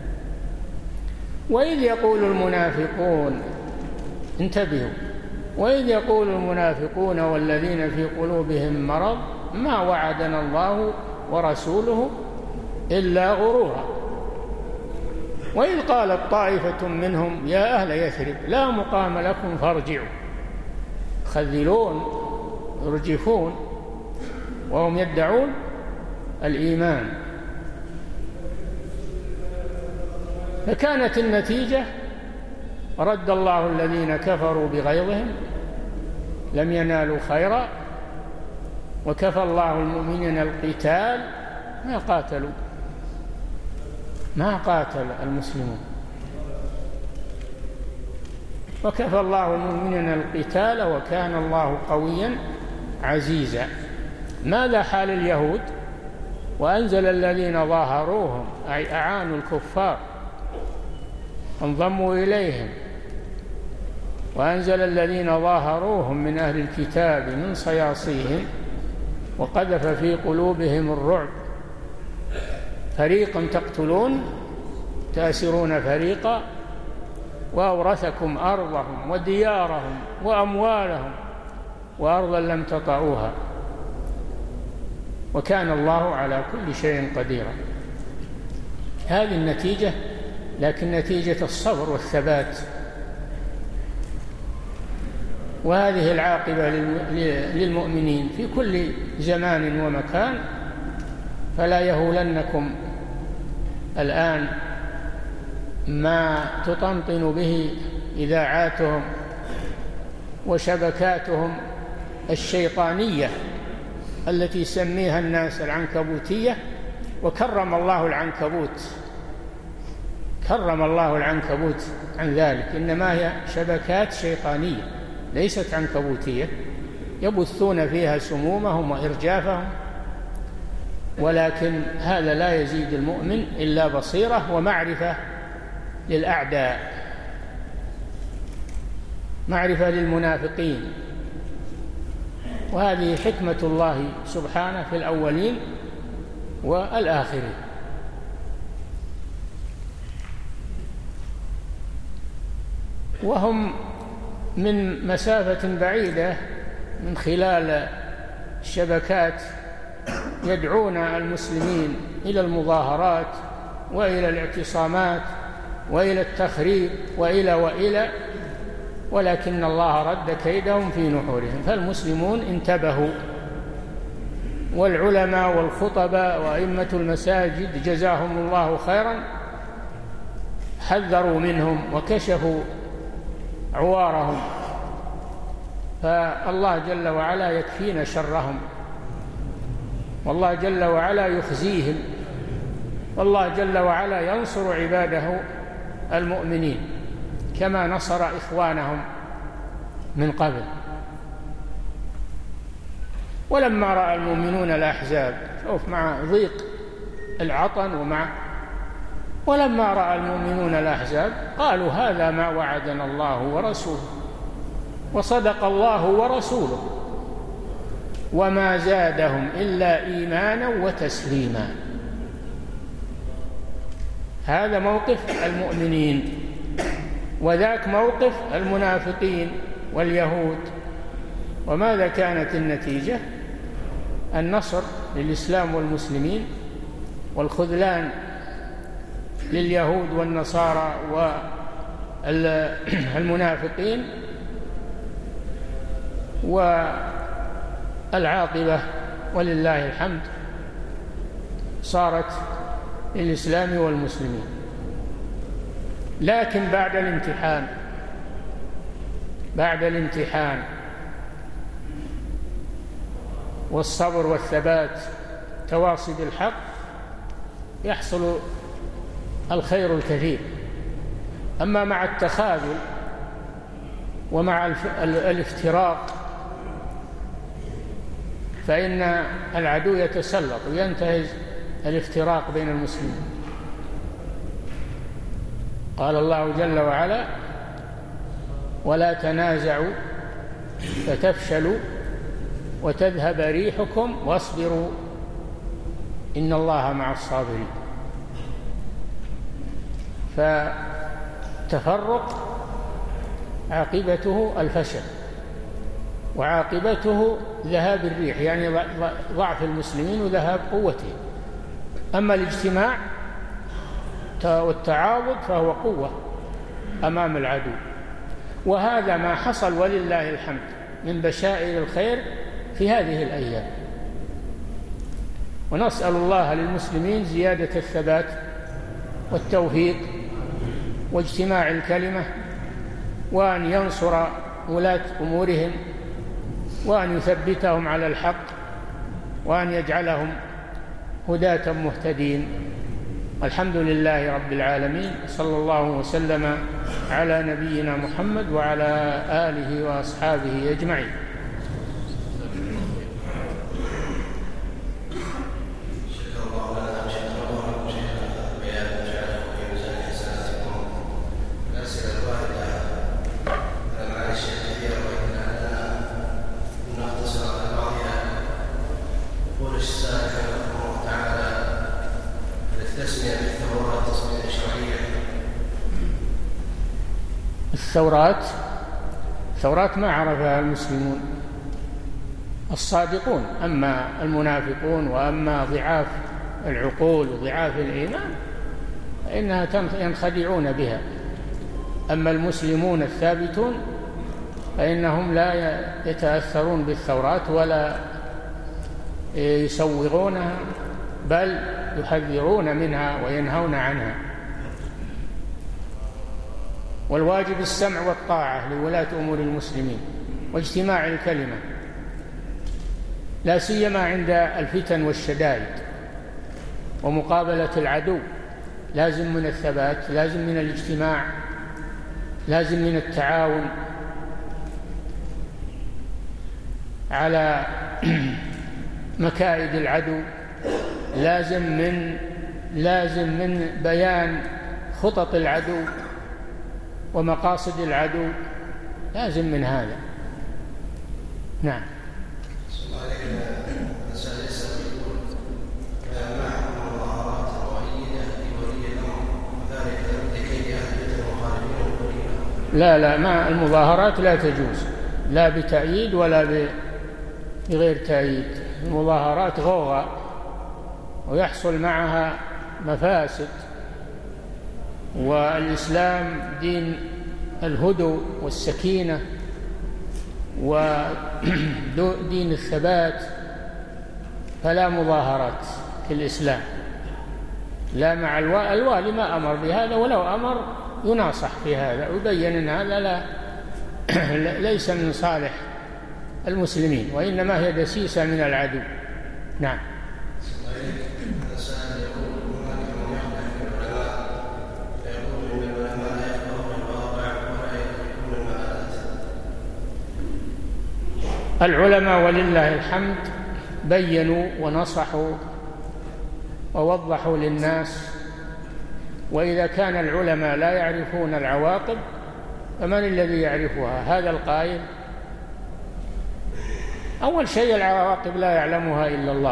وإذ يقول المنافقون، انتبهوا، وإذ يقول المنافقون والذين في قلوبهم مرض ما وعدنا الله ورسوله إلا غرورا. وإذ قالت طائفة منهم يا أهل يثرب لا مقام لكم فارجعوا، يخذلون يرجفون وهم يدعون الإيمان. فكانت النتيجة رد الله الذين كفروا بغيظهم لم ينالوا خيرا وكفى الله المؤمنين القتال ما قاتل المسلمون وكفى الله المؤمنين القتال وكان الله قويا عزيزا. ماذا حال اليهود؟ وأنزل الذين ظاهروهم أي أعانوا الكفار انضموا إليهم، وأنزل الذين ظاهروهم من أهل الكتاب من صياصيهم وقذف في قلوبهم الرعب فريقا تقتلون تأسرون فريقا وأورثكم أرضهم وديارهم وأموالهم وأرضا لم تطئوها وكان الله على كل شيء قديرا. هذه النتيجة، لكن نتيجة الصبر والثبات. وهذه العاقبة للمؤمنين في كل زمان ومكان. فلا يهولنكم الآن ما تطنطن به إذاعاتهم وشبكاتهم الشيطانية التي يسميها الناس العنكبوتية. وكرم الله العنكبوت، كرم الله العنكبوت عن ذلك، إنما هي شبكات شيطانية ليست عنكبوتية يبثون فيها سمومهم وإرجافهم. ولكن هذا لا يزيد المؤمن إلا بصيرة ومعرفة للأعداء، معرفة للمنافقين. وهذه حكمة الله سبحانه في الأولين والآخرين. وهم من مسافة بعيدة من خلال الشبكات يدعون المسلمين إلى المظاهرات وإلى الاعتصامات وإلى التخريب وإلى ولكن الله رد كيدهم في نحورهم. فالمسلمون انتبهوا، والعلماء والخطباء وأئمة المساجد جزاهم الله خيرا حذروا منهم وكشفوا عوارهم. فالله جل وعلا يكفينا شرهم، والله جل وعلا يخزيهم، والله جل وعلا ينصر عباده المؤمنين كما نصر إخوانهم من قبل. ولما رأى المؤمنون الأحزاب، شوف مع ضيق العطن ولما رأى المؤمنون الأحزاب قالوا هذا ما وعدنا الله ورسوله وصدق الله ورسوله وما زادهم إلا إيمانا وتسليما. هذا موقف المؤمنين، وذاك موقف المنافقين واليهود. وماذا كانت النتيجة؟ النصر للإسلام والمسلمين، والخذلان لليهود والنصارى والمنافقين، والعاقبة ولله الحمد صارت للإسلام والمسلمين. لكن بعد الامتحان والصبر والثبات تواصي بالحق يحصل الخير الكثير. أما مع التخاذل ومع الافتراق فإن العدو يتسلط وينتهز الافتراق بين المسلمين. قال الله جل وعلا: ولا تنازعوا فتفشلوا وتذهب ريحكم واصبروا إن الله مع الصابرين. فالتفرق عاقبته الفشل، وعاقبته ذهاب الريح، يعني ضعف المسلمين وذهاب قوتهم. أما الاجتماع والتعاضد فهو قوة أمام العدو. وهذا ما حصل ولله الحمد من بشائر الخير في هذه الأيام. ونسأل الله للمسلمين زيادة الثبات والتوفيق واجتماع الكلمة، وأن ينصر ولاة أمورهم، وأن يثبتهم على الحق، وأن يجعلهم هداة مهتدين. الحمد لله رب العالمين، صلى الله وسلم على نبينا محمد وعلى آله وأصحابه أجمعين. الثورات ما عرفها المسلمون الصادقون. أما المنافقون وأما ضعاف العقول وضعاف الإيمان فإنها ينخدعون بها. أما المسلمون الثابتون فإنهم لا يتأثرون بالثورات ولا يسوغونها، بل يحذرون منها وينهون عنها. والواجب السمع والطاعة لولاة أمور المسلمين واجتماع الكلمة، لا سيما عند الفتن والشدائد ومقابلة العدو. لازم من الثبات، لازم من الاجتماع، لازم من التعاون على مكائد العدو، لازم من بيان خطط العدو ومقاصد العدو، لازم من هذا. نعم. لا ما المظاهرات لا تجوز، لا بتأييد ولا بغير تأييد. المظاهرات غوغاء ويحصل معها مفاسد، والإسلام دين الهدوء والسكينة ودين الثبات، فلا مظاهرات في الإسلام، لا مع الوالي ما أمر بهذا، ولو أمر يناصح في هذا ويبين أن هذا ليس من صالح المسلمين، وإنما هي دسيسة من العدو. نعم. العلماء ولله الحمد بيّنوا ونصحوا ووضحوا للناس، وإذا كان العلماء لا يعرفون العواقب فمن الذي يعرفها؟ هذا القائل. أول شيء العواقب لا يعلمها إلا الله،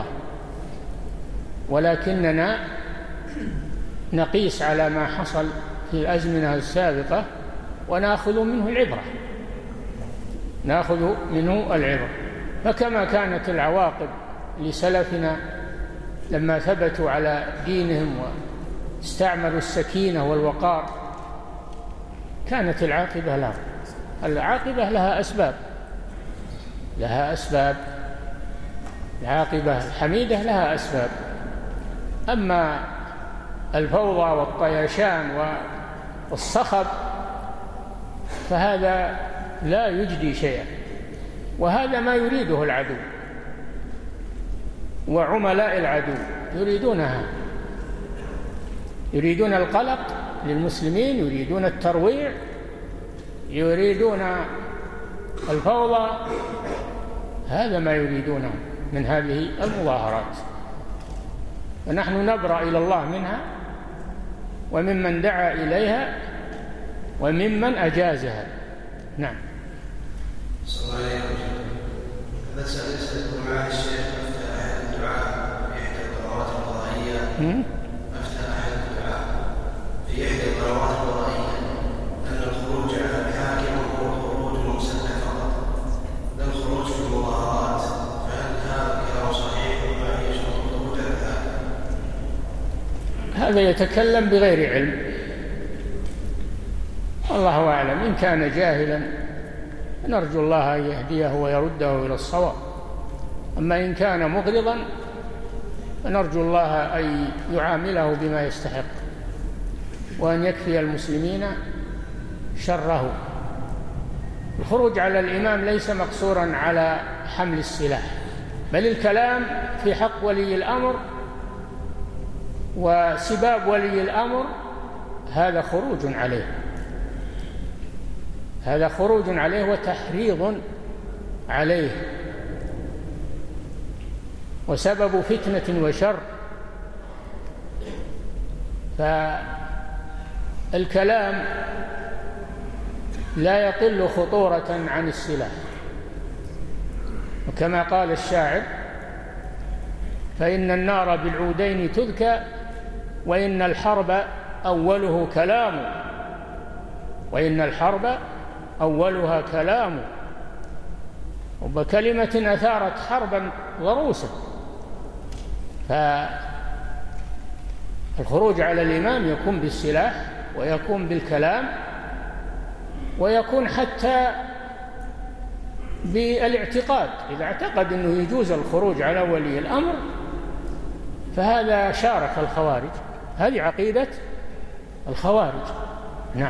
ولكننا نقيس على ما حصل في الأزمنة السابقة ونأخذ منه العبرة، نأخذ منه العبرة. فكما كانت العواقب لسلفنا لما ثبتوا على دينهم واستعملوا السكينة والوقار، كانت العاقبة لهم. العاقبة لها أسباب، لها أسباب، العاقبة الحميدة لها أسباب. أما الفوضى والطيشان والصخب فهذا لا يجدي شيئا، وهذا ما يريده العدو وعملاء العدو، يريدونها، يريدون القلق للمسلمين، يريدون الترويع، يريدون الفوضى. هذا ما يريدونه من هذه المظاهرات، ونحن نبرأ إلى الله منها وممن دعا إليها وممن أجازها. نعم. هذا سأستذكر معالي الشيخ أفتى أحد الدعاء في إحدى القنوات الفضائية، أفتى أحد الدعاء في إحدى القنوات الفضائية أن الخروج على الحاكم هو الخروج مسلح فقط، لا الخروج في المظاهرات، فهل هذا كلام صحيح وما هي شروط الخروج على الحاكم؟ هذا يتكلم بغير علم، الله أعلم. إن كان جاهلا نرجو الله أن يهديه ويرده إلى الصواب، أما إن كان مغرضا فنرجو الله أن يعامله بما يستحق وأن يكفي المسلمين شره. الخروج على الإمام ليس مقصورا على حمل السلاح، بل الكلام في حق ولي الأمر وسباب ولي الأمر هذا خروج عليه، هذا خروج عليه وتحريض عليه وسبب فتنة وشر. فالكلام لا يقل خطورة عن السلاح، وكما قال الشاعر: فإن النار بالعودين تذكى وإن الحرب أوله كلام، وإن الحرب أولها كلام، وبكلمة أثارت حربا ضروسا. فالخروج على الإمام يكون بالسلاح ويكون بالكلام ويكون حتى بالاعتقاد. إذا اعتقد أنه يجوز الخروج على ولي الأمر فهذا شارك الخوارج، هذه عقيدة الخوارج. نعم.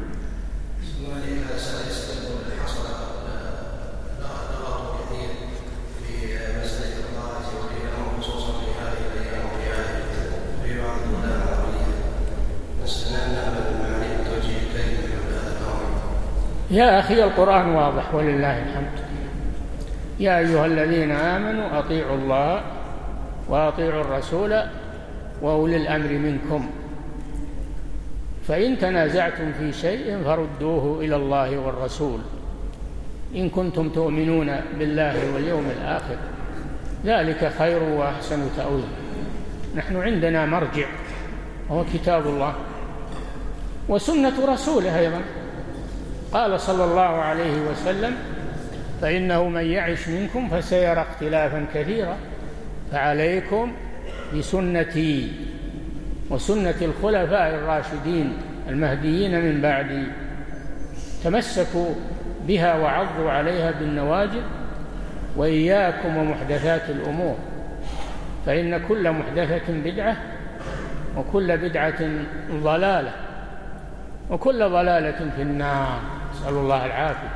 يا أخي القرآن واضح ولله الحمد: يا أيها الذين آمنوا أطيعوا الله وأطيعوا الرسول وأولي الأمر منكم، فإن تنازعتم في شيء فردوه إلى الله والرسول إن كنتم تؤمنون بالله واليوم الآخر، ذلك خير وأحسن تأويل. نحن عندنا مرجع وهو كتاب الله وسنة رسوله أيضا. قال صلى الله عليه وسلم: فإنه من يعش منكم فسيرى اختلافا كثيرا فعليكم بسنتي وسنة الخلفاء الراشدين المهديين من بعدي، تمسكوا بها وعضوا عليها بالنواجذ، وإياكم ومحدثات الأمور، فإن كل محدثة بدعة وكل بدعة ضلالة وكل ضلالة في النار، نسأل الله العافية.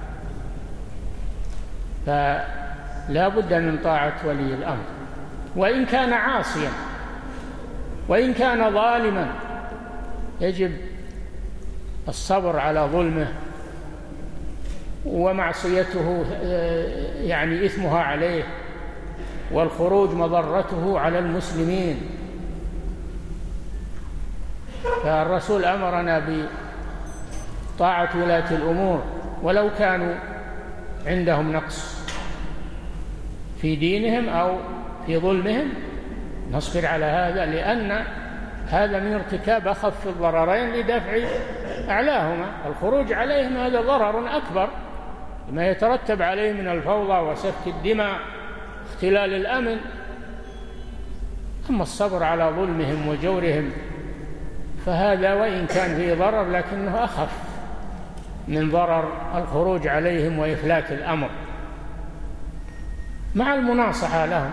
فلا بد من طاعة ولي الأمر، وإن كان عاصيا وإن كان ظالما يجب الصبر على ظلمه ومعصيته يعني إثمها عليه، والخروج مضرته على المسلمين. فالرسول أمرنا بطاعة ولاة الأمور ولو كانوا عندهم نقص في دينهم أو في ظلمهم، نصبر على هذا، لأن هذا من ارتكاب أخف الضررين لدفع أعلاهما. الخروج عليهم هذا ضرر أكبر ما يترتب عليه من الفوضى وسفك الدماء واختلال الأمن. أما الصبر على ظلمهم وجورهم فهذا وإن كان فيه ضرر لكنه أخف من ضرر الخروج عليهم وإفلات الأمر، مع المناصحة لهم.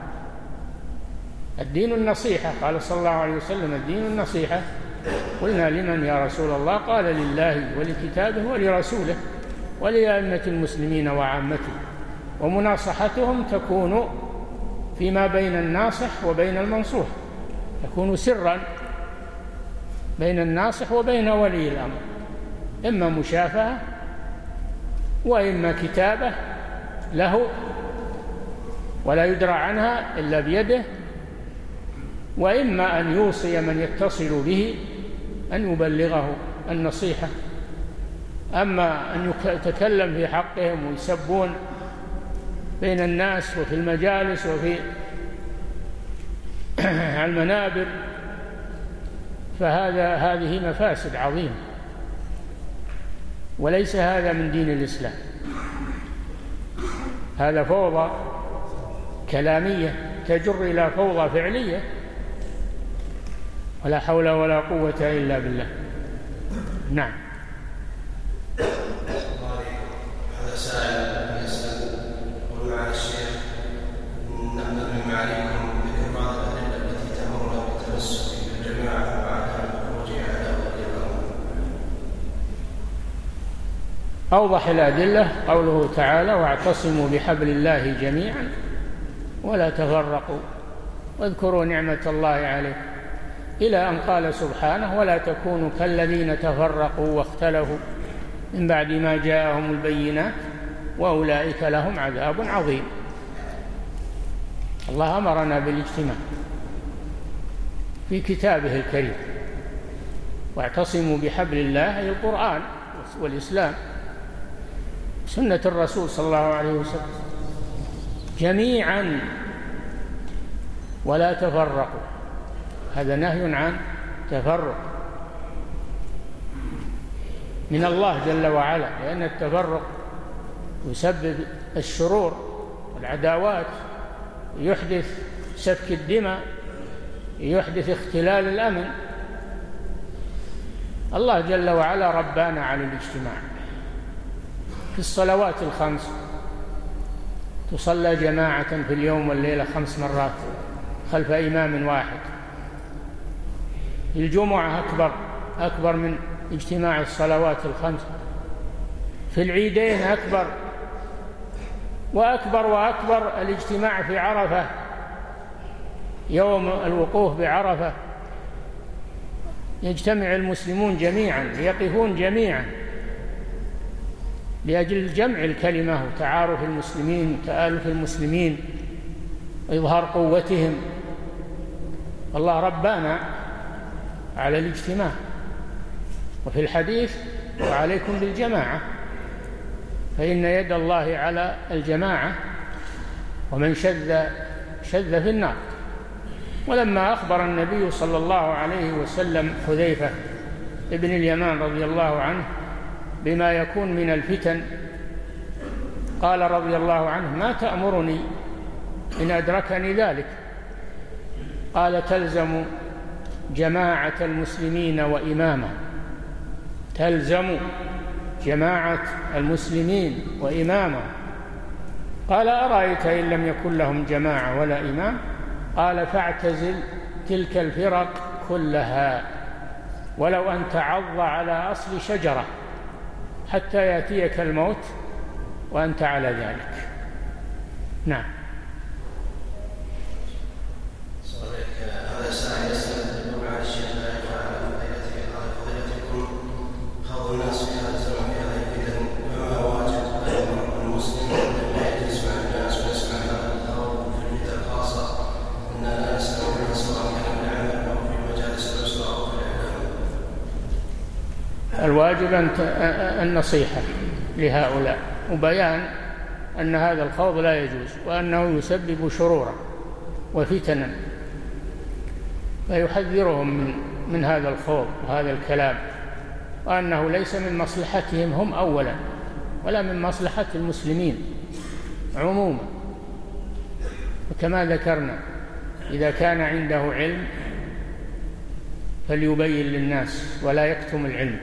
الدين النصيحة، قال صلى الله عليه وسلم: الدين النصيحة. قلنا: لمن يا رسول الله؟ قال: لله ولكتابه ولرسوله ولأئمة المسلمين وعامته. ومناصحتهم تكون فيما بين الناصح وبين المنصوح، تكون سرا بين الناصح وبين ولي الأمر، إما مشافهة وإما كتابة له ولا يدرى عنها إلا بيده، وإما أن يوصي من يتصل به أن يبلغه النصيحة. أما أن يتكلم في حقهم ويسبون بين الناس وفي المجالس وفي المنابر هذه مفاسد عظيمة، وليس هذا من دين الإسلام. هذا فوضى كلامية تجر إلى فوضى فعلية، ولا حول ولا قوة إلا بالله. نعم. هذا سائل يسأل: قل مع الشيخ نحن من معاليكم ذكر بعض الأدلة التي تأمرنا بالتمسك بالجماعة وعدم الخروج على ولي الأمر. أوضح الأدلة قوله تعالى: واعتصموا بحبل الله جميعا ولا تفرقوا واذكروا نعمة الله عليكم، إلى أن قال سبحانه: ولا تكونوا كالذين تفرقوا واختلفوا من بعد ما جاءهم البينات وأولئك لهم عذاب عظيم. الله أمرنا بالاجتماع في كتابه الكريم، واعتصموا بحبل الله أي القرآن والإسلام، سنة الرسول صلى الله عليه وسلم، جميعا ولا تفرقوا. هذا نهي عن تفرق من الله جل وعلا، لأن التفرق يسبب الشرور والعداوات، يحدث سفك الدماء، يحدث اختلال الأمن. الله جل وعلا ربانا على الاجتماع في الصلوات الخمس، تصلى جماعة في اليوم والليلة 5 مرات خلف إمام واحد. الجمعة أكبر من اجتماع الصلوات الخمس. في العيدين أكبر وأكبر الاجتماع في عرفة، يوم الوقوف بعرفة، يجتمع المسلمون جميعا، يقفون جميعا لأجل جمع الكلمة وتعارف المسلمين وتآلف المسلمين وإظهار قوتهم. الله ربنا على الاجتماع. وفي الحديث: وعليكم بالجماعة فإن يد الله على الجماعة ومن شذ في النار. ولما أخبر النبي صلى الله عليه وسلم حذيفة ابن اليمان رضي الله عنه بما يكون من الفتن، قال رضي الله عنه: ما تأمرني إن أدركني ذلك؟ قال: تلزم جماعة المسلمين وإمامهم. تلزم جماعة المسلمين وإمامهم. قال: أرأيت إن لم يكن لهم جماعة ولا إمام؟ قال: فاعتزل تلك الفرق كلها ولو أن تعض على أصل شجرة حتى يأتيك الموت وأنت على ذلك. نعم. هذا سائل يسأل: يقول مع الشيخ لا يقع على فضيلتكم خوض الناس في هذا الزمن في هذه الفتن، فما واجب الواجب النصيحة لهؤلاء وبيان أن هذا الخوض لا يجوز وأنه يسبب شرورا وفتنا، فيحذرهم من هذا الخوض وهذا الكلام، وأنه ليس من مصلحتهم هم أولا ولا من مصلحة المسلمين عموما. وكما ذكرنا إذا كان عنده علم فليبين للناس ولا يكتم العلم،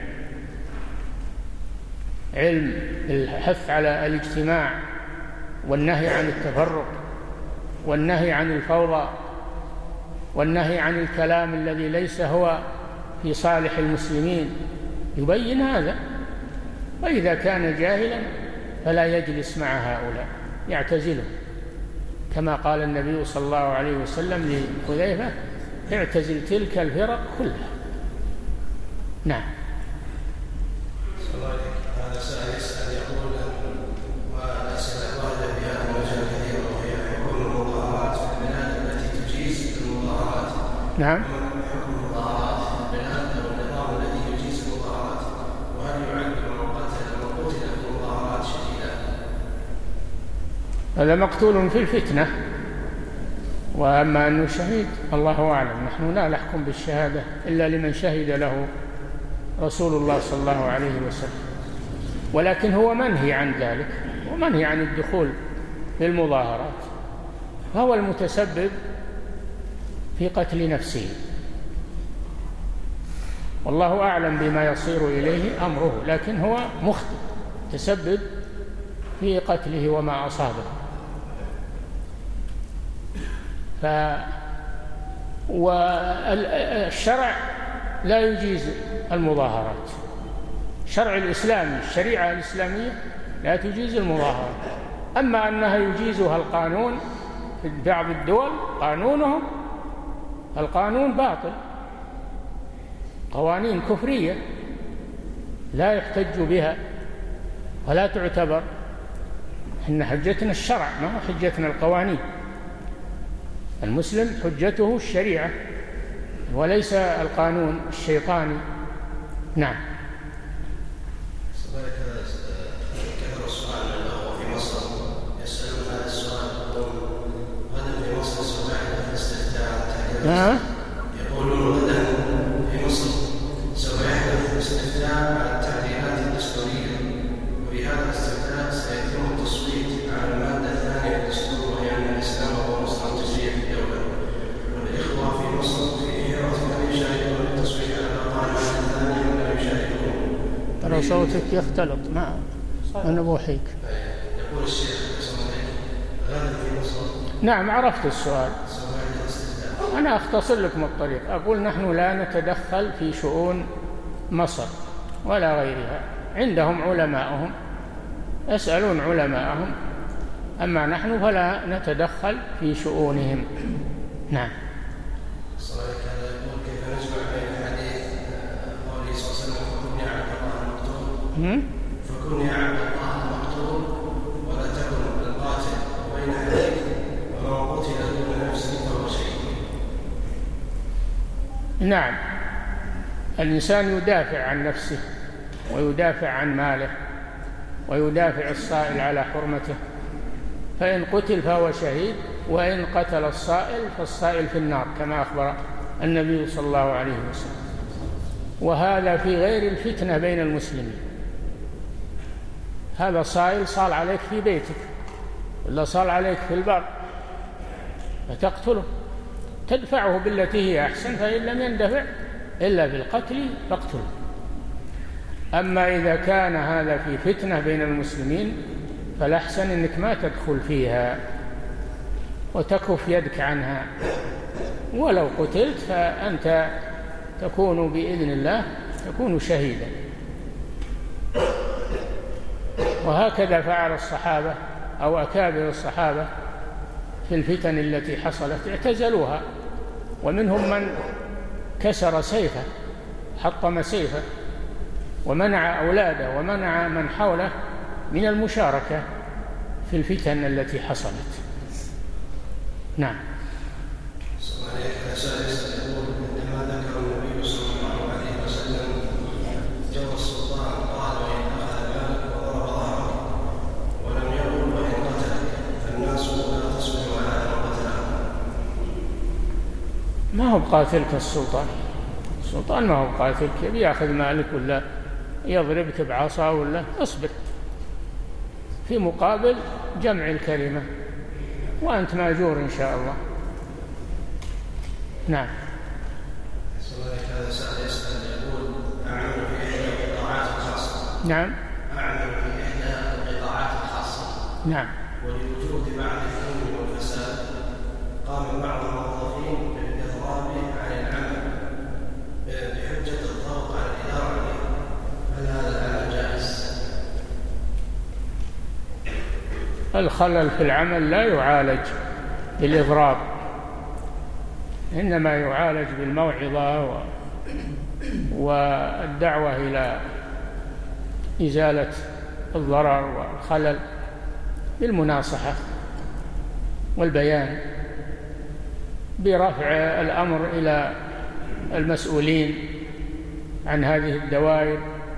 علم الحث على الاجتماع والنهي عن التفرق والنهي عن الفوضى والنهي عن الكلام الذي ليس هو في صالح المسلمين، يبين هذا. وإذا كان جاهلا فلا يجلس مع هؤلاء، يعتزلهم، كما قال النبي صلى الله عليه وسلم لحذيفة: اعتزل تلك الفرق كلها. نعم. هذا سائل يسأل يقول: والأسئلة واردة في هذا المجال كثيرة، وهي حكم المظاهرات في البلاد التي تجيز المظاهرات. نعم. حكم المظاهرات في البلاد أو النظام الذي يجيز المظاهرات، وهل يعذب من قتل في المظاهرات شديدا؟ هذا مقتول في الفتنة، وأما أنه شهيد الله أعلم، نحن لا نحكم بالشهادة إلا لمن شهد له رسول الله صلى الله عليه وسلم، ولكن هو منهي عن ذلك ومنهي عن الدخول في المظاهرات، فهو المتسبب في قتل نفسه، والله أعلم بما يصير إليه أمره، لكن هو مخطئ تسبب في قتله وما أصابه. والشرع لا يجيز المظاهرات، الشرع الإسلامي الشريعة الإسلامية لا تجيز المظاهرات. أما أنها يجيزها القانون في بعض الدول، قانونهم القانون باطل، قوانين كفرية لا يحتج بها ولا تعتبر. إن حجتنا الشرع، ما هو حجتنا القوانين. المسلم حجته الشريعة وليس القانون الشيطاني. نعم. كثر السؤال من الأخوة في مصر يسألون هذا السؤال، غدا في مصر سوف يحدث الاستفتاء. يقولون غدا في مصر سوف يحدث الاستفتاء على التعديلات الدستورية، وبهذا الاستفتاء سيتم التصويت على المادة الثانية في الدستور، وهي أن الإسلام هو مصدر التشريع في الدولة. والإخوة في مصر في حيرة هل يشاركون بالتصويت على الأقل المادة الثانية ولا يشاركون؟ ترى صوتك يختلط. ما أنا بوحيك. يقول الشيخ غدا في مصر. نعم، عرفت السؤال. أنا أختصر لكم الطريق، أقول نحن لا نتدخل في شؤون مصر ولا غيرها، عندهم علماءهم يسألون علماءهم، أما نحن فلا نتدخل في شؤونهم. نعم. الصلاة هذا يقول: كيف نجمع بين حديث قوله صلى الله عليه وسلم: فكن يا عبد الله المقتول، فكن يا عبد الله المقتول ولا تكن القاتل، وبين حديث ومن قتل دون نفسه فهو شهيد؟ نعم، الإنسان يدافع عن نفسه ويدافع عن ماله ويدافع الصائل على حرمته، فإن قتل فهو شهيد، وإن قتل الصائل فالصائل في النار كما أخبر النبي صلى الله عليه وسلم. وهذا في غير الفتنة بين المسلمين. هذا صائل صال عليك في بيتك ولا صال عليك في البر فتقتله، تدفعه بالتي هي أحسن، فإن لم يندفع إلا بالقتل فاقتله. أما إذا كان هذا في فتنة بين المسلمين فالأحسن أنك ما تدخل فيها وتكف يدك عنها، ولو قتلت فأنت تكون بإذن الله تكون شهيدا. وهكذا فعل الصحابة أو أكابر الصحابة في الفتن التي حصلت، اعتزلوها، ومنهم من كسر سيفه، حطم سيفه، ومنع أولاده ومنع من حوله من المشاركة في الفتن التي حصلت. نعم. عندما ذكر النبي صلى الله عليه وسلم جواز هو بقاتلك السلطان ما هو بقاتلك، يبي يأخذ مالك ولا يضربك بعصا ولا اصبر، في مقابل جمع الكلمة وأنت ماجور إن شاء الله. نعم. هذا سأل يسأل يقول أعمل في إحدى القطاعات الخاصة. نعم. أعمل في إحدى القطاعات الخاصة. نعم. ولوجود بعض الظلم والفساد قام بعض الموظفين بالإضراب عن العمل بحجة الضغط على الإدارة، هل هذا العمل جائز؟ الخلل في العمل لا يعالج بالإضراب، إنما يعالج بالموعظة والدعوة إلى إزالة الضرر والخلل بالمناصحة والبيان، برفع الأمر إلى المسؤولين عن هذه الدوائر.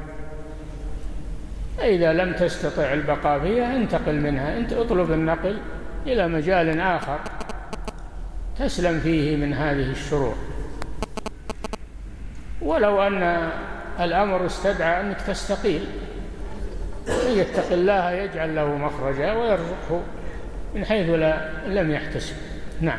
إذا لم تستطع البقاء فيها انتقل منها، أنت اطلب النقل إلى مجال آخر تسلم فيه من هذه الشرور. ولو أن الأمر استدعى أنك تستقيل، من يتق الله يجعل له مخرجا ويرزقه من حيث لم يحتسب. نعم.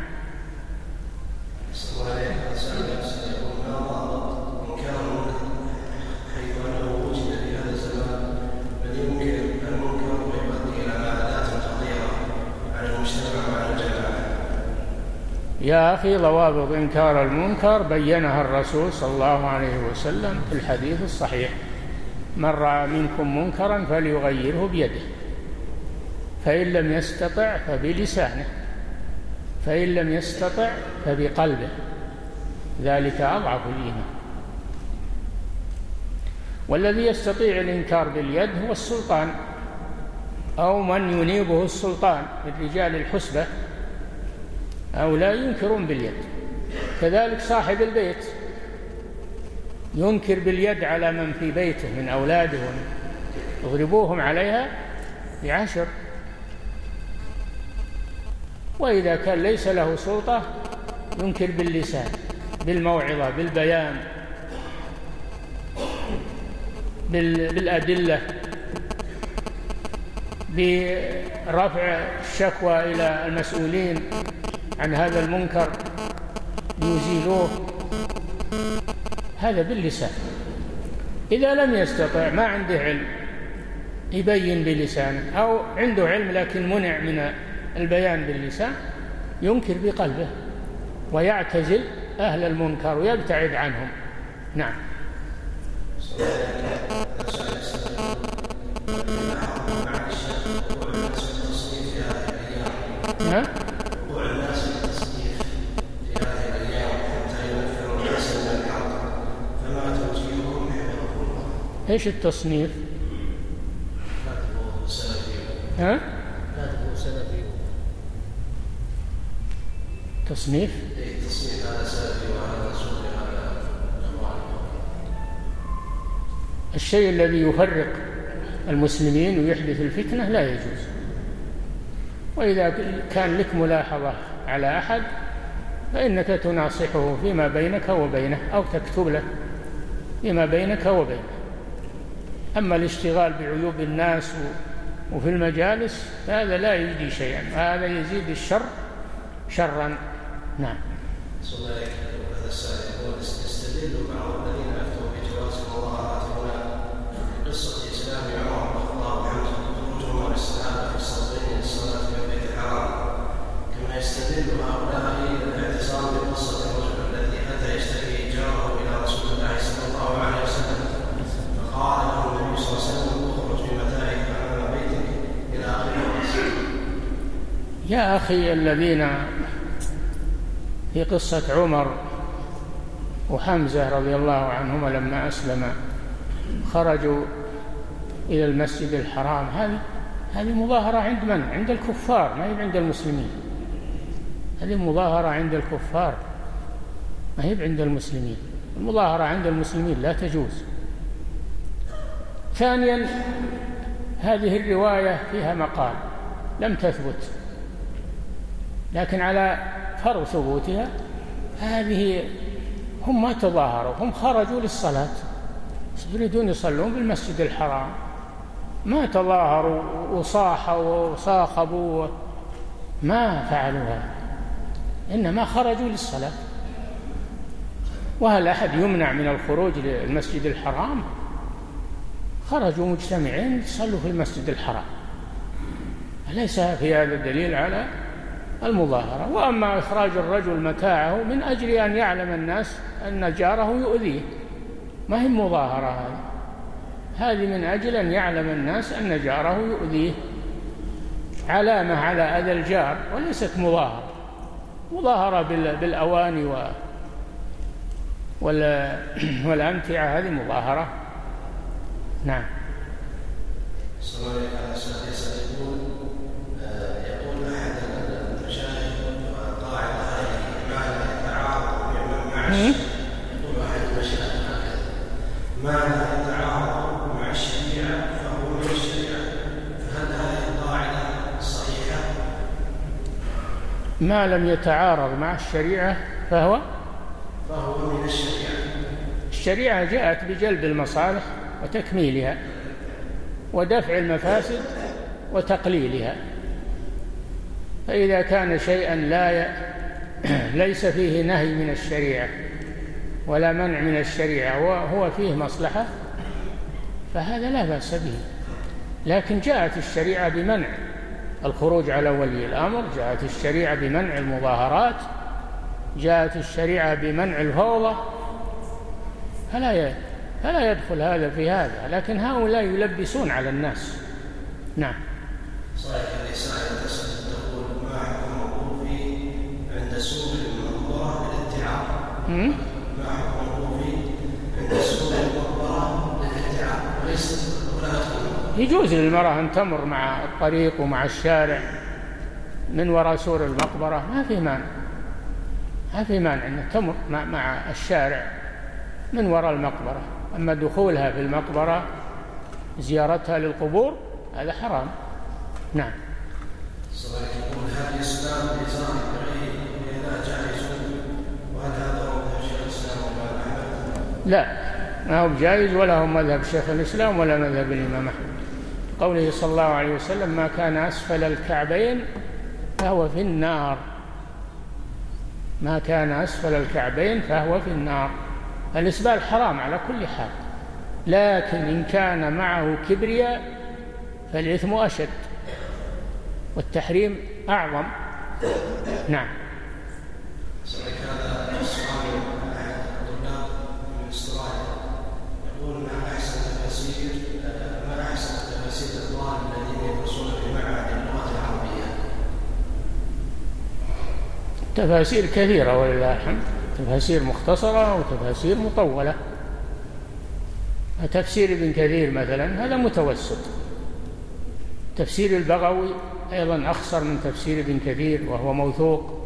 يا أخي، ضوابط إنكار المنكر بينها الرسول صلى الله عليه وسلم في الحديث الصحيح: من رأى منكم منكرا فليغيره بيده، فإن لم يستطع فبلسانه، فإن لم يستطع فبقلبه، ذلك أضعف الإيمان. والذي يستطيع الإنكار باليد هو السلطان أو من ينيبه السلطان من رجال الحسبة، أو لا ينكرون باليد. كذلك صاحب البيت ينكر باليد على من في بيته من أولاده، يضربوهم عليها ب10. وإذا كان ليس له سلطة ينكر باللسان، بالموعظة، بالبيان، بالأدلة، برفع الشكوى إلى المسؤولين عن هذا المنكر ليزيلوه، هذا باللسان. إذا لم يستطع، ما عنده علم، يبين بلسانه، أو عنده علم لكن منع من البيان باللسان، ينكر بقلبه ويعتزل أهل المنكر ويبتعد عنهم. نعم. ايش التصنيف؟ ها؟ تصنيف؟ الشيء الذي يفرق المسلمين ويحدث الفتنة لا يجوز. وإذا كان لك ملاحظة على أحد فإنك تناصحه فيما بينك وبينه، أو تكتب له فيما بينك وبينه. أما الاشتغال بعيوب الناس وفي المجالس هذا لا يجدي شيئا، هذا يزيد الشر شرا. نعم. هذا السائل يقول: يستدل بعض الذين أفتوا بجواز المظاهرات هنا بقصة إسلام عمر رضي الله عنه خروجهما بالصحابة في الصفين للصلاة في البيت الحرام، كما يستدل هؤلاء الاعتصام بقصة الرجل الذي أتى يشتكي جاره إلى رسول الله صلى الله عليه وسلم، فقال له النبي صلى الله عليه وسلم: اخرج بمتاعك أمام بيتك إلى آخر القصة. يا أخي، الذين في قصة عمر وحمزة رضي الله عنهما لما أسلم خرجوا إلى المسجد الحرام، هذه مظاهرة عند من؟ عند الكفار، ما هي عند المسلمين. هذه مظاهرة عند الكفار، ما هي عند المسلمين. المظاهرة عند المسلمين لا تجوز. ثانيا، هذه الرواية فيها مقال لم تثبت، لكن على فرض ثبوتها هذه هم ما تظاهروا، هم خرجوا للصلاة، يريدون يصلون بالمسجد الحرام، ما تظاهروا وصاحوا وصاخبوا، ما فعلوا هذا، إنما خرجوا للصلاة. وهل أحد يمنع من الخروج للمسجد الحرام؟ خرجوا مجتمعين يصلوا في المسجد الحرام، ليس في هذا دليل على المظاهرة. وأما إخراج الرجل متاعه من أجل أن يعلم الناس أن جاره يؤذيه، ما هي مظاهرة هذه من أجل أن يعلم الناس أن جاره يؤذيه، علامة على أذى الجار، وليست مظاهرة بالأواني والأمتعة، هذه مظاهرة. نعم. يقول أحد المشايخ قاعدة ما لا يتعارض مع يقول أحد المشايخ هكذا: ما لا يتعارض مع الشريعة فهو من الشريعة، فهل هذه القاعدة صحيحة؟ ما لم يتعارض مع الشريعة فهو من الشريعة. الشريعة جاءت بجلب المصالح وتكميلها ودفع المفاسد وتقليلها، فإذا كان شيئا ليس فيه نهي من الشريعة ولا منع من الشريعة وهو فيه مصلحة فهذا لا بأس به. لكن جاءت الشريعة بمنع الخروج على ولي الأمر، جاءت الشريعة بمنع المظاهرات، جاءت الشريعة بمنع الفوضى، فلا يدخل هذا في هذا. لكن هؤلاء يلبسون على الناس. نعم. صحيح. الرسالة تسأل تقول: ما حكم الوقوف عند سوق المقبرة للاتعاظ؟ ما حكم الوقوف عند سوق المقبرة للاتعاظ وليس ولا تدخل؟ يجوز للمرأة أن تمر مع الطريق ومع الشارع من وراء سور المقبرة، ما في مانع أن تمر مع الشارع من وراء المقبرة. أما دخولها في المقبرة زيارتها للقبور هذا حرام. نعم. يقول: هل الإسلام بإزاء غيره لا جائز؟ وهل هذا هو مذهب شيخ الإسلام ولا أحمد؟ لا، ما هو جائز ولا هو مذهب شيخ الإسلام ولا مذهب الإمام أحمد. قوله صلى الله عليه وسلم: ما كان أسفل الكعبين فهو في النار. ما كان أسفل الكعبين فهو في النار. الإسبال حرام على كل حال، لكن إن كان معه كبرياء فالإثم أشد والتحريم أعظم. نعم. هذا السؤال أحد الطلاب من استراليا يقول: ما أحسن تفاسير الطلاب الذين يدرسون في معهد اللغة العربية؟ تفاسير كثيرة ولله الحمد، تفاسير مختصرة وتفاسير مطولة. تفسير ابن كثير مثلا هذا متوسط، تفسير البغوي أيضا أخصر من تفسير ابن كثير وهو موثوق.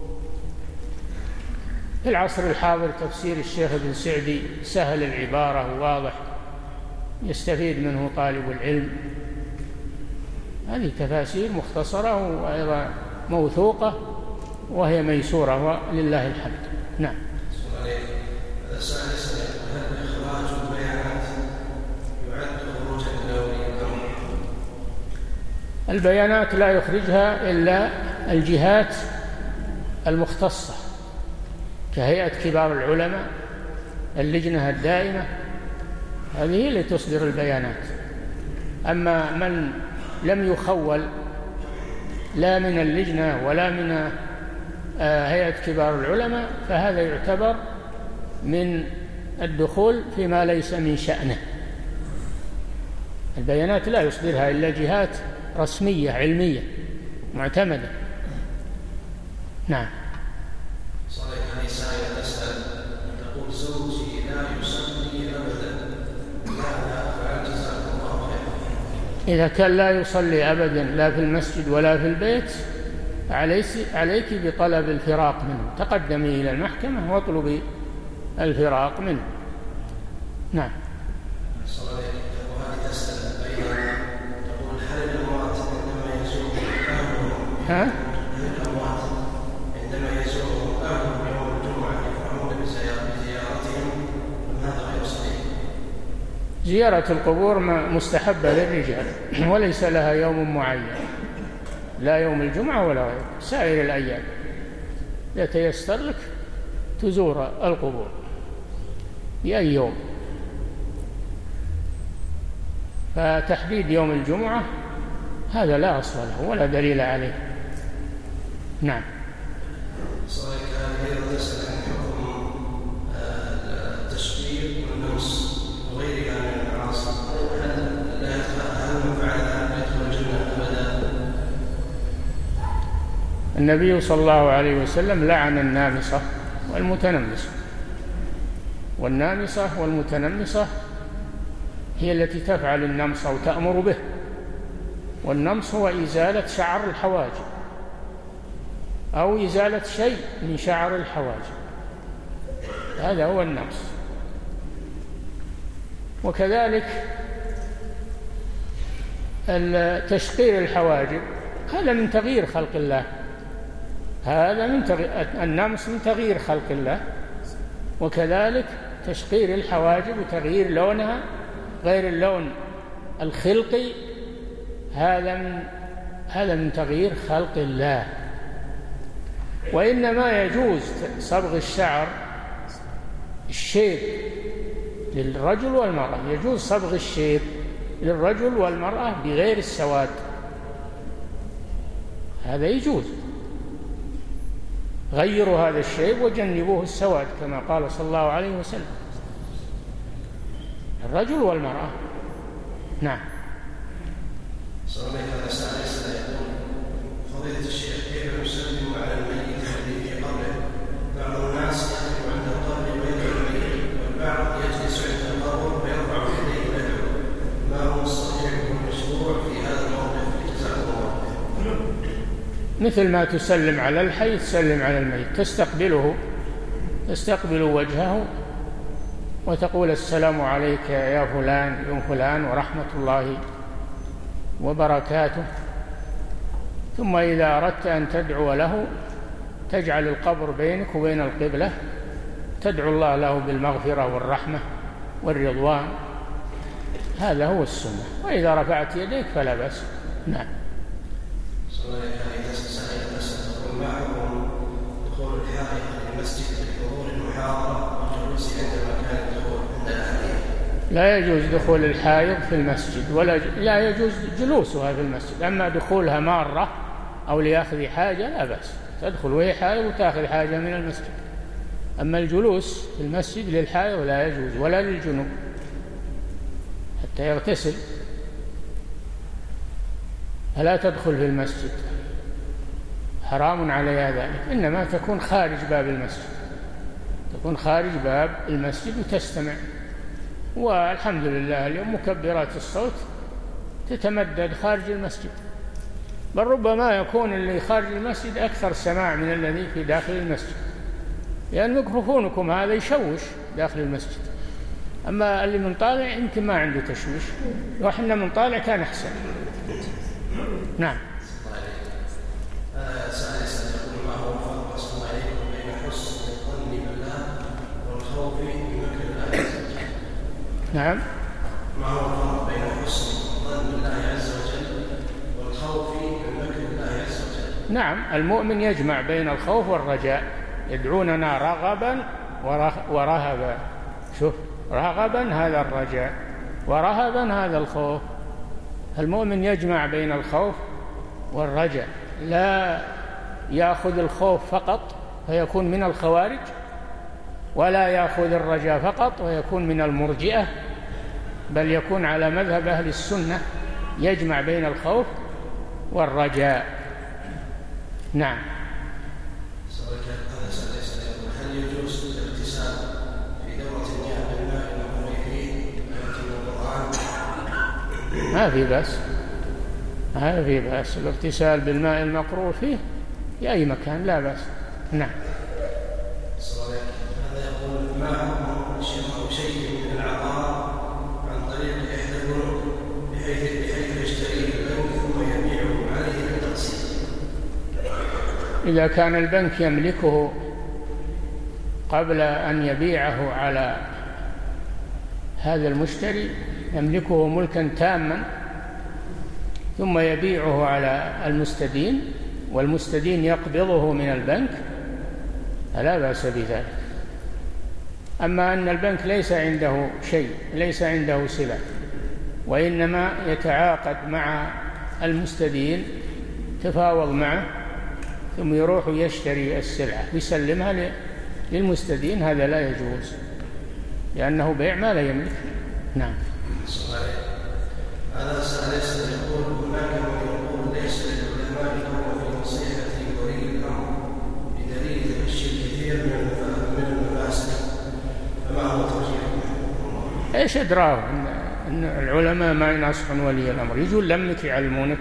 في العصر الحاضر تفسير الشيخ ابن سعدي سهل العبارة وواضح، يستفيد منه طالب العلم. هذه تفاسير مختصرة وأيضا موثوقة وهي ميسورة ولله الحمد. نعم. هذا السؤال يسأل: هل إخراج البيانات يعد خروجا دوليا؟ البيانات لا يخرجها إلا الجهات المختصة كهيئة كبار العلماء، اللجنة الدائمة، هذه هي اللي تصدر البيانات. أما من لم يخول لا من اللجنة ولا من هيئة كبار العلماء فهذا يعتبر من الدخول فيما ليس من شأنه. البيانات لا يصدرها إلا جهات رسمية علمية معتمدة. نعم. صحيح. هذه سائلة تسأل تقول: زوجي لا يصلي أبدا، ماذا أفعل؟ جزاكم الله خيرا. إذا كان لا يصلي أبدا لا في المسجد ولا في البيت عليك بطلب الفراق منه، تقدمي إلى المحكمة واطلبي الفراق منه. نعم. وهذه تسأل أيضا تقول: هل الأموات عندما يزورهم أهلهم يوم الجمعة زيارة القبور مستحبة للرجال وليس لها يوم معين، لا يوم الجمعة ولا غيره، سائر الأيام يتيسر لك تزور القبور بأي يوم. فتحديد يوم الجمعة هذا لا أصل له ولا دليل عليه. نعم. صحيح. هذه تسأل عن حكم التشبيه والنمص وغيرها من المعاصي، هل من فعل ذلك يدخل الجنة أبدا؟ النبي صلى الله عليه وسلم لعن النامصة والمتنمصة، والنامصة والمتنمصة هي التي تفعل النمص أو تأمر به. والنمص هو إزالة شعر الحواجب أو إزالة شيء من شعر الحواجب، هذا هو النمص. وكذلك تشقير الحواجب هذا من تغيير خلق الله، هذا من النمص من تغيير خلق الله. وكذلك تشقير الحواجب وتغيير لونها غير اللون الخلقي، هذا من تغيير خلق الله. وإنما يجوز صبغ الشعر الشيب للرجل والمرأة، يجوز صبغ الشيب للرجل والمرأة بغير السواد، هذا يجوز. غيروا هذا الشيب وجنبوه السواد كما قال صلى الله عليه وسلم، الرجل والمرأة. نعم. هذا سائل يقول: فضيلة الشيخ، كيف نسلم على الميت الذي في قبره؟ بعض الناس يقف عند القبر ويدعو الميت، والبعض يجلس عند القبر ويرفع يديه ويدعو، ما هو الصحيح والمشروع في هذا الموقف؟ جزاكم الله. مثل ما تسلم على الحي تسلم على الميت، تستقبل وجهه وتقول: السلام عليك يا فلان يوم فلان ورحمة الله وبركاته. ثم إذا أردت أن تدعو له تجعل القبر بينك وبين القبلة، تدعو الله له بالمغفرة والرحمة والرضوان، هذا هو السنة. وإذا رفعت يديك فلا بأس. نعم. ما حكم دخول الحائط للمسجد لحضور المحاضرة والجلوس عند مكان الدخول عند الأهلية؟ لا يجوز دخول الحائض في المسجد، لا يجوز جلوسها في المسجد. أما دخولها مارة أو ليأخذ حاجة لا بأس، تدخل وهي حائض وتأخذ حاجة من المسجد. أما الجلوس في المسجد للحائض لا يجوز، ولا للجنوب حتى يغتسل، فلا تدخل في المسجد، حرام عليها ذلك. إنما تكون خارج باب المسجد، تكون خارج باب المسجد وتستمع. والحمد لله اليوم مكبرات الصوت تتمدد خارج المسجد، بل ربما يكون اللي خارج المسجد أكثر سماع من الذي في داخل المسجد، لأن ميكروفونكم هذا يشوش داخل المسجد. أما اللي من طالع يمكن ما عنده تشويش، وإحنا من طالع كان أحسن. نعم. نعم. ما هو الفرق بين حسن الظن بالله عز وجل والخوف من مكر الله عز وجل؟ نعم، المؤمن يجمع بين الخوف والرجاء، يدعوننا رغبا ورهبا. شوف، رغبا هذا الرجاء ورهبا هذا الخوف. المؤمن يجمع بين الخوف والرجاء، لا يأخذ الخوف فقط فيكون من الخوارج، ولا يأخذ الرجاء فقط ويكون من المرجئة، بل يكون على مذهب أهل السنة، يجمع بين الخوف والرجاء. نعم. هل يجوز الاغتسال في دورة المياه بالماء المغروي فيه القرآن؟ ما في بأس الاغتسال بالماء المقروء فيه في أي مكان، لا بأس. نعم. هذا يقول: ما حكم شيء من العقار عن طريق إحدى البنوك بحيث يشتريه البنك ثم يبيعه عليه بالتقسيط؟ إذا كان البنك يملكه قبل أن يبيعه على هذا المشتري يملكه ملكا تاما ثم يبيعه على المستدين والمستدين يقبضه من البنك فلا بأس بذلك. أما أن البنك ليس عنده شيء، ليس عنده سلع، وإنما يتعاقد مع المستدين، تفاوض معه ثم يروح يشتري السلعة ويسلمها للمستدين، هذا لا يجوز لأنه بيع ما لا يملك. نعم. هذا سألت يقول هناك من يقول ليس للعلماء دور في نصيحة ولي الأمر بدليل تفشي كثير من المفاسد، فما هو توجيهكم؟ ايش ادراه ان العلماء ما ينصحون ولي الأمر؟ يجون لمك يعلمونك؟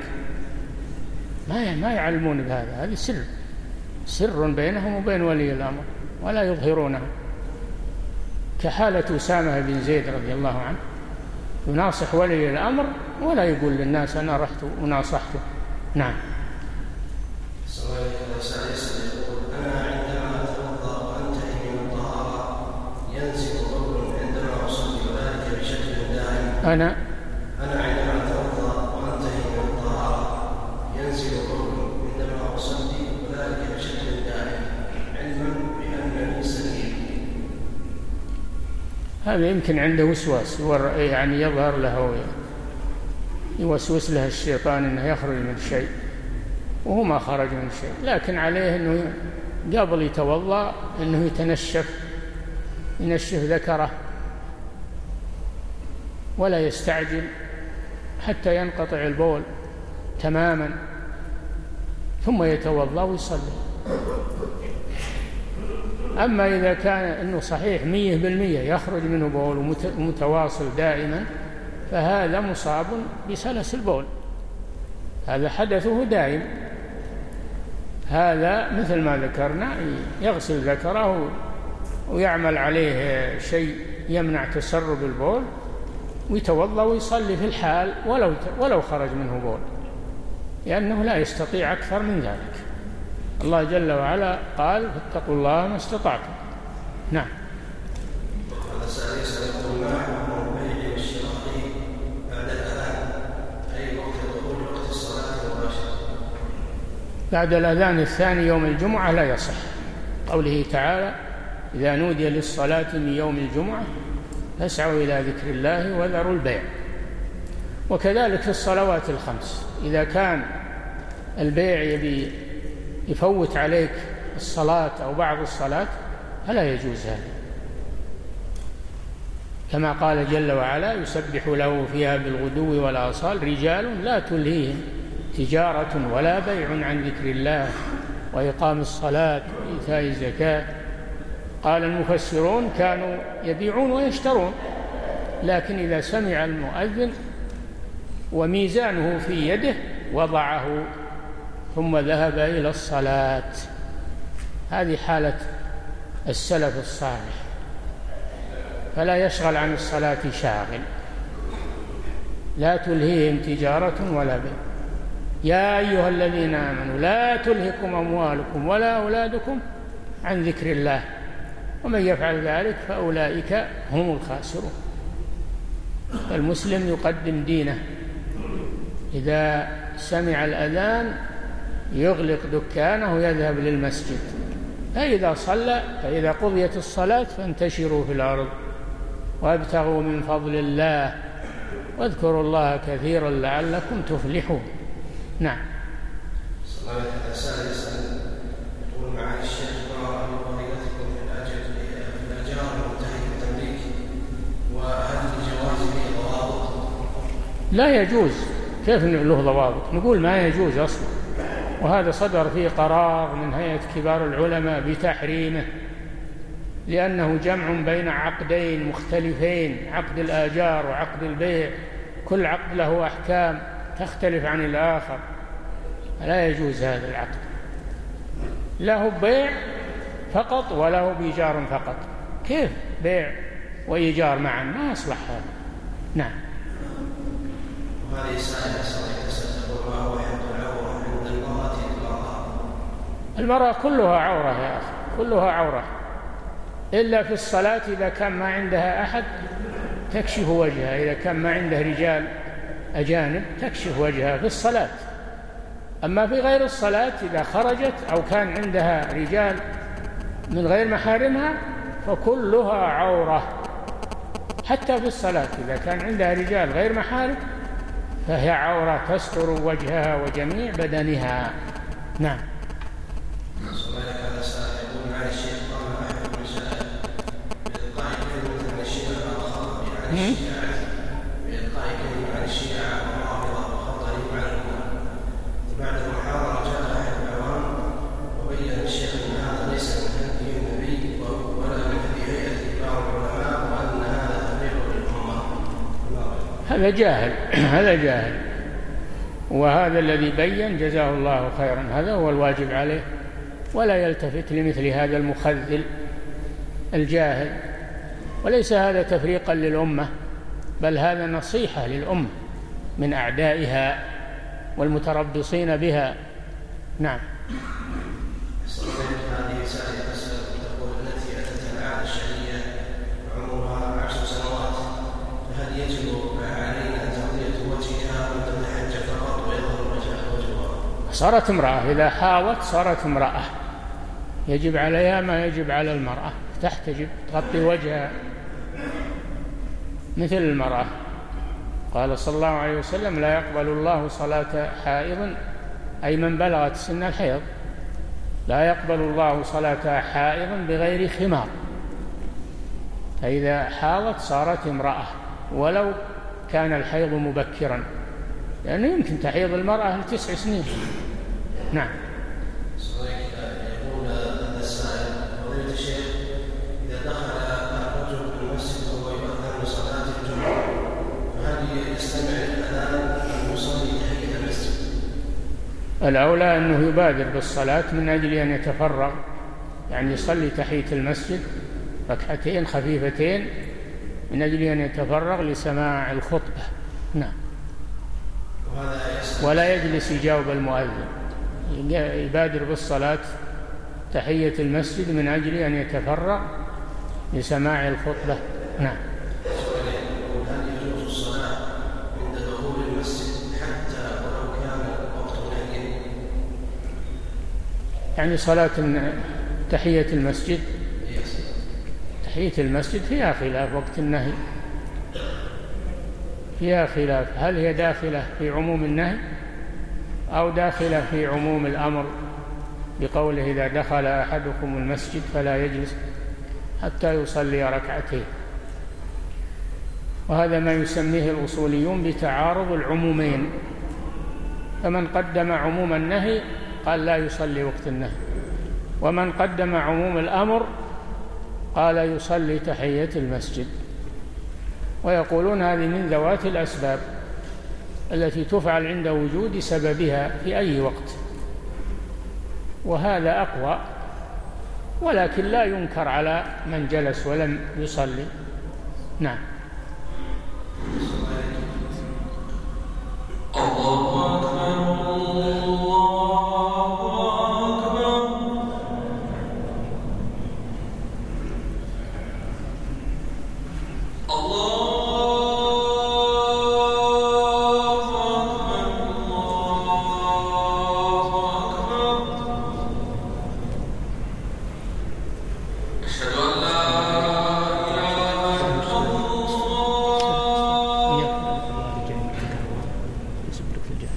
ما يعلمون بهذا، هذا سر بينهم وبين ولي الأمر ولا يظهرونه، كحالة أسامة بن زيد رضي الله عنه يناصح ولي الأمر ولا يقول للناس أنا رحت وناصحته. نعم. يقول أنا عندما أتوضأ وأنتهي من الطهارة ينزل بول عندما أصلي وذلك بشكل دائم. أنا عندما أتوضأ وأنتهي من الطهارة ينزل بول عندما أصلي وذلك بشكل دائم علما بأنني سليم. هذا يمكن عنده وسواس، يعني يظهر له، يوسوس له الشيطان أنه يخرج من شيء وهو ما خرج من شيء، لكن عليه أنه قبل يتوضأ أنه ينشف ذكره ولا يستعجل حتى ينقطع البول تماما ثم يتوضأ ويصلي. أما إذا كان أنه صحيح 100% يخرج منه بول متواصل دائما فهذا مصاب بسلس البول، هذا حدثه دائم، هذا مثل ما ذكرنا يغسل ذكره ويعمل عليه شيء يمنع تسرب البول ويتوضأ ويصلي في الحال ولو خرج منه بول، لأنه لا يستطيع أكثر من ذلك. الله جل وعلا قال فاتقوا الله ما استطعتم. نعم. هذا سأل يقول ما حكم البيع والشراء بعد الأذان، أي وقت دخول وقت الصلاة مباشرة؟ بعد الأذان الثاني يوم الجمعة لا يصح، قوله تعالى إذا نودي للصلاة من يوم الجمعة فاسعوا إلى ذكر الله وذروا البيع. وكذلك في الصلوات الخمس إذا كان البيع يفوت عليك الصلاة أو بعض الصلاة فلا يجوز هذا، كما قال جل وعلا يسبح له فيها بالغدو والآصال رجال لا تلهيهم تجارة ولا بيع عن ذكر الله وإقام الصلاة وإيتاء الزكاة. قال المفسرون كانوا يبيعون ويشترون، لكن إذا سمع المؤذن وميزانه في يده وضعه ثم ذهب إلى الصلاة. هذه حالة السلف الصالح، فلا يشغل عن الصلاة شاغل، لا تلهيهم تجارة ولا بيع. يا أيها الذين آمنوا لا تلهكم أموالكم ولا أولادكم عن ذكر الله ومن يفعل ذلك فأولئك هم الخاسرون. المسلم يقدم دينه، إذا سمع الأذان يغلق دكانه ويذهب للمسجد، فإذا قضيت الصلاة فانتشروا في الأرض وابتغوا من فضل الله واذكروا الله كثيرا لعلكم تفلحون. نعم. صلاة السادسة يقول معالي الشيخ ما رأي فضيلتكم في الأجار المنتهي بالتمليك، وهل لجواز به ضوابط؟ لا يجوز. كيف له ضوابط؟ نقول ما يجوز أصلا، وهذا صدر فيه قرار من هيئة كبار العلماء بتحريمه، لأنه جمع بين عقدين مختلفين، عقد الآجار وعقد البيع، كل عقد له أحكام تختلف عن الآخر، لا يجوز هذا العقد، له بيع فقط وله بإيجار فقط. كيف بيع وإيجار معا؟ ما يصلح هذا. نعم. وهذه سائلة تقول ما هو حفظ العورة عند المرأة المرأة كلها عورة يا أخي، كلها عورة إلا في الصلاة إذا كان ما عندها أحد تكشف وجهها، إذا كان ما عنده رجال أجانب تكشف وجهها في الصلاة. أما في غير الصلاة إذا خرجت أو كان عندها رجال من غير محارمها فكلها عورة، حتى في الصلاة إذا كان عندها رجال غير محارم فهي عورة تستر وجهها وجميع بدنها. نعم. هذا جاهل هذا جاهل، وهذا الذي بين جزاه الله خيرا، هذا هو الواجب عليه، ولا يلتفت لمثل هذا المخذل الجاهل. وليس هذا تفريقا للأمة، بل هذا نصيحة للأمة من أعدائها والمتربصين بها. نعم. هذه سائلة تقول التي أتت العادة الشرعية عمرها 10 سنوات، فهل يجب علينا تغطية وجهها أم تتحجب فقط ويظهر وجهها؟ صارت امرأة، إذا حاضت صارت امرأة، يجب عليها ما يجب على المرأة، تحتجب تغطي وجهها مثل المرأة. قال صلى الله عليه وسلم: لا يقبل الله صلاة حائض، أي من بلغت سن الحيض، لا يقبل الله صلاة حائض بغير خمار. فإذا حاضت صارت امرأة ولو كان الحيض مبكرا، لأنه يمكن تحيض المرأة ل9 سنين. نعم. يقول هذا السائل: فضيلة الشيخ، إذا دخل الرجل المسجد وهو يؤذن لصلاة الجمعة فهل يستمع للأذان أم يصلي تحية المسجد؟ الأولى أنه يبادر بالصلاة من أجل أن يتفرغ، يعني يصلي تحية المسجد ركعتين خفيفتين من أجل أن يتفرغ لسماع الخطبة. نعم. ولا يجلس يجاوب المؤذن، يبادر بالصلاة تحية المسجد من أجل أن يتفرغ لسماع الخطبة. نعم. هل يجوز الصلاة عند دخول المسجد حتى ولو كان وقت نهي؟ يعني صلاة تحية المسجد، تحية المسجد فيها خلاف، وقت النهي فيها خلاف، هل هي داخلة في عموم النهي أو داخلة في عموم الأمر بقوله: إذا دخل أحدكم المسجد فلا يجلس حتى يصلي ركعتين. وهذا ما يسميه الأصوليون بتعارض العمومين، فمن قدم عموم النهي قال لا يصلي وقت النهي، ومن قدم عموم الأمر قال يصلي تحية المسجد. ويقولون هذه من ذوات الأسباب التي تفعل عند وجود سببها في أي وقت، وهذا أقوى، ولكن لا ينكر على من جلس ولم يصلي. نعم. الله أكبر في الجنة.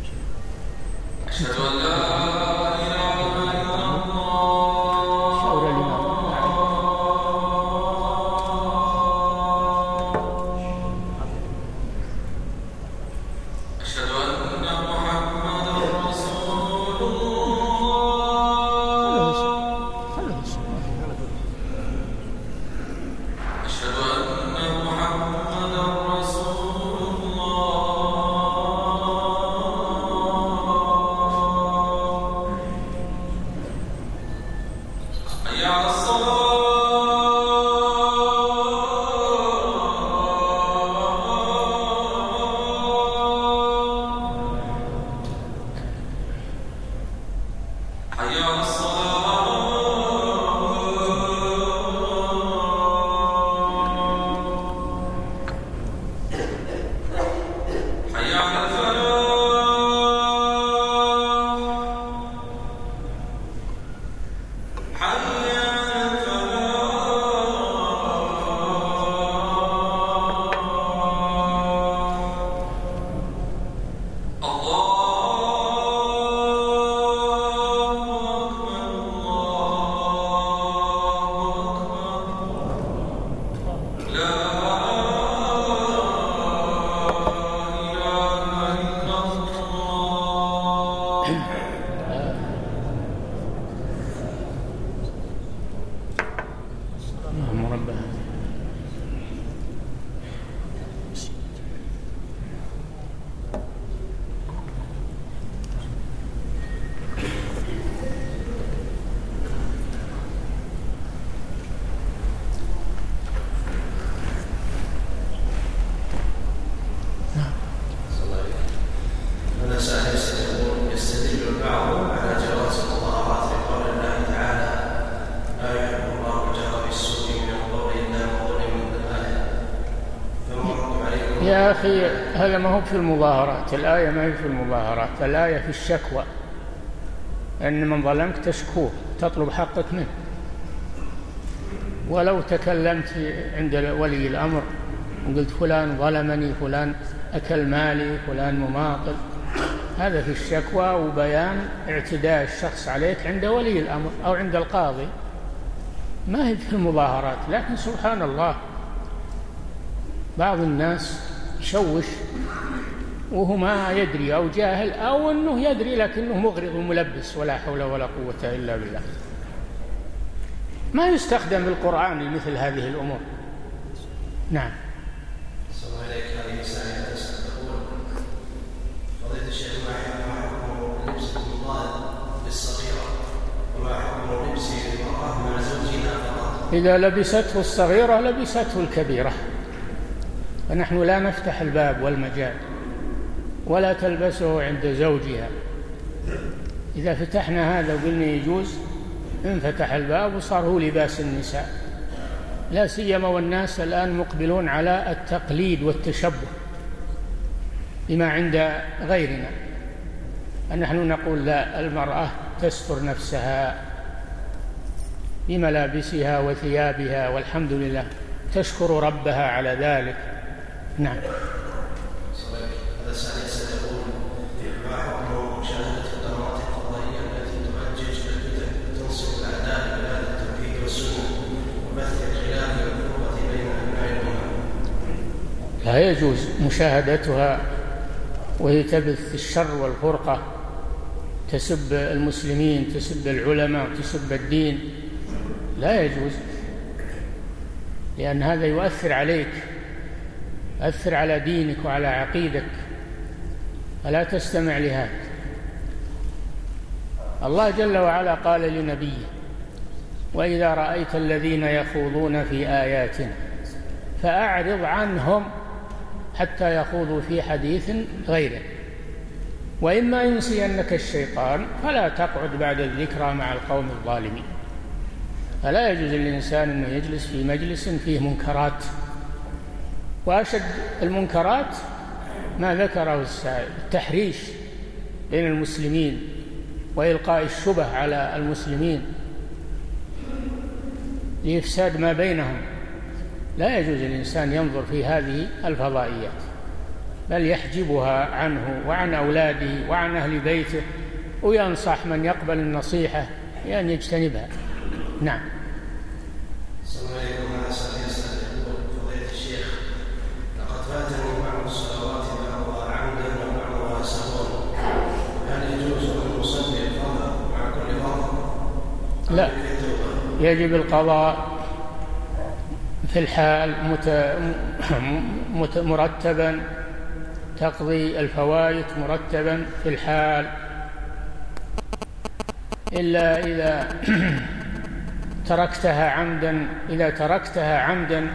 يا أخي هذا ما هو في المظاهرات، الآية ما هي في المظاهرات، الآية في الشكوى، أن من ظلمك تشكوه تطلب حقك منه. ولو تكلمت عند ولي الأمر وقلت فلان ظلمني، فلان أكل مالي، فلان مماطل، هذا في الشكوى وبيان اعتداء الشخص عليك عند ولي الأمر أو عند القاضي، ما هي في المظاهرات. لكن سبحان الله بعض الناس يشوش وهو ما يدري أو جاهل أو أنه يدري لكنه مغرض وملبس، ولا حول ولا قوة إلا بالله. ما يستخدم القرآن لمثل هذه الأمور. نعم. السلام عليكم. هذه رسالة تقول: فضيلة الشيخ، ما حكم لبس المضاد للصغيرة وما حكم لبس المرأة مع زوجها فقط؟ إذا لبسته الصغيرة لبسته الكبيرة، فنحن لا نفتح الباب والمجال. ولا تلبسه عند زوجها. إذا فتحنا هذا وقلنا يجوز، انفتح الباب وصار هو لباس النساء، لا سيما والناس الآن مقبلون على التقليد والتشبه بما عند غيرنا. نحن نقول لا، المرأة تستر نفسها بملابسها وثيابها، والحمد لله تشكر ربها على ذلك. نعم. هذا سائل يقول: ما حكم مشاهدة القنوات الفضائية التي تؤجج الفتن تنصب الأعداء بهذا التوحيد والسنة وبث الخلاف والفرقة بين أبناء الأمة؟ لا يجوز مشاهدتها وهي تبث الشر والفرقة، تسب المسلمين، تسب العلماء، تسب الدين، لا يجوز، لأن هذا يؤثر عليك، يؤثر على دينك وعلى عقيدتك، فلا تستمع لهذا. الله جل وعلا قال لنبيه: وإذا رأيت الذين يخوضون في آياتنا فأعرض عنهم حتى يخوضوا في حديث غيره، وإما ينسينك الشيطان فلا تقعد بعد الذكرى مع القوم الظالمين. فلا يجوز للإنسان أنه يجلس في مجلس فيه منكرات، وأشد المنكرات ما ذكره السائل: التحريش بين المسلمين وإلقاء الشبه على المسلمين لإفساد ما بينهم. لا يجوز للإنسان ينظر في هذه الفضائيات، بل يحجبها عنه وعن أولاده وعن أهل بيته، وينصح من يقبل النصيحة بأن يجتنبها. نعم. السلام عليكم. هذا سائل يقول: فضيلة الشيخ، لقد فاتني بعض الصلوات بعضها عمدا وبعضها سهوا، هل يجوز أن أصلي الفرض مع كل فرض؟ لا، يجب القضاء في الحال مرتبا، تقضي الفوائد مرتبا في الحال، إلا إذا تركتها عمدا. إذا تركتها عمدا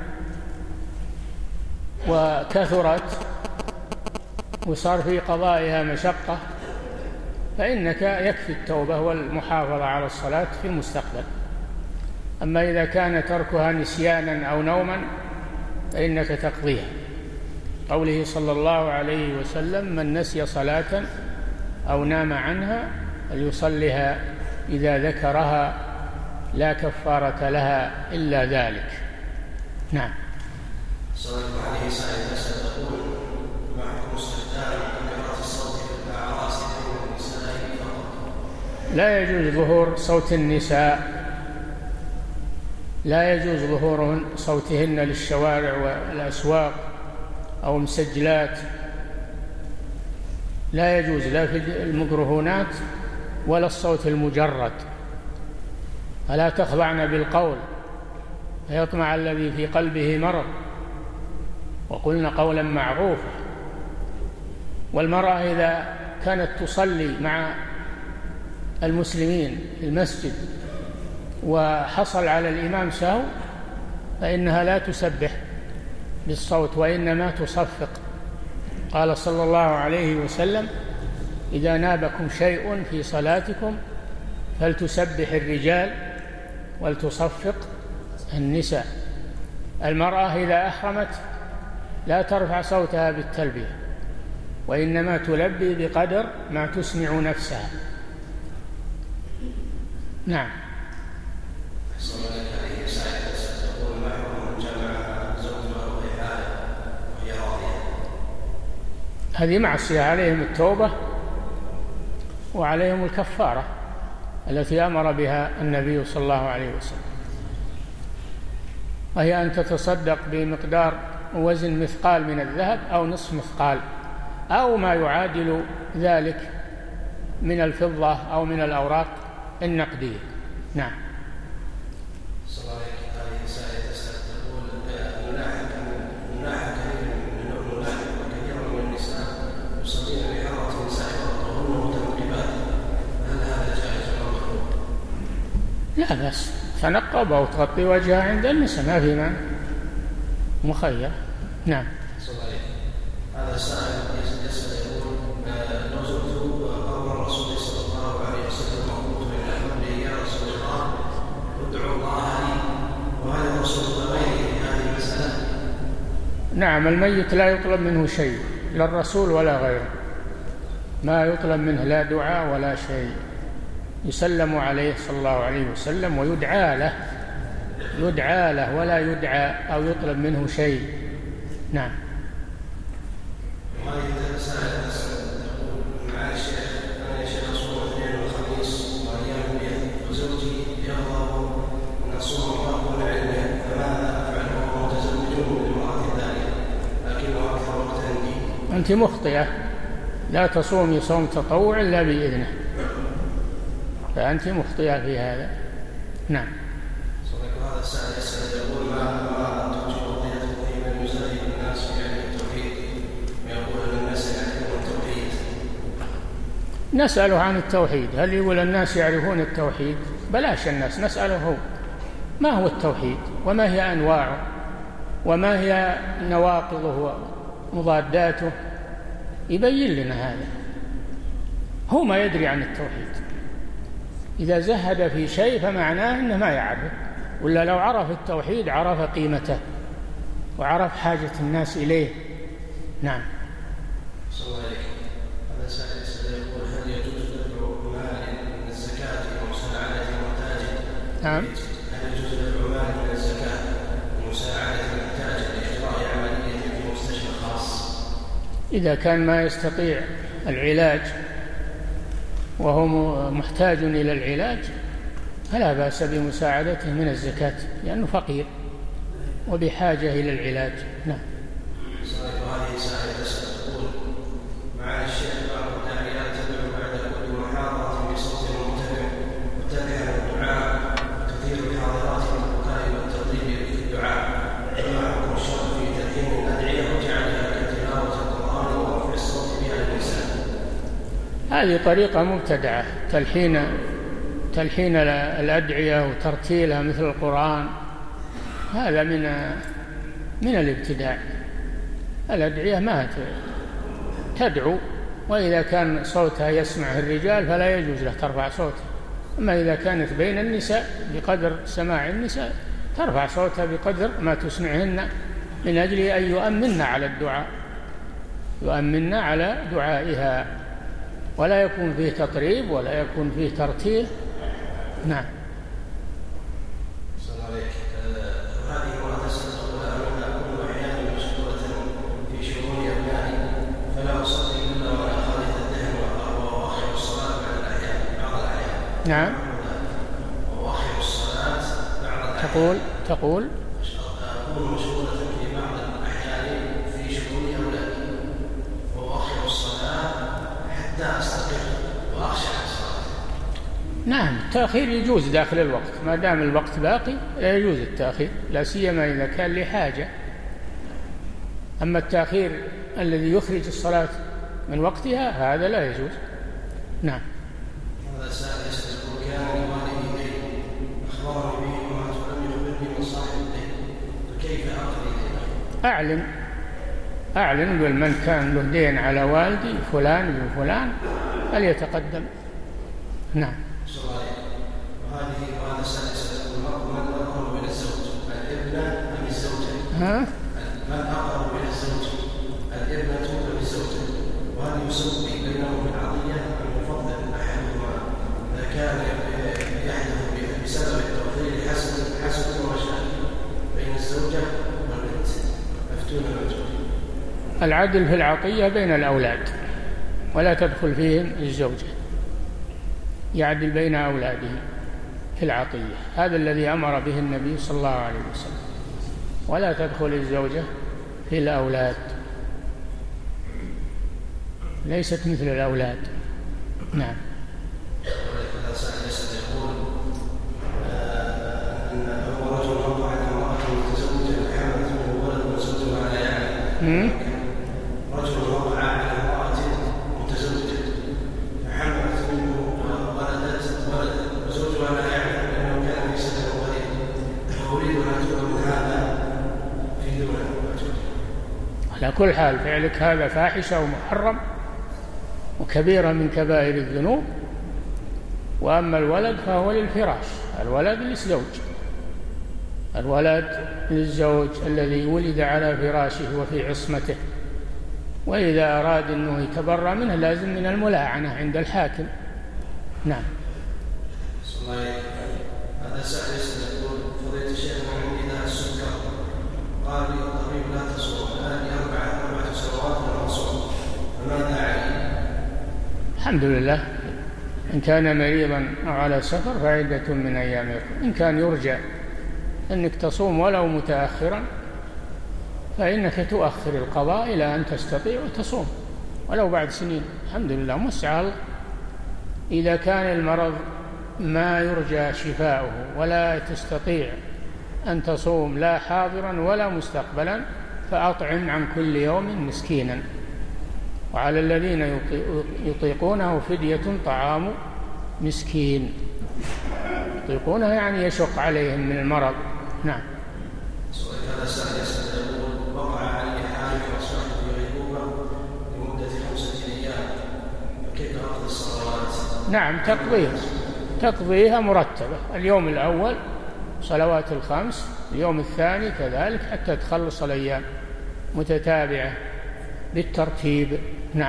وكثرت وصار في قضائها مشقة فإنك يكفي التوبة والمحافظة على الصلاة في المستقبل. أما إذا كان تركها نسيانا أو نوما فإنك تقضيها. قوله صلى الله عليه وسلم: من نسي صلاة أو نام عنها فليصلها إذا ذكرها لا كفارة لها إلا ذلك. نعم. صلى الله عليه وسلم تقول: ما حكم استخدام كاميرات الصوت في الأعراس بين النساء فقط؟ لا يجوز ظهور صوت النساء، لا يجوز ظهور صوتهن للشوارع والأسواق أو مسجلات، لا يجوز، لا في الميكروفونات ولا الصوت المجرد. فلا تخضعن بالقول فيطمع الذي في قلبه مرض، وقلن قولا معروفا. والمرأة إذا كانت تصلي مع المسلمين في المسجد وحصل على الإمام سهو فإنها لا تسبح بالصوت وإنما تصفق. قال صلى الله عليه وسلم: إذا نابكم شيء في صلاتكم فلتسبح الرجال ولتصفق النساء. المرأة إذا أحرمت لا ترفع صوتها بالتلبية، وإنما تلبي بقدر ما تسمع نفسها. نعم. هذه معصية، عليهم التوبة وعليهم الكفارة التي أمر بها النبي صلى الله عليه وسلم، وهي أن تتصدق بمقدار وزن مثقال من الذهب أو نصف مثقال أو ما يعادل ذلك من الفضة أو من الأوراق النقدية. نعم. لا بس تنقب أو تغطي وجهها عند النساء، ما في مانع، مخير. نعم. هذا سائل يسأل يقول لو زرت قبر الرسول صلى الله عليه وسلم وقلت لأحمد يا رسول الله ادعو الله لي، وهل الرسول غيري في هذه المسألة؟ نعم، الميت لا يطلب منه شيء، لا الرسول ولا غيره، ما يطلب منه لا دعاء ولا شيء، يسلم عليه صلى الله عليه وسلم ويدعى له، يدعى له ولا يدعى أو يطلب منه شيء. نعم. وهذه الرسالة تقول معالي الشيخ أنا يا شيخ أصوم الاثنين والخميس وأيام البيت، وزوجي يرغب أن أصوم فرض العلم، فماذا أفعل وهو متزوج من امرأة ثانية لكنه أكثر وقت عندي؟ أنت مخطئة، لا تصومي صوم تطوع إلا بإذنه، فأنت مخطئة في هذا. نعم. هذا السائل يسأل يقول ما توجه وظيفة من يزاحم الناس في علم التوحيد ويقول أن الناس يعرفون التوحيد؟ نسأله عن التوحيد، هل يقول الناس يعرفون التوحيد؟ بلاش الناس، نسأله هو ما هو التوحيد وما هي أنواعه وما هي نواقضه ومضاداته، يبين لنا هذا. هو ما يدري عن التوحيد، إذا زهد في شيء فمعناه أنه ما يعرف، ولا لو عرف التوحيد عرف قيمته وعرف حاجة الناس إليه. نعم. صلى الله عليه هذا سائل يقول هل يجوز دفع مال من الزكاة لمساعدة المحتاج؟ نعم. هل يجوز دفع مال من الزكاة لمساعدة المحتاج لإجراء عملية في مستشفى خاص؟ إذا كان ما يستطيع العلاج وهو محتاج إلى العلاج فلا بأس بمساعدته من الزكاة، لأنه فقير وبحاجة إلى العلاج. نعم. وهذه سائلة تقول معالي الشيخ بعض الداعيات تدعو بعد كل محاضرة بصوت مرتفع متبعا الدعاء، تثير الحاضرات بالبكاء والتطيب في الدعاء، فما حكم الشرع في تلحين الأدعية وجعلها كتلاوة القرآن ورفع الصوت بها للإنسان؟ هذه طريقة مبتدعة، تلحين الأدعية وترتيلها مثل القرآن، هذا من الابتداع. الأدعية ما تدعو، وإذا كان صوتها يسمعه الرجال فلا يجوز له ترفع صوتها، أما إذا كانت بين النساء بقدر سماع النساء ترفع صوتها بقدر ما تسمعهن، من أجل أن يؤمن على الدعاء، يؤمن على دعائها، ولا يكون فيه تطريب ولا يكون فيه ترتيل. نعم. صلى الله عليك. هذه امرأة تسأل أن أكون أحيانا مشغولة في شؤون أبنائي فلا أصلي إلا وأنا خالد الذهن وأؤخر الصلاة بعد الأحيان بعض الأحيان. نعم. وأؤخر الصلاة بعض الأحيان. تقول أكون مشغولة في بعض الأحيان في شؤون أولادي وأؤخر الصلاة حتى أستقر وأخشع الصلاة. نعم، التأخير يجوز داخل الوقت، ما دام الوقت باقي لا يجوز التأخير، لا سيما إذا كان لحاجة. أما التأخير الذي يخرج الصلاة من وقتها هذا لا يجوز. نعم. هذا سائل يقول كان لوالدي دين أخبرني به ولم يخبرني من صاحب الدين، فكيف أقضي دينه؟ أعلن بالمن كان له دين على والدي فلان بن فلان فليتقدم. نعم. وهذا السادسة يقول من أقرب من الزوج الابن أم الزوجة؟ من أقرب إلى الزوج الابنة والزوجة، وهل يسوي بينهم العطية أم يفضل أحدهما إذا كان يحدث بسبب التفضيل حسد ومشاكل بين الزوجة والبنت؟ أفتونا المجهول. العدل في العطية بين الأولاد ولا تدخل فيهم الزوجة، يعدل بين أولاده في العطية، هذا الذي أمر به النبي صلى الله عليه وسلم، ولا تدخل الزوجة في الأولاد، ليست مثل الأولاد. نعم. رجل وقع على امرأة متزوجة فحملت منه وولدت ولدا وزوجها لا يعلم أنه كان في سنة وليد، وأريد أن أتوب من هذا في دون على كل حال فعلك هذا فاحشة ومحرم وكبيرة من كبائر الذنوب. وأما الولد فهو للفراش، الولد للزوج، الولد للزوج الذي ولد على فراشه وفي عصمته، وإذا أراد أنه يتبرأ منه لازم من الملاعنة عند الحاكم. نعم. هذا سائل يقول فضيلة الشيخ محمد إذا السكر قال لي الطبيب لا تصوم، الآن لي 4 سنوات لا أصوم، فماذا علي؟ الحمد لله، إن كان مريضا أو على سفر فعدة من أيام أخرى. إن كان يرجى أنك تصوم ولو متأخرا فإنك تؤخر القضاء إلى أن تستطيع وتصوم ولو بعد سنين. الحمد لله، مسعى الله. إذا كان المرض ما يرجى شفاؤه ولا تستطيع أن تصوم لا حاضرا ولا مستقبلا فأطعم عن كل يوم مسكينا، وعلى الذين يطيقونه فدية طعام مسكين. يطيقونه يعني يشق عليهم من المرض. نعم. هذا سائل يقول وقع علي حالي وأصبحت في غيبوبة لمدة 5 أيام، كيف أقضي الصلوات؟ نعم، تقضيها مرتبة. اليوم الأول صلوات ال5، اليوم الثاني كذلك، حتى تخلص الأيام متتابعة بالترتيب. نعم.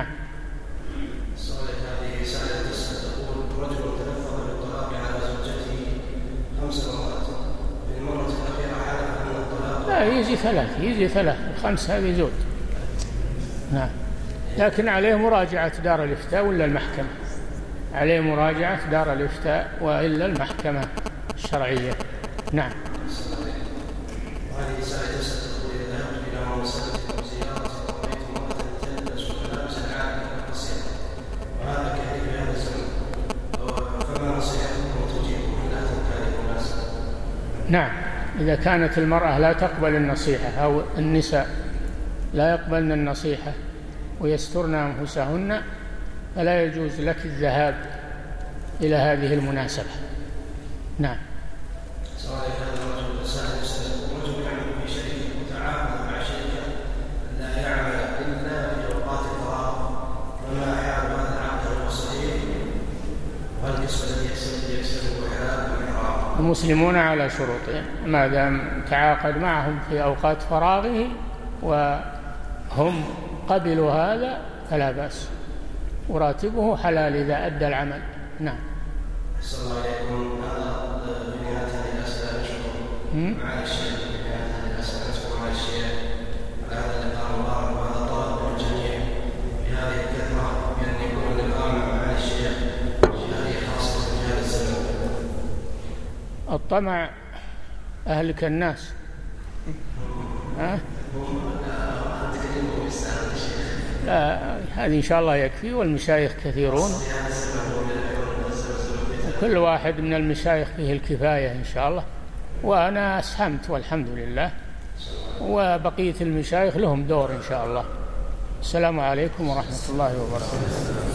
هذه سائلة تقول رجل تلفظ بالطلاق على زوجته 5 مرات، في المرة الأخيرة حلف أن الطلاق لا، يجي 3 5 هذه زوج. نعم، لكن عليه مراجعة دار الإفتاء ولا المحكمة، عليه مراجعة دار الإفتاء وإلا المحكمة الشرعية. نعم. وهذه سائلة تقول إذا ذهبت إلى مناسبة أو زيارة ورأيت امرأة تلبس ملابس العادة القصيرة وهذا كثير في هذا الزمن، فما نصيحتكم وتوجيهكم من لا تنكر المناسبة؟ نعم، إذا كانت المرأة لا تقبل النصيحة أو النساء لا يقبلن النصيحة ويسترن أنفسهن فلا يجوز لك الذهاب إلى هذه المناسبة. نعم. رجل يعمل في شركة متعاقد مع شركة لا يعمل إلا في أوقات الفراغ، فما حال هذا العقد هو صحيح؟ وهل القسم الذي يكسبه حلال أم حرام؟ المسلمون على شروطهم، ما دام تعاقد معهم في أوقات فراغه وهم قبلوا هذا فلا بأس، وراتبه حلال إذا أدى العمل. نعم. السلام عليكم. هذا في نهاية هذه الأسئلة نشكر معالي الشيخ في نهاية هذه الأسئلة نشكر معالي الشيخ على هذا اللقاء المبارك، وهذا طلب من الجميع في هذه الكثرة بأن يكون اللقاء مع معالي الشيخ هذه خاصة في هذا الزمن. الطمع أهلك الناس. لا، هذه إن شاء الله يكفي، والمشايخ كثيرون وكل واحد من المشايخ فيه الكفاية إن شاء الله، وأنا أسهمت والحمد لله، وبقية المشايخ لهم دور إن شاء الله. السلام عليكم ورحمة الله وبركاته.